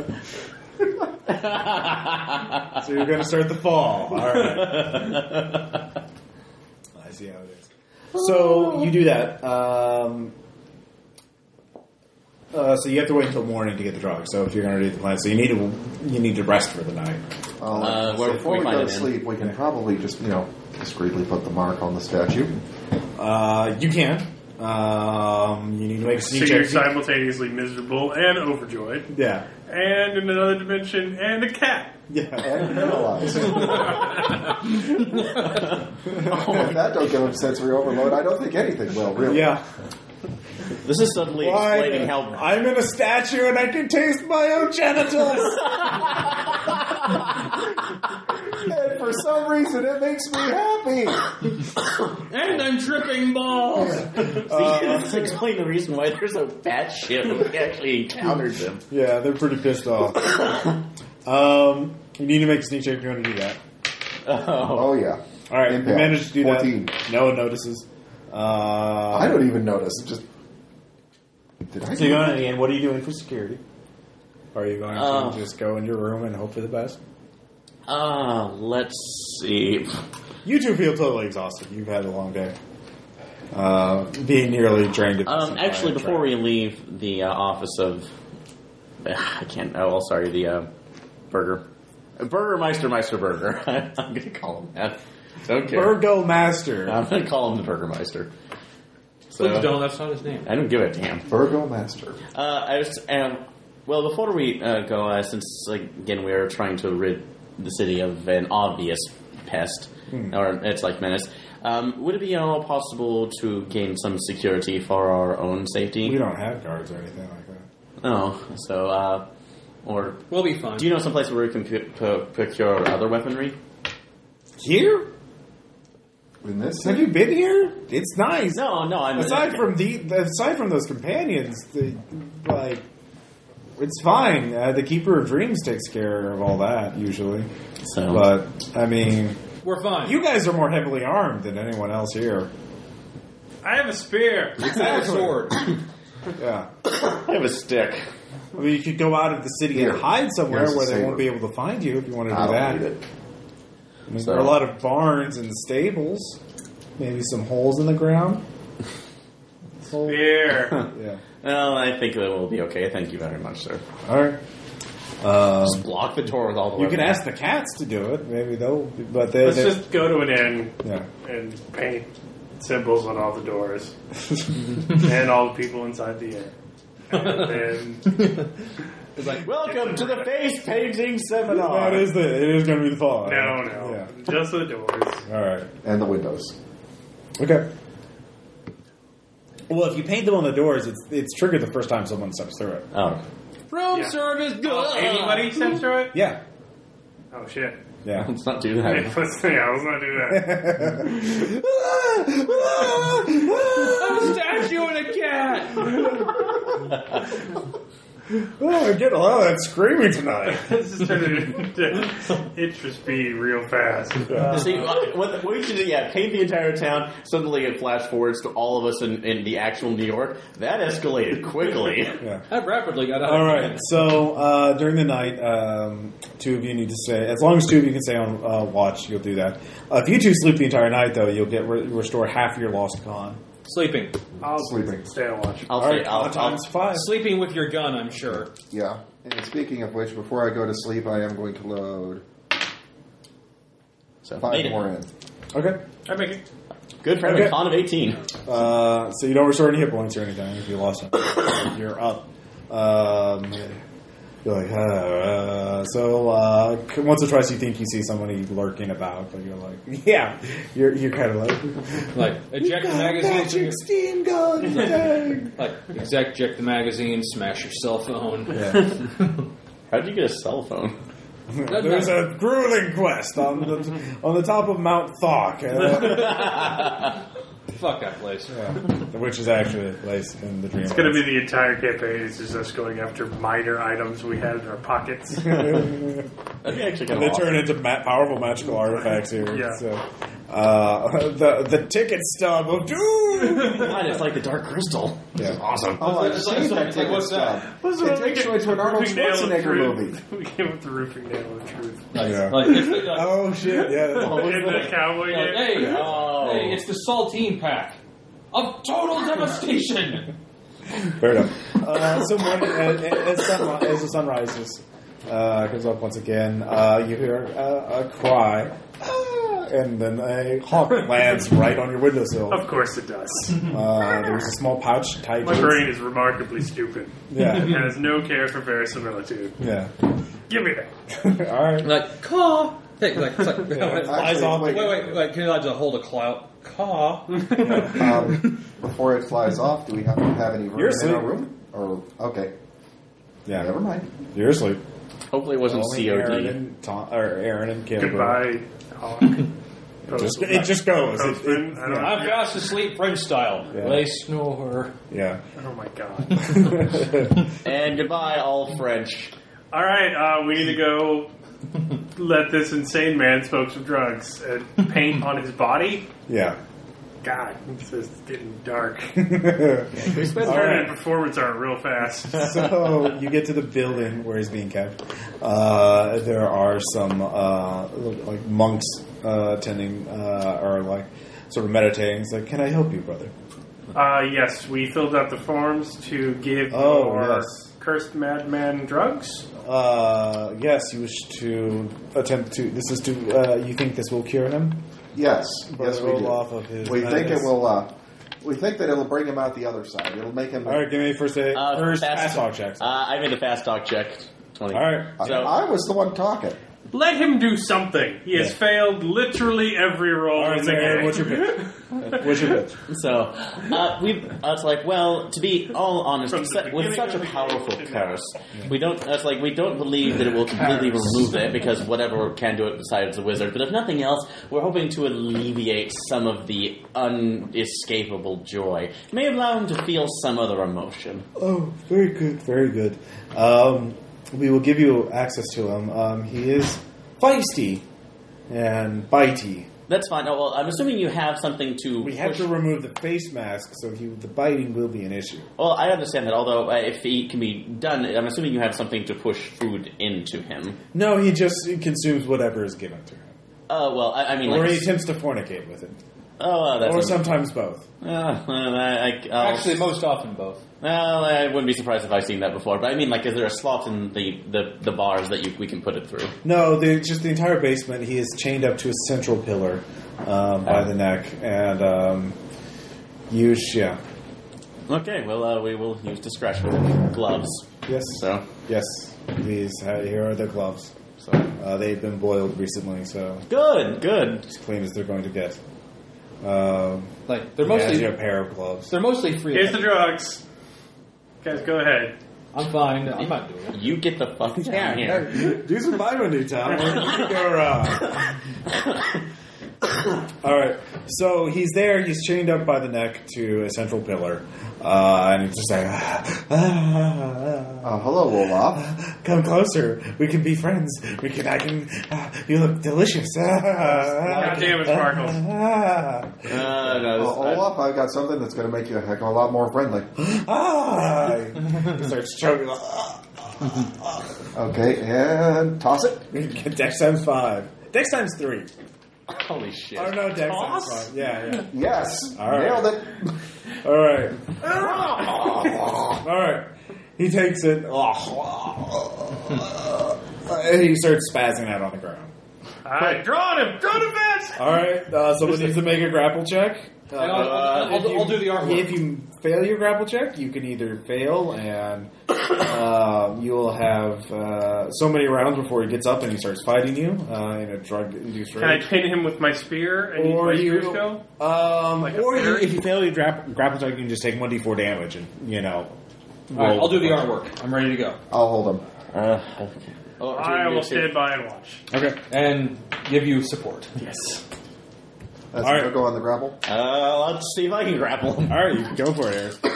So you're going to start the fall. All right. I see how it is. So you do that. So you have to wait until morning to get the drugs. So if you're going to do the plan, so you need to rest for the night. Before we go to sleep, we can probably just discreetly put the mark on the statue. You can. You need to make a sneak check. So you're simultaneously miserable and overjoyed. Yeah. And in another dimension, and a cat. Yeah. And paralyzed. If that don't give him sensory overload, I don't think anything will, really. Yeah. This is suddenly explaining how... I'm in a statue and I can taste my own genitals! And for some reason, it makes me happy. And I'm tripping balls! Let's explain the reason why there's a bat ship when we actually encountered them. Yeah, they're pretty pissed off. You need to make a sneak check if you want to do that. Oh yeah. Alright, you managed to do 14. that. No one notices. I don't even notice. Just... So you're going in, what are you doing for security? Are you going to just go in your room and hope for the best? Let's see. You two feel totally exhausted. You've had a long day. Being nearly drained at this actually, before we leave the office of... the Burgermeister Burger. I'm going to call him that. Don't care. Burgomaster. I'm going to call him the Burgermeister. So, please don't, that's not his name. I don't give a damn. Burgomaster. Before we go, since, again, we are trying to rid the city of an obvious pest, or it's like menace, would it be at all possible to gain some security for our own safety? We don't have guards or anything like that. Oh, so, or... We'll be fine. Do you know some place where we can procure other weaponry? Here? In this? Have you been here? It's nice. No, I'm... Aside from those companions, it's fine. The Keeper of Dreams takes care of all that, usually. So... But, I mean... We're fine. You guys are more heavily armed than anyone else here. I have a spear. I have a sword. Yeah. I have a stick. I mean, you could go out of the city and hide somewhere where they won't be able to find you if you want to do that. I mean, there are a lot of barns and stables. Maybe some holes in the ground. Spear. Yeah. Well, I think that will be okay. Thank you very much, sir. All right. Just block the door with all the You weapons. can ask the cats to do it. Maybe they'll... But Let's just go to an inn Yeah. and paint symbols on all the doors. And all the people inside the inn. And then... It's like, welcome to the face painting seminar. It is going to be the fall. No. Yeah. Just the doors. All right. And the windows. Okay. Well, if you paint them on the doors, it's triggered the first time someone steps through it. Oh. room Yeah. service, good. Oh, anybody steps through it? Yeah. Oh, shit. Yeah. Let's not do that. Let's not do that. I'm a statue and a cat. Oh, I get a lot of that screaming tonight. This is turning into interest speed real fast. See, what we should do, paint the entire town, suddenly it flash forwards to all of us in the actual New York. That escalated quickly. Yeah. That rapidly got out. All right. So during the night, two of you need to stay. As long as two of you can stay on watch, you'll do that. If you two sleep the entire night, though, you'll get restore half your lost con. Sleeping. I'll Sleeping. stay on watch. All right, times 5. Sleeping with your gun, I'm sure. Yeah. And speaking of which, before I go to sleep, I am going to load So 5 more in. Okay. I make it. Good for having a con of 18. So you don't restore any hit points or anything if you lost them. You're up. You're like, so once or twice you think you see somebody lurking about, but you're like, yeah, you're kind of Like eject the magazine. Magic steam gun. Like eject the magazine, smash your cell phone. Yeah. How did you get a cell phone? There's a grueling quest on the top of Mount Thok. Fuck that place. Yeah. Which is actually a place in the Dreamlands. It's going to be the entire campaign. It's just us going after minor items we had in our pockets. That'd be actually kind They of awesome. turn into powerful magical artifacts here. Yeah. So, the ticket stub of doom. God, it's like the Dark Crystal. This is awesome. Oh, I've It's seen like- that ticket what's that? stub. It takes you into an Arnold Roofing nail of Schwarzenegger truth. movie. We came with the roofing nail of truth. Yeah. Like, it's the, Oh shit! Yeah. In the cowboy like, game. hey, Oh. hey, it's the saltine pack of total devastation. Fair enough. So morning, as the sun rises, comes up once again, you hear a cry, and then a hawk lands right on your windowsill. Of course it does. There's a small pouch tied My to brain is remarkably stupid. Yeah. It has no care for verisimilitude. Yeah. Give me that. All right. Like, caw, Hey, like, it's like it flies off. wait. Can you just hold a caw? Before it flies off, do we have to have any room in our room? Or okay, Yeah, never mind. You're asleep. Hopefully it wasn't Only COD. Aaron and Kim. Goodbye, Hawk. It just goes. Postman, I don't know. I'm fast asleep French style. Yeah. They snore. Yeah. Oh my god. And goodbye, all French. All right, we need to go let this insane man smoke some drugs and paint on his body. Yeah. God, this is getting dark. We spent All Turning right. performance art real fast. So you get to the building where he's being kept. There are some like monks attending or like sort of meditating. It's like, can I help you, brother? Yes, we filled out the forms to give Oh, your yes. cursed madman drugs. Yes, you wish to attempt to. This is to. You think this will cure him? Yes, yes, we Roll do. off of his We think it madness. will. We think that it'll bring him out the other side. It'll make him. All right, give me first pass talk checks. I made a fast talk check. 20. All right. So, I was the one talking. Let him do something. He has failed literally every role All right, in so the Aaron, game. what's your pitch? What's your pitch? it's like, well, to be all honest, From the with beginning such of a the powerful game. curse, we don't believe that it will completely remove it, because whatever can do it besides the wizard. But if nothing else, we're hoping to alleviate some of the unescapable joy. It may allow him to feel some other emotion. Oh, very good, very good. We will give you access to him. He is feisty and bitey. That's fine. Oh, well, I'm assuming you have something to. We have to remove the face mask, so the biting will be an issue. Well, I understand that. Although if he can be done, I'm assuming you have something to push food into him. No, he just consumes whatever is given to him. Oh well, I mean, Or like, he attempts to fornicate with it. oh, that's Or sometimes both. Actually, most often both. Well, I wouldn't be surprised if I've seen that before. But I mean, like, is there a slot in the bars that we can put it through? No, just the entire basement. He is chained up to a central pillar by the neck. And yeah. Okay, well, we will use discretion. Gloves. Yes. So. Yes. These, here are the gloves. So. They've been boiled recently, so Good. as clean as they're going to get. Like they're He hands mostly you a pair of gloves. they're mostly free. Here's the drugs. Guys, go ahead. I'm fine. I'm not doing it. You get the fuck down here. Do some vitamin Tom. You go around. All right. So he's there. He's chained up by the neck to a central pillar, and he's just like, Hello, Olaf. "Come closer. We can be friends. I can. You look delicious." God damn it, Sparkles. Olaf, I've got something that's going to make you a heck of a lot more friendly. He starts choking. Okay, and toss it. Dex times 5. Dex times 3. Holy shit. Oh no, Dex times 5. Yeah. Yes, All right. nailed it. All right. All right. He takes it. And he starts spazzing out on the ground. Alright, draw him! Draw him, Vince! All right. Someone needs to make a grapple check. And I'll do the artwork. If you fail your grapple check, you can either fail and you'll have so many rounds before he gets up and he starts fighting you in a drug-induced Can I rage. pin him with my spear and use Or my you, spear skill? Like a or fairy? if you fail your grapple check, you can just take 1d4 damage and All right, I'll do the artwork. I'm ready to go. I'll hold him. Okay. Oh, I will stand by and watch. Okay. And give you support. Yes. Let's All right. go on the grapple. Let's see if I can grapple him. All right, you can go for it, Eric.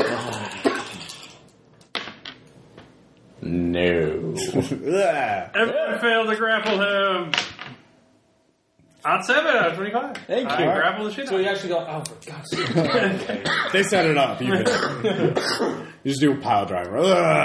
No. Everyone failed to grapple him. On 7 out of 25. Thank I you. grapple the shit So out you of actually go, oh, for God's sake. They set it up. You just do a pile driver.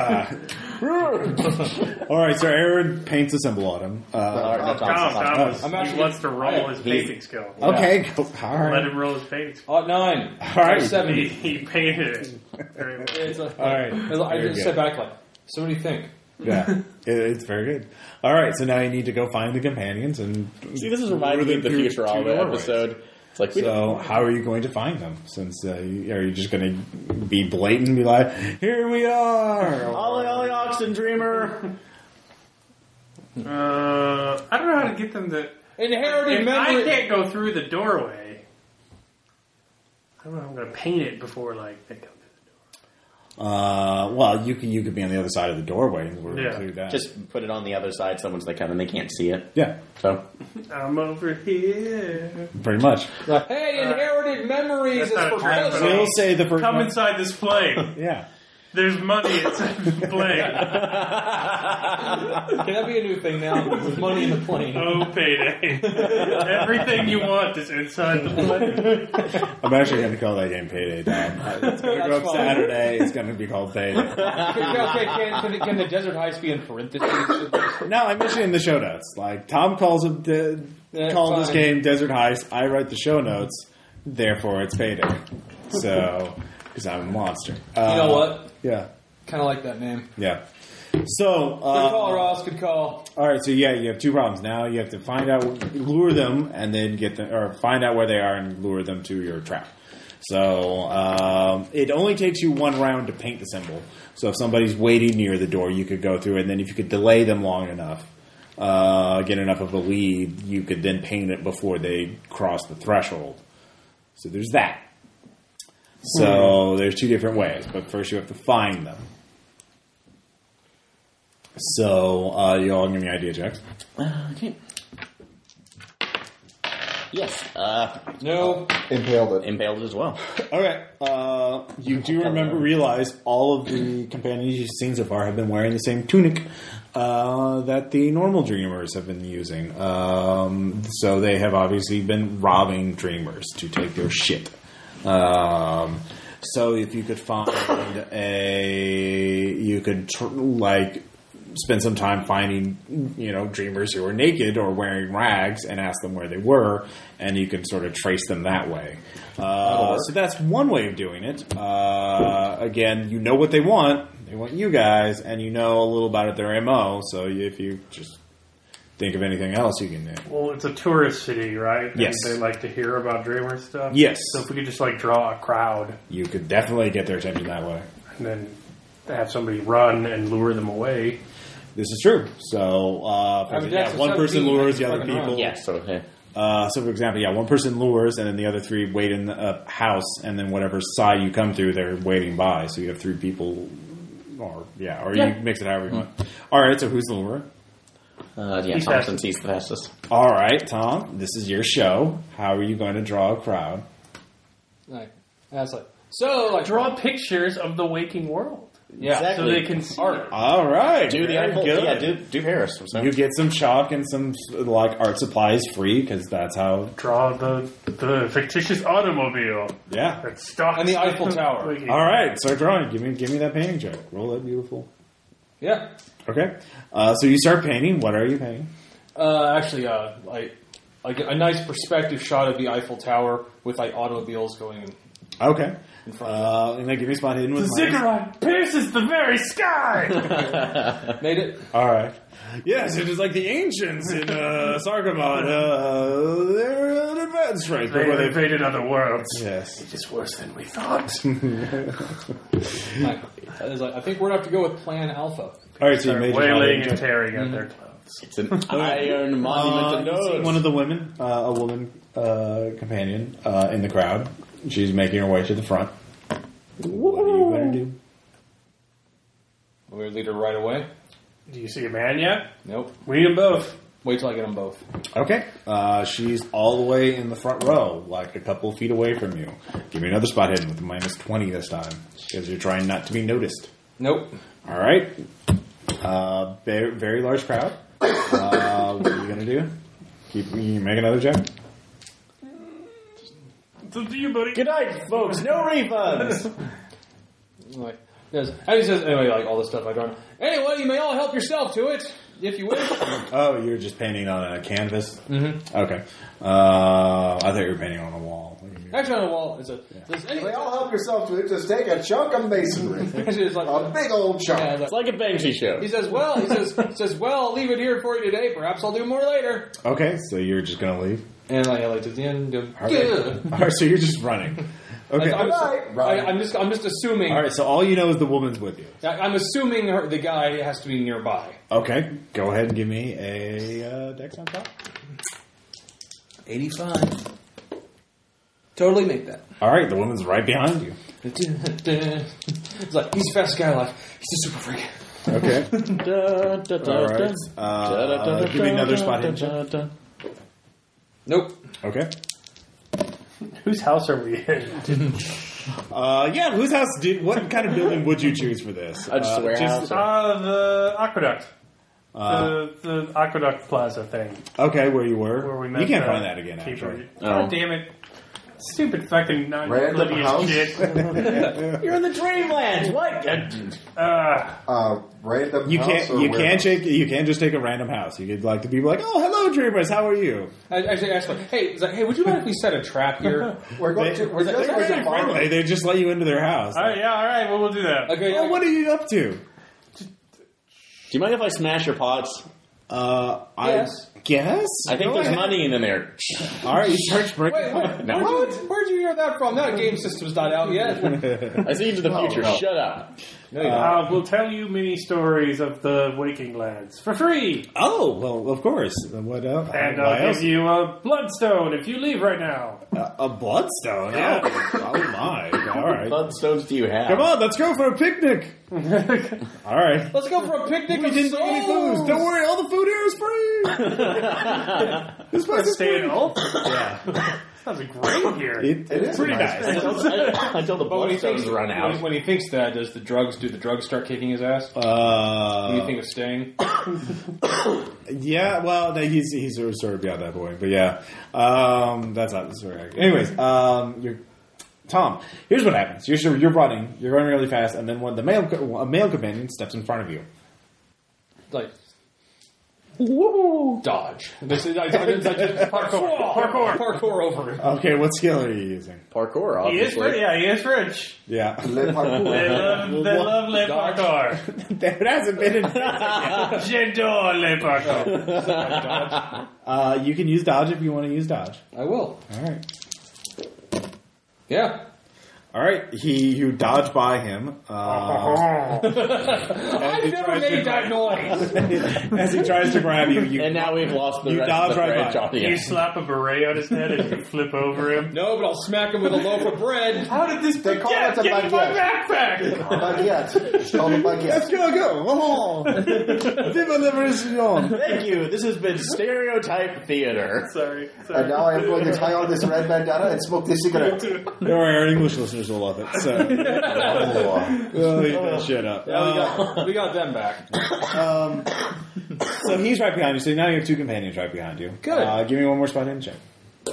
All right, so Aaron paints a symbol on him. That's Thomas, I'm he actually- wants to roll his he- painting skill. Okay, go. All Let right. him roll his painting skill. 9. All right. 70. He painted it. Very well. All right. I Very just good. step back like, so what do you think? Yeah, it's very good. All right, so now you need to go find the companions and See, this is reminding me of the Through Futurama doorways. episode. It's like, we So how are you going to find them? Since are you just going to be blatant and be like, "Here we are"? Ollie, Ollie, Oxen Dreamer. I don't know how to get them to... Inherited memory... I can't go through the doorway. I don't know how I'm going to paint it before, they come through the door. Well, you could be on the other side of the doorway and we'll include that. Just put it on the other side. Someone's coming, they can't see it. Yeah. So I'm over here. Pretty much. Hey, inherited memories is for We'll say the first Come one. inside this plane. Yeah. There's money inside the plane. Can that be a new thing now? With money in the plane. Oh, Payday. Everything you want is inside the plane. I'm actually going to call that game Payday, Dom. It's going to go up Saturday. It's going to be called Payday. Can the Desert Heist be in parentheses? No, I mentioned in the show notes. Tom calls this game Desert Heist. I write the show notes. Therefore, it's Payday. So, because I'm a monster. You know what? Yeah. Kind of like that name. Yeah. So, good call, Ross. Good call. All right. So, you have two problems. Now you have to lure them, and then find out where they are and lure them to your trap. So, it only takes you one round to paint the symbol. So, if somebody's waiting near the door, you could go through, and then if you could delay them long enough, get enough of a lead, you could then paint it before they cross the threshold. So, there's that. So there's two different ways, but first you have to find them. So you all give me idea checks. Okay. Yes. No. Impaled Impaled as well. Okay. You do realize all of the companions you've seen so far have been wearing the same tunic that the normal dreamers have been using. So they have obviously been robbing dreamers to take their shit. So if you could find spend some time finding, dreamers who are naked or wearing rags and ask them where they were, and you can sort of trace them that way. So that's one way of doing it. Again, you know what they want. They want you guys, and you know a little about their MO, so if you just think of anything else you can do. Well, it's a tourist city, right? Yes. And they like to hear about Dreamer stuff? Yes. So if we could just draw a crowd. You could definitely get their attention that way. And then have somebody run and lure them away. This is true. So, one person lures the other people. Yeah, so for example, one person lures, and then the other three wait in the house, and then whatever side you come through, they're waiting by. So you have three people, or you mix it however you want. All right, so who's the lurer? Tom, since he's the fastest. All right, Tom, this is your show. How are you going to draw a crowd? Draw pictures of the waking world. Yeah, exactly. So they can see art. All right. Do the Eiffel. Yeah, do Paris. So. You get some chalk and some art supplies free because that's how. Draw the fictitious automobile. Yeah. That stalks and the Eiffel Tower. All right, start drawing. Give me that painting check. Roll that beautiful. Yeah. Okay. So you start painting. What are you painting? A nice perspective shot of the Eiffel Tower with automobiles going in. Okay. In front and then give me a spot hidden with the ziggurat pierces the very sky. Made it. All right. Yes, it is like the ancients in Sargamon. They're an advanced race. They invaded other worlds. Yes. It's just worse than we thought. I think we're going to have to go with Plan Alpha. All right, so you made wailing and tearing at their clothes. It's an iron monument of nodes. One of the women, a woman companion in the crowd. She's making her way to the front. What are you going to do? We're going to lead her right away. Do you see a man yet? Nope. We need them both. Wait till I get them both. Okay. She's all the way in the front row, like a couple of feet away from you. Give me another spot hidden with a -20 this time, because you're trying not to be noticed. Nope. All right. Very, very large crowd. What are you going to do? You make another check? It's up to you, buddy. Good night, folks. No refunds. He says, anyway, all this stuff I don't. Anyway, you may all help yourself to it, if you wish. Oh, you're just painting on a canvas? Mm-hmm. Okay. I thought you were painting on a wall. Actually, on a wall. Anyway, all help yourself to it. Just take a chunk of masonry. A big old chunk. Yeah, it's like a Banksy show. He says, I'll leave it here for you today. Perhaps I'll do more later. Okay, so you're just going to leave? And at the end, All right, so you're just running. Okay. I'm just assuming. All right, so all you know is the woman's with you. I'm assuming the guy has to be nearby. Okay, go ahead and give me a dex on top. 85. Totally make that. All right, the woman's right behind you. It's like, he's the fastest guy alive. He's a super freak. Okay. All right. Give me another spot hidden check. Nope. Okay. Whose house are we in? Yeah, whose house? What kind of building would you choose for this? Just a warehouse. The aqueduct. The aqueduct plaza thing. Okay, where you were. Where we met. You can't find that again, keeper. actually. God damn it. Stupid fucking Random house. shit. You're in the Dreamlands. What? Random You house can't. or You warehouse? can't just take a random house. You could like the people like, oh, hello, dreamers. How are you? I asked like, hey, would you mind if we set a trap here? We're going to. We're They're just going very to farm. friendly. They just let you into their house. All right, well, we'll do that. Okay. Oh, what are you up to? Do you mind if I smash your pots? Yes. I guess. I think Go there's ahead. money in there. All right, you start breaking. Wait. No. Where'd you hear that from? That game system's not out yet. I see into the future. no. Shut up. No, you don't. We'll tell you many stories of the Waking Lands for free. Oh, well, of course. What else? And Why I'll else? give you a bloodstone if you leave right now. A bloodstone? Yeah. Oh my. All right. What bloodstones do you have? Come on, let's go for a picnic. All right. Let's go for a picnic We of didn't take any souls. food. Don't worry, all the food here is free. This place is Stay free. at home. Yeah. Sounds great here. It is pretty nice. Until the But when he thinks bloodstones run out. when he thinks that, do the drugs start kicking his ass? When you think of staying? Yeah, well, no, he's sort of beyond that point, but yeah, that's not the story. Anyways, Tom. Here's what happens: you're running, you're going really fast, and then when a male companion steps in front of you. Like, dodge. This is I just parkour over him. Okay, what skill are you using? Parkour, He is obviously. French. He is French. Yeah, Le parkour. They love le Dodge. parkour. that hasn't been in. J'adore le parkour. You can use dodge if you want to use dodge. I will. All right. Yeah. All right, you dodge by him. I've never made that noise. As he tries to grab you, And now we've lost the You rest dodge of the right French by. You audience. slap a beret on his head and you flip over him. No, but I'll smack him with a loaf of bread. How did this They call it a Give me my baguette. backpack! Baguette. It's called a let's baguette. go. Oh, viva la revolution. Thank you. This has been Stereotype Theater. Sorry. And now I am going to tie on this red bandana and smoke this cigarette. Don't worry, our English listeners will love it. So, we'll eat that shit up. Yeah, we got them back. So he's right behind you. So now you have two companions right behind you. Good. Give me one more spot in check.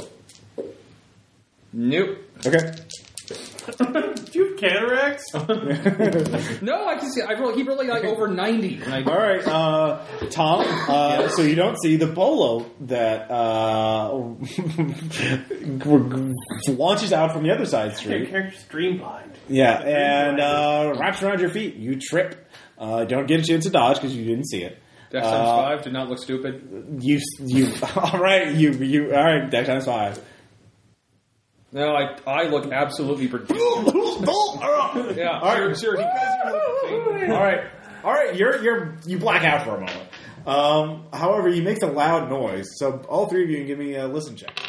Nope. Okay. Do you have cataracts? No, I can see. He really like over 90. And I, All right, Tom. So you don't see the bolo that launches out from the other side of the Your street. character's dreamblind. Yeah, and wraps around your feet. You trip. Don't get a chance to dodge because you didn't see it. Dex times 5 did not look stupid. You all right? You all right? Dex times 5. No, I look absolutely ridiculous. Yeah, sure. All right. You black out for a moment. However, you make a loud noise. So all three of you can give me a listen check.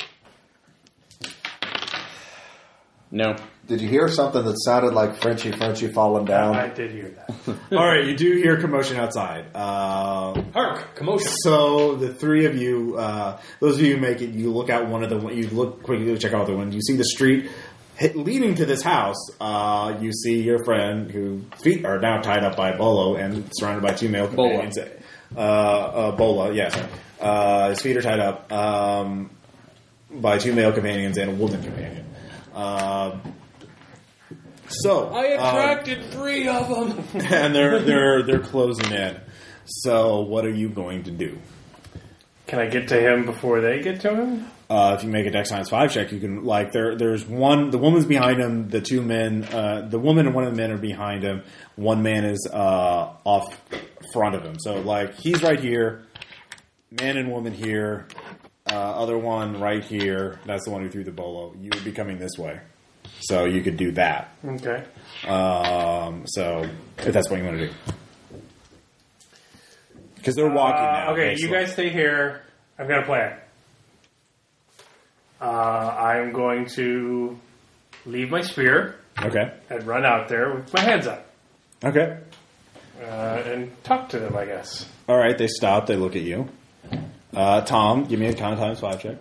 No. Did you hear something that sounded like Frenchie falling down? I did hear that. All right, you do hear commotion outside. Hark! Commotion. So the three of you, those of you who make it, you look out one of the. You look quickly to check out the window. You see the street leading to this house. You see your friend whose feet are now tied up by Bolo and surrounded by two male companions. Bola, yes. His feet are tied up by two male companions and a woman companion. So I attracted 3 of them. and they're closing in. So what are you going to do? Can I get to him before they get to him? If you make a Dex Science 5 check, you can there's one. The woman's behind him. The two men, the woman and one of the men are behind him. One man is off front of him. So he's right here. Man and woman here. Other one right here. That's the one who threw the bolo. You would be coming this way. So you could do that. Okay. So if that's what you want to do. Because they're walking now. Okay, you guys stay here. I've got a plan. I'm going to leave my spear. Okay. And run out there with my hands up. Okay. And talk to them, I guess. All right, they stop. They look at you. Tom, give me a con times 5 check.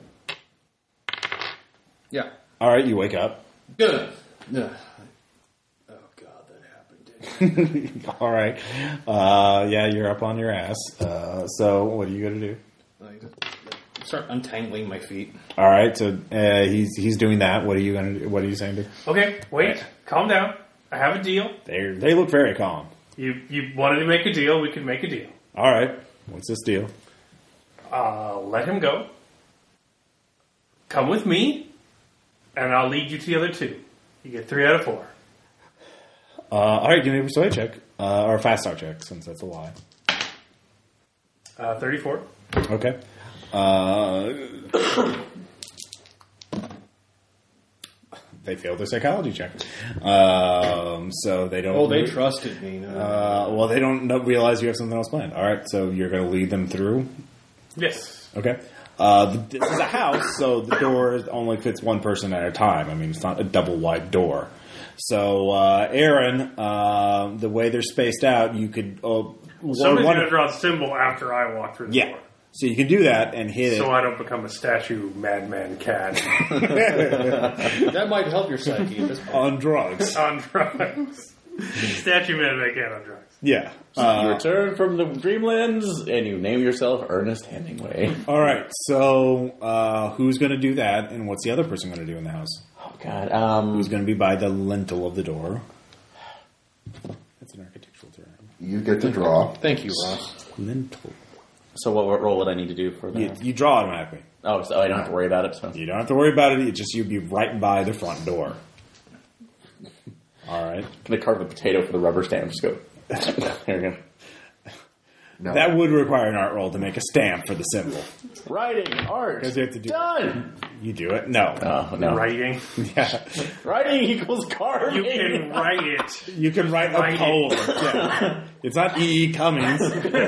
Yeah. All right, you wake up. Good. Yeah. Oh, God, that happened. All right. Yeah, you're up on your ass. So what are you going to do? Start untangling my feet. All right, so he's doing that. What are you going to do? What are you saying to? Okay, wait. Calm down. I have a deal. They look very calm. You wanted to make a deal. We could make a deal. All right. What's this deal? Let him go. Come with me, and I'll lead you to the other 2. You get 3 out of 4. All right, give me a persuade check. Or a fast start check, since that's a lie. 34. Okay. They failed their psychology check. So they don't... Oh, they trusted me. No. Well, they don't realize you have something else planned. All right, so you're going to lead them through? Yes. Okay. This is a house, so the door only fits one person at a time. I mean, it's not a double-wide door. So, Aaron, the way they're spaced out, you could... Somebody's going to draw a symbol after I walk through the door. So you can do that and hit it. So I don't become a statue madman cat. That might help your psyche at this point. On drugs. On drugs. Statue madman cat on drugs. Yeah. You return from the Dreamlands and you name yourself Ernest Hemingway. All right. So who's going to do that, and what's the other person going to do in the house? Oh, God. Who's going to be by the lintel of the door? That's an architectural term. You get to draw. Thank you, Ross. Lintel. So what role would I need to do for that? You draw automatically. Oh, so I don't have to worry about it? So. You don't have to worry about it. It's just you'd be right by the front door. All right. Can I carve a potato for the rubber stamp? Just go. There we go. No. That would require an art roll to make a stamp for the symbol. Writing, art, Because you have to do done! You do it? No. Oh, no. Writing. Yeah. Writing equals carving! You can write it. You can write a poem. Yeah. It's not E. Cummings.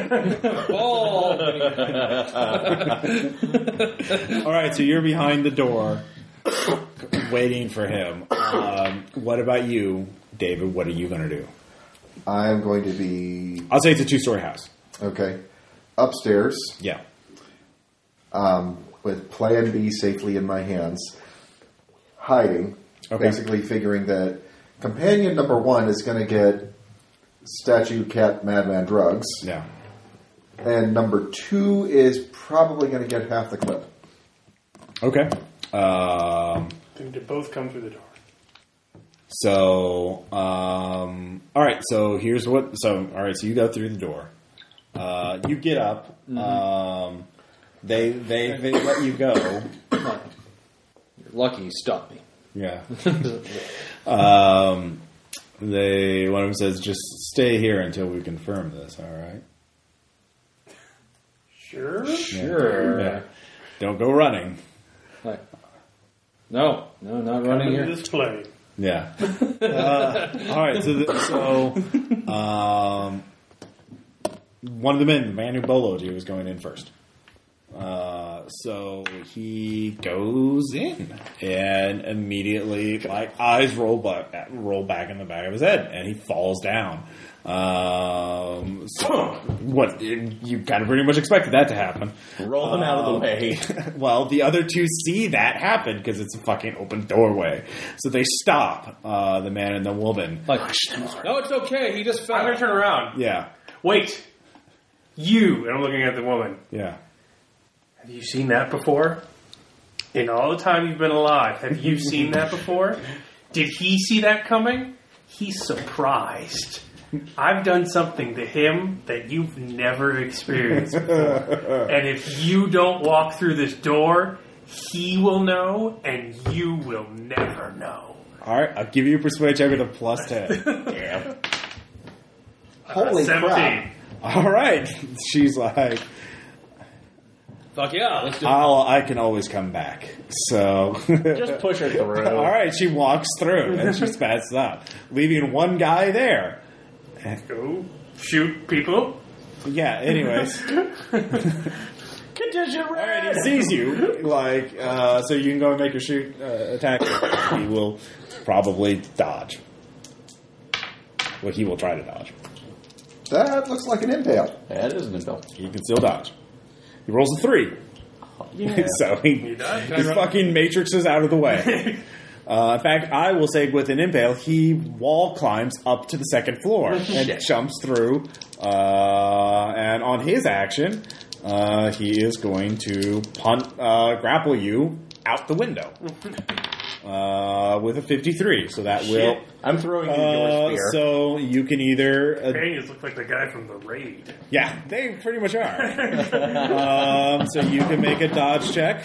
All right, so you're behind the door waiting for him. What about you, David? What are you going to do? I'm going to be... I'll say it's a 2-story house. Okay. Upstairs. Yeah. With Plan B safely in my hands. Hiding. Okay. Basically figuring that companion number 1 is going to get statue cat madman drugs. Yeah. And number 2 is probably going to get half the clip. Okay. They both come through the door. So, all right. So here's what. So, all right. So you go through the door. You get up. Mm-hmm. They let you go. You're lucky you stopped me. Yeah. One of them says, "Just stay here until we confirm this." All right. Sure. Sure. Yeah. Don't go running. Like, no, not running here. Display. Yeah. All right. So, one of the men, the man who boloed you, is going in first. So he goes in, and immediately, like, eyes roll back in the back of his head, and he falls down. So what you kind of pretty much expected that to happen. Roll him out of the way. Well, the other two see that happen because it's a fucking open doorway, so they stop. The man and the woman. Like, no, it's okay. He just fell. I'm going to turn around. Yeah, Wait. You, and I'm looking at the woman. yeah. Have you seen that before? In all the time you've been alive, have you seen that before? Did he see that coming? He's surprised. I've done something to him that you've never experienced before. And if you don't walk through this door, he will know, and you will never know. All right, I'll give you a persuade check with a +10. Yeah. Holy 17. crap. All right, she's like, Fuck yeah, let's do it. I can always come back. So Just push her through. all right, she walks through and she spats out, leaving one guy there. Go shoot people. Yeah. Anyways, Condition all right, he sees you. So you can go and make your shoot attack. He will probably dodge. Well, he will try to dodge. That looks like an impale. That is an impel. He can still dodge. He rolls a 3. Yeah. So his fucking matrix is out of the way. In fact, I will say with an impale, he wall climbs up to the second floor and jumps through. And on his action, he is going to grapple you out the window with a 53. So that will. I'm throwing you your spear. So you can either. Companions look like the guy from the raid. Yeah, they pretty much are. So you can make a dodge check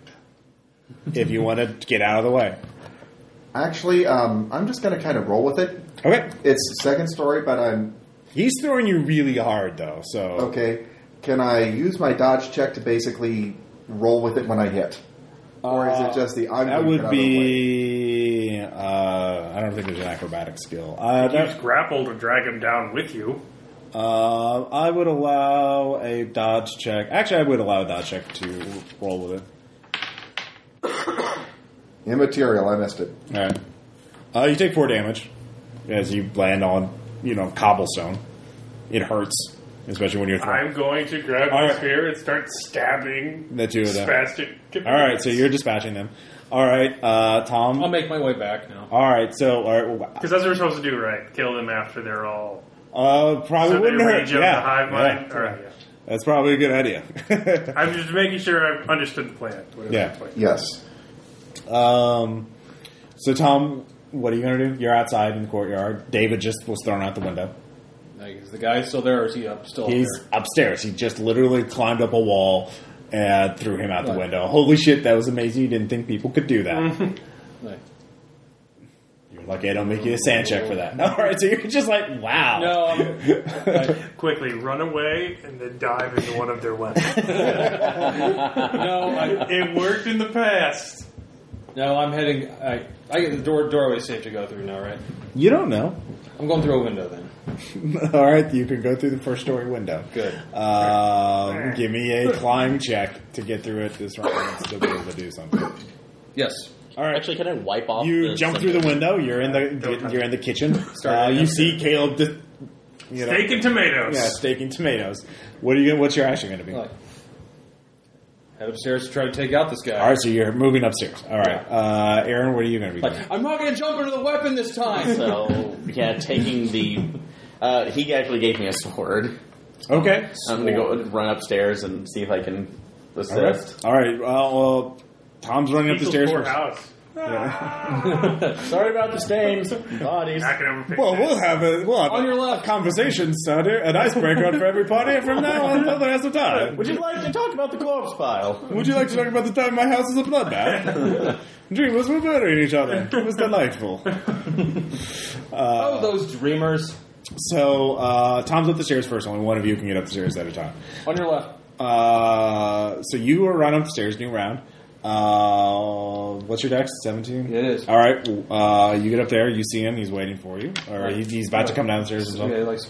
if you want to get out of the way. Actually, I'm just going to kind of roll with it. Okay. It's second story, but I'm... He's throwing you really hard, though, so... Okay. Can I use my dodge check to basically roll with it when I hit? Or is it just the... that would be... I don't think there's an acrobatic skill. Use grapple to drag him down with you. I would allow a dodge check. Actually, I would allow a dodge check to roll with it. Immaterial, I missed it. All right. You take 4 damage as you land on, cobblestone. It hurts, especially when you're throwing. I'm going to grab my spear and start stabbing the two of them. spastic companions. All right, so you're dispatching them. All right, Tom. I'll make my way back now. All right, so because that's what we're supposed to do, right? Kill them after they're all. Probably so wouldn't hurt. Of the hive mind. Yeah. All right, yeah. That's probably a good idea. I'm just making sure I've understood the plan. Yeah. Yes. So Tom, what are you going to do? You're outside in the courtyard. David just was thrown out the window. Is the guy still there, or is he He's upstairs. He just literally climbed up a wall and threw him out the window. Holy shit, that was amazing. You didn't think people could do that. You're lucky I don't make you a sand check for that. All right, so you're just like, wow. No, quickly run away and then dive into one of their weapons. It worked in the past. No, I'm heading. I get the doorway safe to go through now, right? You don't know. I'm going through a window then. All right, you can go through the first story window. Good. Give me a climb check to get through it this round and still be able to do something. Yes. All right. Actually, can I wipe off? You jump through the window. You're in the kitchen. You see Caleb. Steak and tomatoes. Yeah, steak and tomatoes. What's your action going to be? Head upstairs to try to take out this guy. All right, so you're moving upstairs. All right, Aaron, what are you going to be doing? I'm not going to jump into the weapon this time. So taking the. He actually gave me a sword. Okay. I'm going to go run upstairs and see if I can assist. All right. Well, Tom's running up the stairs first. House. Yeah. Sorry about the stains, bodies. Well, we'll have on your left. a conversation starter, an icebreaker for every party from now on until the rest of time. Would you like to talk about the corpse pile? Would you like to talk about the time my house is a bloodbath? Dreamers were murdering each other. It was delightful. Those dreamers. So, Tom's up the stairs first. Only one of you can get up the stairs at a time. On your left. So you are right up the stairs, new round. What's your dex? 17? It is. All right. You get up there. You see him. He's waiting for you. Or he's about to come downstairs as well. Yeah,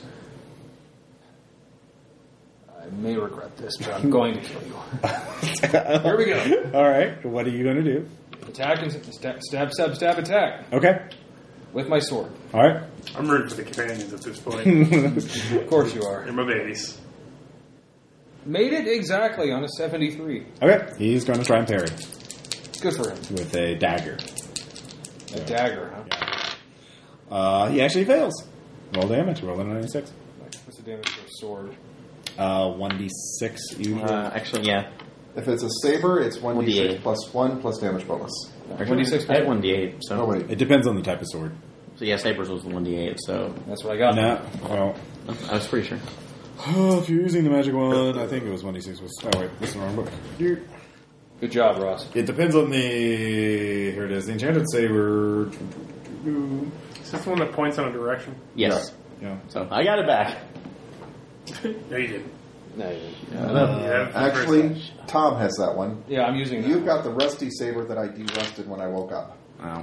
I may regret this, but I'm going to kill you. Here we go. All right. What are you going to do? Attack and stab, attack. Okay. With my sword. All right. I'm rooting for the companions at this point. Of course you are. They're my babies. Made it exactly on a 73. Okay. He's going to try and parry. Good for him. With a dagger. A dagger, huh? Yeah. He actually fails. Roll damage. Roll a 96. What's the damage for a sword? 1d6 usually. Actually, yeah. If it's a saber, it's 1d6 1d8. plus 1 plus damage bonus. 1d6? I had 1d8, so... Oh, wait. It depends on the type of sword. So, yeah, sabers was 1d8, so... That's what I got. No. Well... I was pretty sure. If you're using the magic one, I think it was 1d6. Oh, wait. This is the wrong book. Good job, Ross. It depends on the... Here it is. The enchanted saber... Is this the one that points on a direction? Yes. Yeah. So, I got it back. No, you didn't. Actually, Tom has that one. Yeah, I'm using that. You've got the rusty saber that I de-rusted when I woke up. Wow.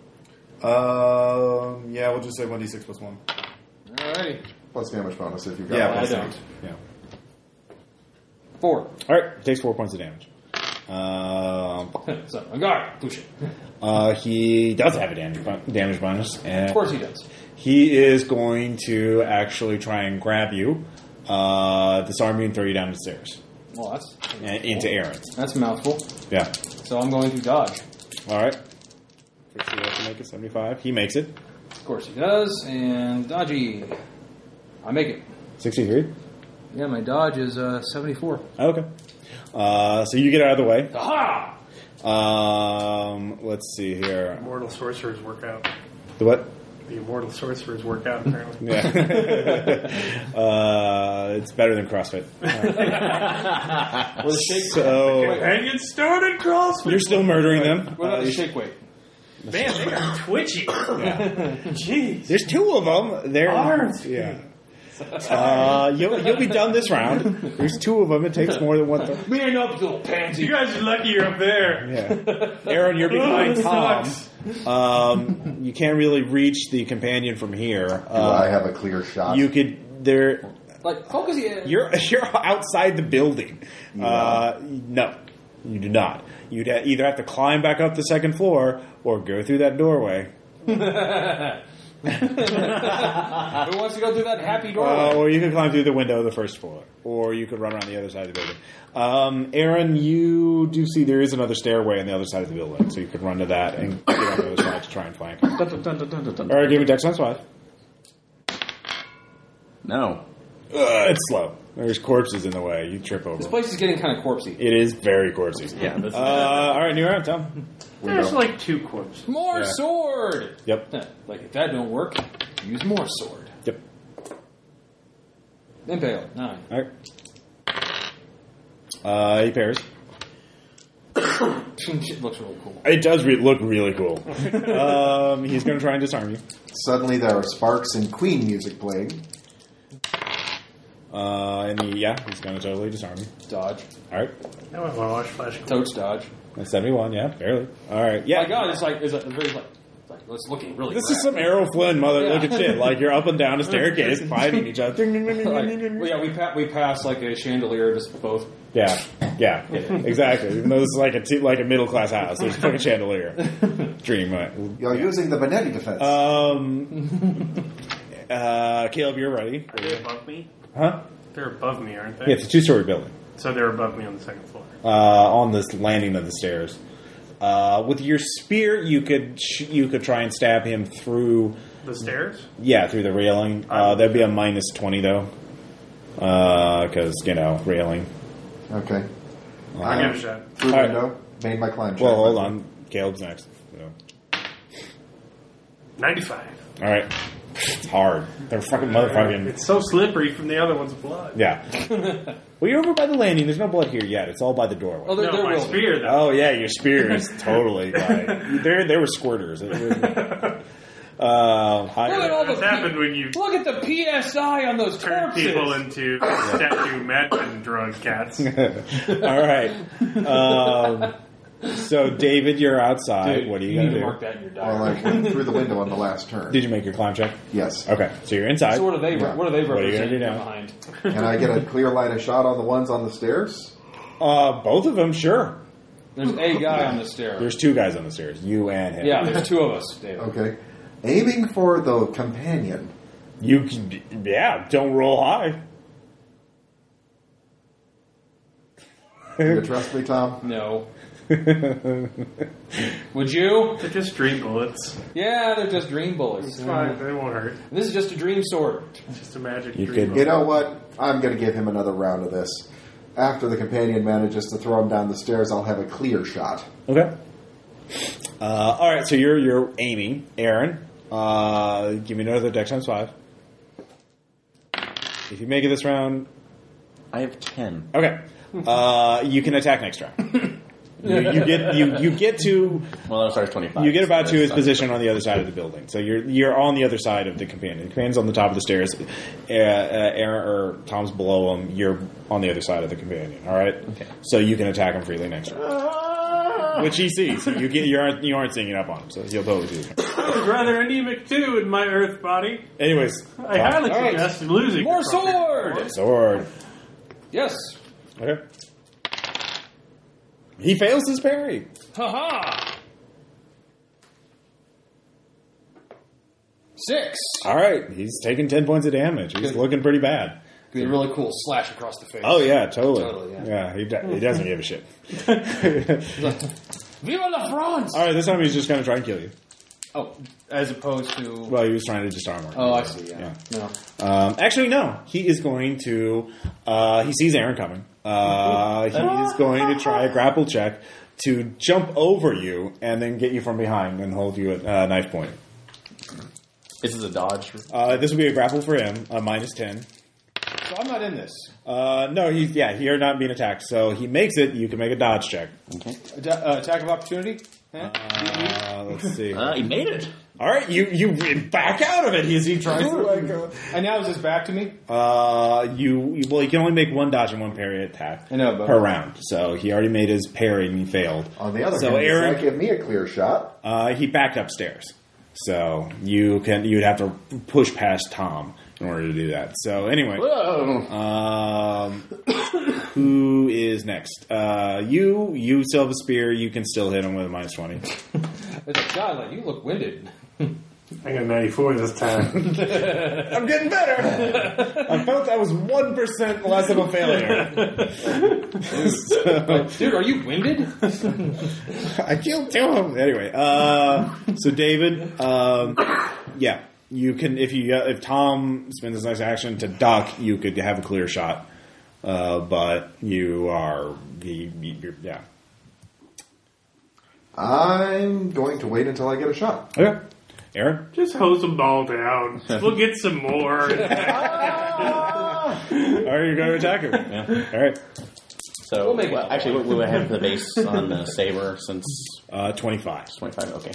Yeah, we'll just say 1d6 plus 1. Alrighty. Plus damage bonus if you've got Yeah, I plus don't. 8. Yeah. 4. Alright, takes 4 points of damage. So, a guard. Push it. He does have a damage bonus. And Of course he does. he is going to actually try and grab you, disarm you, and throw you down the stairs. Well, that's... And into Aaron. That's a mouthful. Yeah. So I'm going to dodge. Alright. First you have to make it 75. He makes it. Of course he does. And dodgy. I make it. 63. Yeah, my dodge is 74. Okay. So you get out of the way. Aha! Let's see here. Immortal sorcerers work out. The what? The immortal sorcerers work out, apparently. Yeah. It's better than CrossFit. What is shake So And get started, CrossFit! you're still murdering them. What about the shake weight? Man, they are twitchy. Jeez. There's 2 of them. They're Arms. yeah. You'll be done this round. There's 2 of them. It takes more than one. Man up, you little pansy. You guys are lucky you're up there. Yeah. Aaron, you're behind Tom. Sucks. You can't really reach the companion from here. Do I have a clear shot? You could there. Like, focus here. You're outside the building. No, you do not. You'd either have to climb back up the second floor or go through that doorway. Who wants to go through that happy doorway? Or you could climb through the window of the first floor. Or you could run around the other side of the building. Aaron, you do see there is another stairway on the other side of the building. So you could run to that and get on the other side to try and flank. Alright, give me Dex times 5. No. It's slow. There's corpses in the way. You trip over This them. place is getting kind of corpsey. It is very corpsey. Yeah. That's Alright, new round, Tom. There's like 2 corpses. More Yeah. sword! Yep. Like, if that don't work, use more sword. Yep. Impale. 9. Alright. He pairs. Shit looks really cool. It does look really cool. He's going to try and disarm you. Suddenly there are sparks and Queen music playing. He's going to totally disarm you. Dodge. Alright. Now I want to watch Flash. Totes dodge. That's 71, yeah, barely. Alright, yeah. My God, it's like it's looking really This rad. is some Errol Flynn looking Yeah. shit. Like, you're up and down a staircase, fighting each other. We pass like a chandelier, just both. Yeah, exactly. Even though this is like a middle class house, there's a fucking chandelier. Dream. You're using the Benetti defense. Caleb, you're ready. Are they above me? Huh? They're above me, aren't they? Yeah, it's a 2-story building. So they're above me on the second floor. On this landing of the stairs. With your spear, you could try and stab him through The stairs? Yeah, through the railing. There'd be a minus 20 though, because railing. Okay. I'll give it a shot. Through the All right. window. Made my climb check. Well, hold on. Caleb's next. So. 95. All right. It's hard. They're fucking motherfucking. It's so slippery from the other one's blood. Yeah. Well, you're over by the landing. There's no blood here yet. It's all by the doorway. Oh, there No, my will be. spear, though. Oh yeah, your spear is totally. There were squirters. It was, Look at all That's the happened when you Look at the PSI on those turn corpses. people into statue madman drug cats. all right. So, David, you're outside. Dude, What are you you going need to to do? mark that in your Well, I diary. went through the window on the last turn. Did you make your climb check? Yes. Okay, so you're inside. So what are they? Yeah. What are they What are you gonna representing do now? behind? Can I get a clear line of shot on the ones on the stairs? Both of them, sure. There's a guy on the stairs. There's 2 guys on the stairs. You and him. Yeah, there's 2 of us, David. Okay. Aiming for the companion. You can, don't roll high. You trust me, Tom? No. Would you? They're just dream bullets. Yeah, they're just dream bullets. It's fine. They won't hurt. This is just a dream sword. It's just a magic You dream could- bullet. You know what? I'm going to give him another round of this. After the companion manages to throw him down the stairs, I'll have a clear shot. Okay. All right, so you're aiming. Aaron, give me another dex times 5. If you make it this round, I have 10. okay. You can attack next round. You get to. Well, that starts 25. You get about to his position on the other side of the building, so you're on the other side of the companion. The companion's on the top of the stairs. Aaron or Tom's below him. You're on the other side of the companion. All right. Okay. So you can attack him freely next round, which he sees. So you aren't sneaking up on him, so he'll totally do it. I was rather anemic too in my Earth body. Anyways, I highly suggest losing. More sword. Sword. Yes. Okay. He fails his parry. Ha-ha! 6. All right, he's taking 10 points of damage. He's looking pretty bad. Be a really cool slash across the face. Oh yeah, totally. Yeah. He doesn't give a shit. Viva la France! All right, this time he's just going to try and kill you. Oh, as opposed to... Well, he was trying to disarm her. Oh, I see, yeah. No. Actually, no. He is going to... he sees Aaron coming. He is going to try a grapple check to jump over you and then get you from behind and hold you at knife point. This is a dodge. This will be a grapple for him, minus 10. So I'm not in this. No, you're not being attacked. So he makes it. You can make a dodge check. Okay. Attack of opportunity? Let's see. He made it. All right, you back out of it as he tries to. And now is this back to me? You can only make one dodge and one parry attack per round. So he already made his parry and he failed. On the other hand, Aaron, does that give me a clear shot? He backed upstairs, so you'd have to push past Tom in order to do that. So anyway, who is next? You still have a spear. You can still hit him with a minus 20. God, you look winded. I got 94 this time. I'm getting better. I felt that was 1% less of a failure. Dude, are you winded? I killed 2 of them. Anyway, so David, yeah, you can if Tom spends his next action to duck, you could have a clear shot, but you're. I'm going to wait until I get a shot. Okay. Aaron? Just hose them all down. We'll get some more. All right, you're going to attack him. Yeah. All right. So, actually, what do I have for the base on the saber since... 25. 25, okay.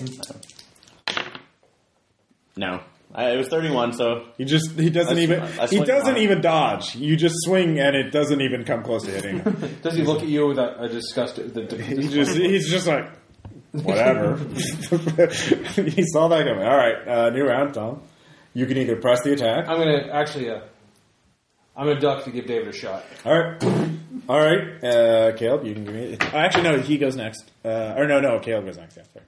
No. It was 31, so... He doesn't even dodge. You just swing and it doesn't even come close to hitting him. Does he look at you with a disgust? He's just like... Whatever. He saw that coming. All right, new round, Tom. You can either press the attack. I'm gonna duck to give David a shot. All right. Caleb, you can give me. Actually, no. He goes next. No. Caleb goes next. Yeah, sorry.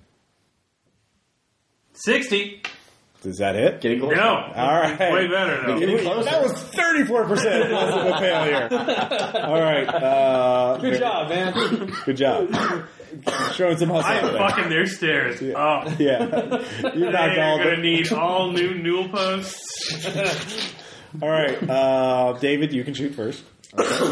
60. Does that hit? Getting close. No. All right. Way better though. That was 34% less of a failure. All right. Good job, man. Good job. Showing some hustle. I am fucking their stairs. Yeah. Oh. Yeah. You're not going to need all new newel posts. All right. David, you can shoot first. Okay.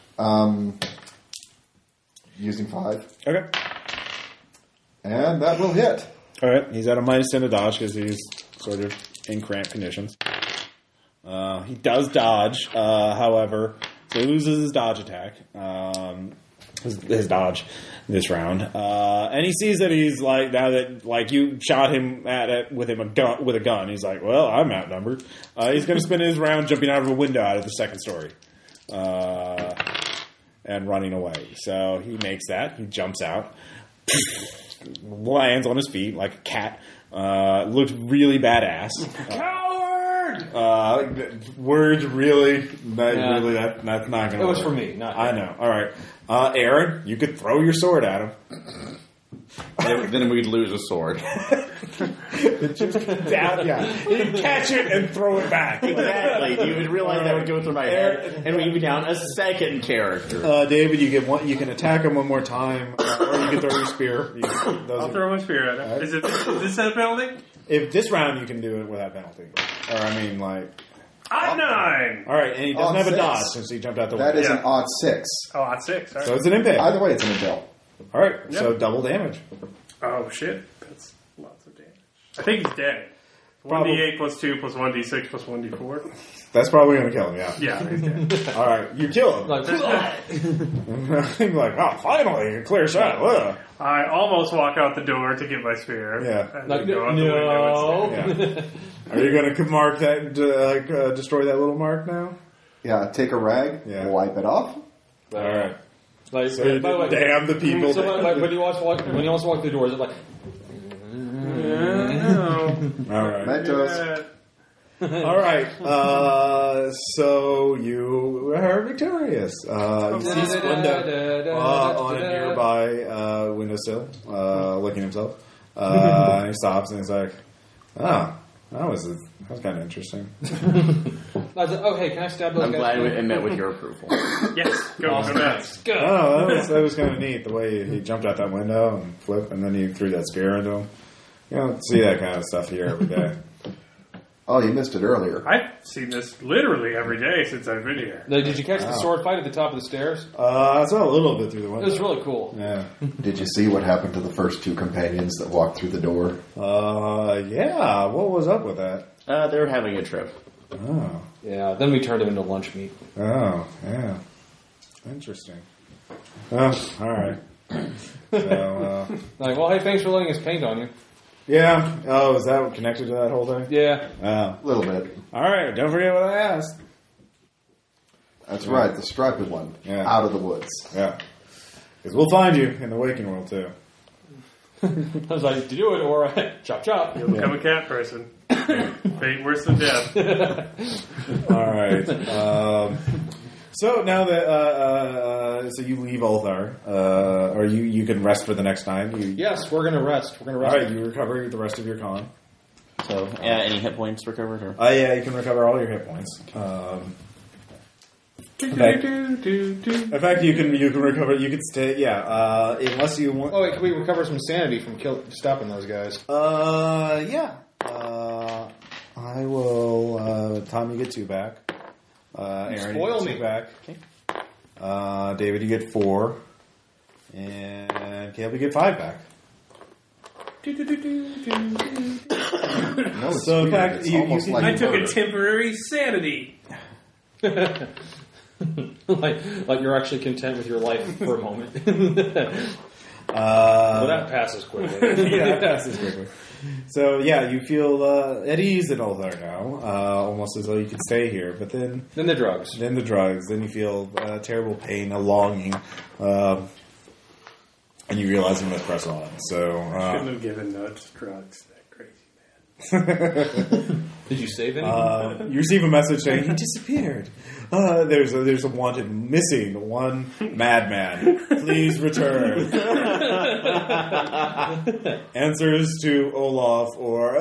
Using 5. Okay. And that will hit. All right. He's at a minus 10 to dodge because he's sort of in cramped conditions. He does dodge, however, so he loses his dodge attack. His dodge this round, and he sees that he's like, now that like you shot him with a gun, he's like, well, I'm outnumbered. He's going to spend his round jumping out of a window out of the second story, and running away. So he makes that. He jumps out, lands on his feet like a cat. Looks really badass. Words really, really that's not going to work. It was for me, not I know. All right. Aaron, you could throw your sword at him. Then we'd lose a sword. Just down, yeah. You'd catch it and throw it back. Exactly. You would realize that would go through my head, and we'd be down a second character. David, you get one. You can attack him one more time, or you can throw your spear. I'll throw my spear at him. Right. Is this a penalty? If this round, you can do it without penalty. Or I mean, like. Odd 9! All right, and he doesn't have a 6. dodge since he jumped out the window. That is an odd 6. Oh, odd 6. All right. So it's an impale. Either way, it's an impale. All right, so double damage. Oh, shit. That's lots of damage. I think he's dead. 1d8 plus 2 plus 1d6 plus 1d4. That's probably going to kill him, yeah. Yeah, he's dead. All right, you kill him. Like, I'm like, oh, finally, a clear shot. Ugh. I almost walk out the door to get my spear. Yeah. And then go out the window instead. Yeah. Are you going to mark that, destroy that little mark now? Yeah, take a rag, wipe it off. All right. Like, So by the way, damn the people. So when you also walk through the doors, it's like. All right. Mentos. All right. So you are victorious. You see Splenda on a nearby windowsill, licking himself. And he stops and he's like, "Oh, that was kind of interesting." I was like, "Oh, hey, can I stab those I'm guys?" glad it met with your approval. Yes, go nuts. Go. Oh, that was kind of neat. The way he jumped out that window and flipped, and then he threw that spear into him. You don't see that kind of stuff here every day. Oh, you missed it earlier. I've seen this literally every day since I've been here. Did you catch the sword fight at the top of the stairs? I saw a little bit through the It window. was really cool. Yeah. Did you see what happened to the first two companions that walked through the door? Yeah. What was up with that? They're having a trip. Oh. Yeah, then we turned him into lunch meat. Oh, yeah. Interesting. Oh, all right. So, Like, well, hey, thanks for letting us paint on you. yeah. Oh, is that connected to that whole thing? Yeah. Oh. A little bit. All right. Don't forget what I asked. That's right, the striped one. Yeah. Out of the woods. Yeah. Because we'll find you in the waking world, too. I was like, to do it, or chop chop. You'll become a cat person. Fate worse than death. All right. So now that so you leave Ulthar, or you can rest for the next night. Yes, we're gonna rest. We're gonna rest. All right, you recover the rest of your con. So, any hit points recovered? Or? Yeah, you can recover all your hit points. In fact, you can recover. You can stay. Yeah, unless you want. Oh wait, can we recover some sanity from stopping those guys? Yeah. I will. Tom, you get 2 back. Aaron, spoil you get 2 me. back. Okay. David, you get 4, and Caleb, you get 5 back. No, it's So, in weird. fact, It's you almost can- like I took a murder. temporary sanity. like you're actually content with your life for a moment. Well, that passes quickly. Yeah, that passes quickly. So, yeah, you feel at ease in Ulthar now, almost as though you could stay here. But then Then the drugs. Then you feel terrible pain, a longing, and you realize you must press on. So, Shouldn't have given Nuts drugs. That crazy man. Did you save any? you receive a message saying he disappeared. There's a wanted missing one madman. Please return. Answers to Olaf or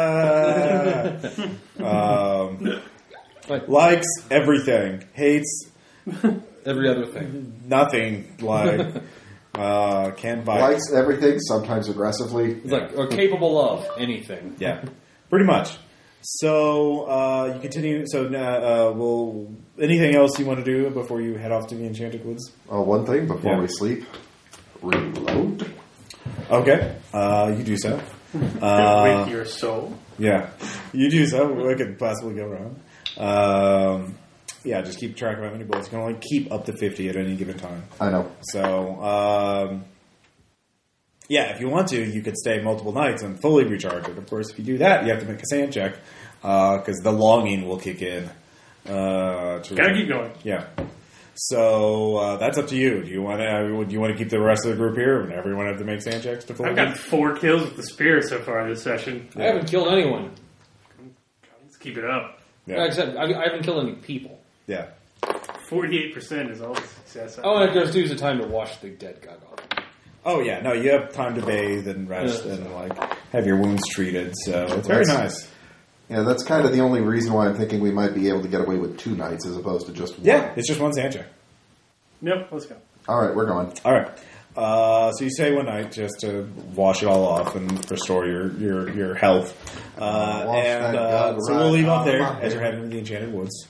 likes everything, hates Every other thing. nothing. Like can't buy. Likes everything, sometimes aggressively. It's like, or capable of anything. Yeah, pretty much. So you continue. So will anything else you want to do before you head off to the Enchanted Woods? One thing before we sleep. Reload. Okay, you do so. With your soul. Yeah, you do so. What could possibly go wrong? Yeah, just keep track of how many bullets. You can only keep up to 50 at any given time. I know. So, yeah, if you want to, you could stay multiple nights and fully recharge it. Of course, if you do that, you have to make a sand check because the longing will kick in. Gotta keep going. Yeah. So that's up to you. Do you want to keep the rest of the group here, and everyone have to make sand checks to fully? I've got 4 kills with the spear so far this session. I haven't killed anyone. Let's keep it up. Yeah. Except I haven't killed any people. Yeah. 48% is all the success. Oh, and there's the time to wash the dead guy off. Oh yeah. No, you have time to bathe and rest and like have your wounds treated. So it's very nice. Yeah, that's kind of the only reason why I'm thinking we might be able to get away with 2 nights as opposed to just one. Yeah, it's just one sand check. Yep, let's go. All right, we're going. All right. So you stay one night just to wash it all off and restore your health. So we'll leave off there as you're heading to the Enchanted Woods.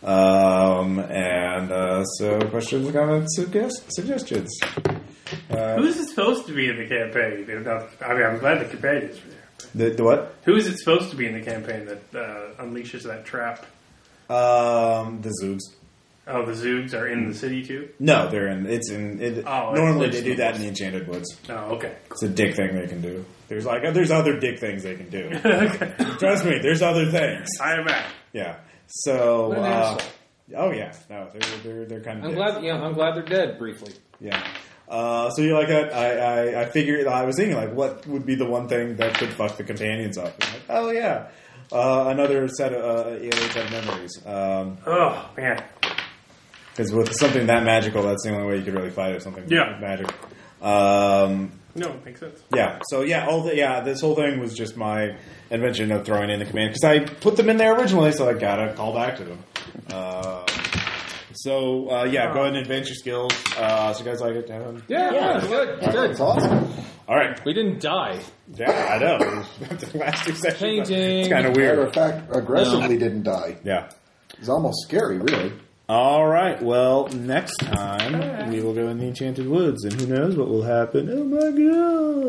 So questions, comments, suggestions. Who's supposed to be in the campaign? I'm glad the companions were there. The what? Who is it supposed to be in the campaign that unleashes that trap? The Zoogs. Oh, the Zoogs are in the city too? No, they're in. It's in. Normally, they do that in the Enchanted Woods. Oh, okay. It's a dick thing they can do. There's other dick things they can do. Trust me, there's other things. I am at. Yeah. So. Oh yeah. No, they're kind of. I'm glad they're dead briefly. Yeah. So you're like that. I figured. I was thinking like, what would be the one thing that could fuck the companions up? And like, oh yeah, another set of alien set of memories. Oh man. Because with something that magical, that's the only way you could really fight it. Something magic. No, it makes sense. Yeah. So this whole thing was just my invention of throwing in the command because I put them in there originally, so I gotta call back to them. Go ahead and adventure skills. So you guys like it? Yeah, good. That's awesome. All right. We didn't die. Yeah, I know. The last 2 sessions. Painting. It's kind of weird. Matter of fact, aggressively didn't die. Yeah. It's almost scary, really. All right. Well, next time we will go in the Enchanted Woods, and who knows what will happen? Oh my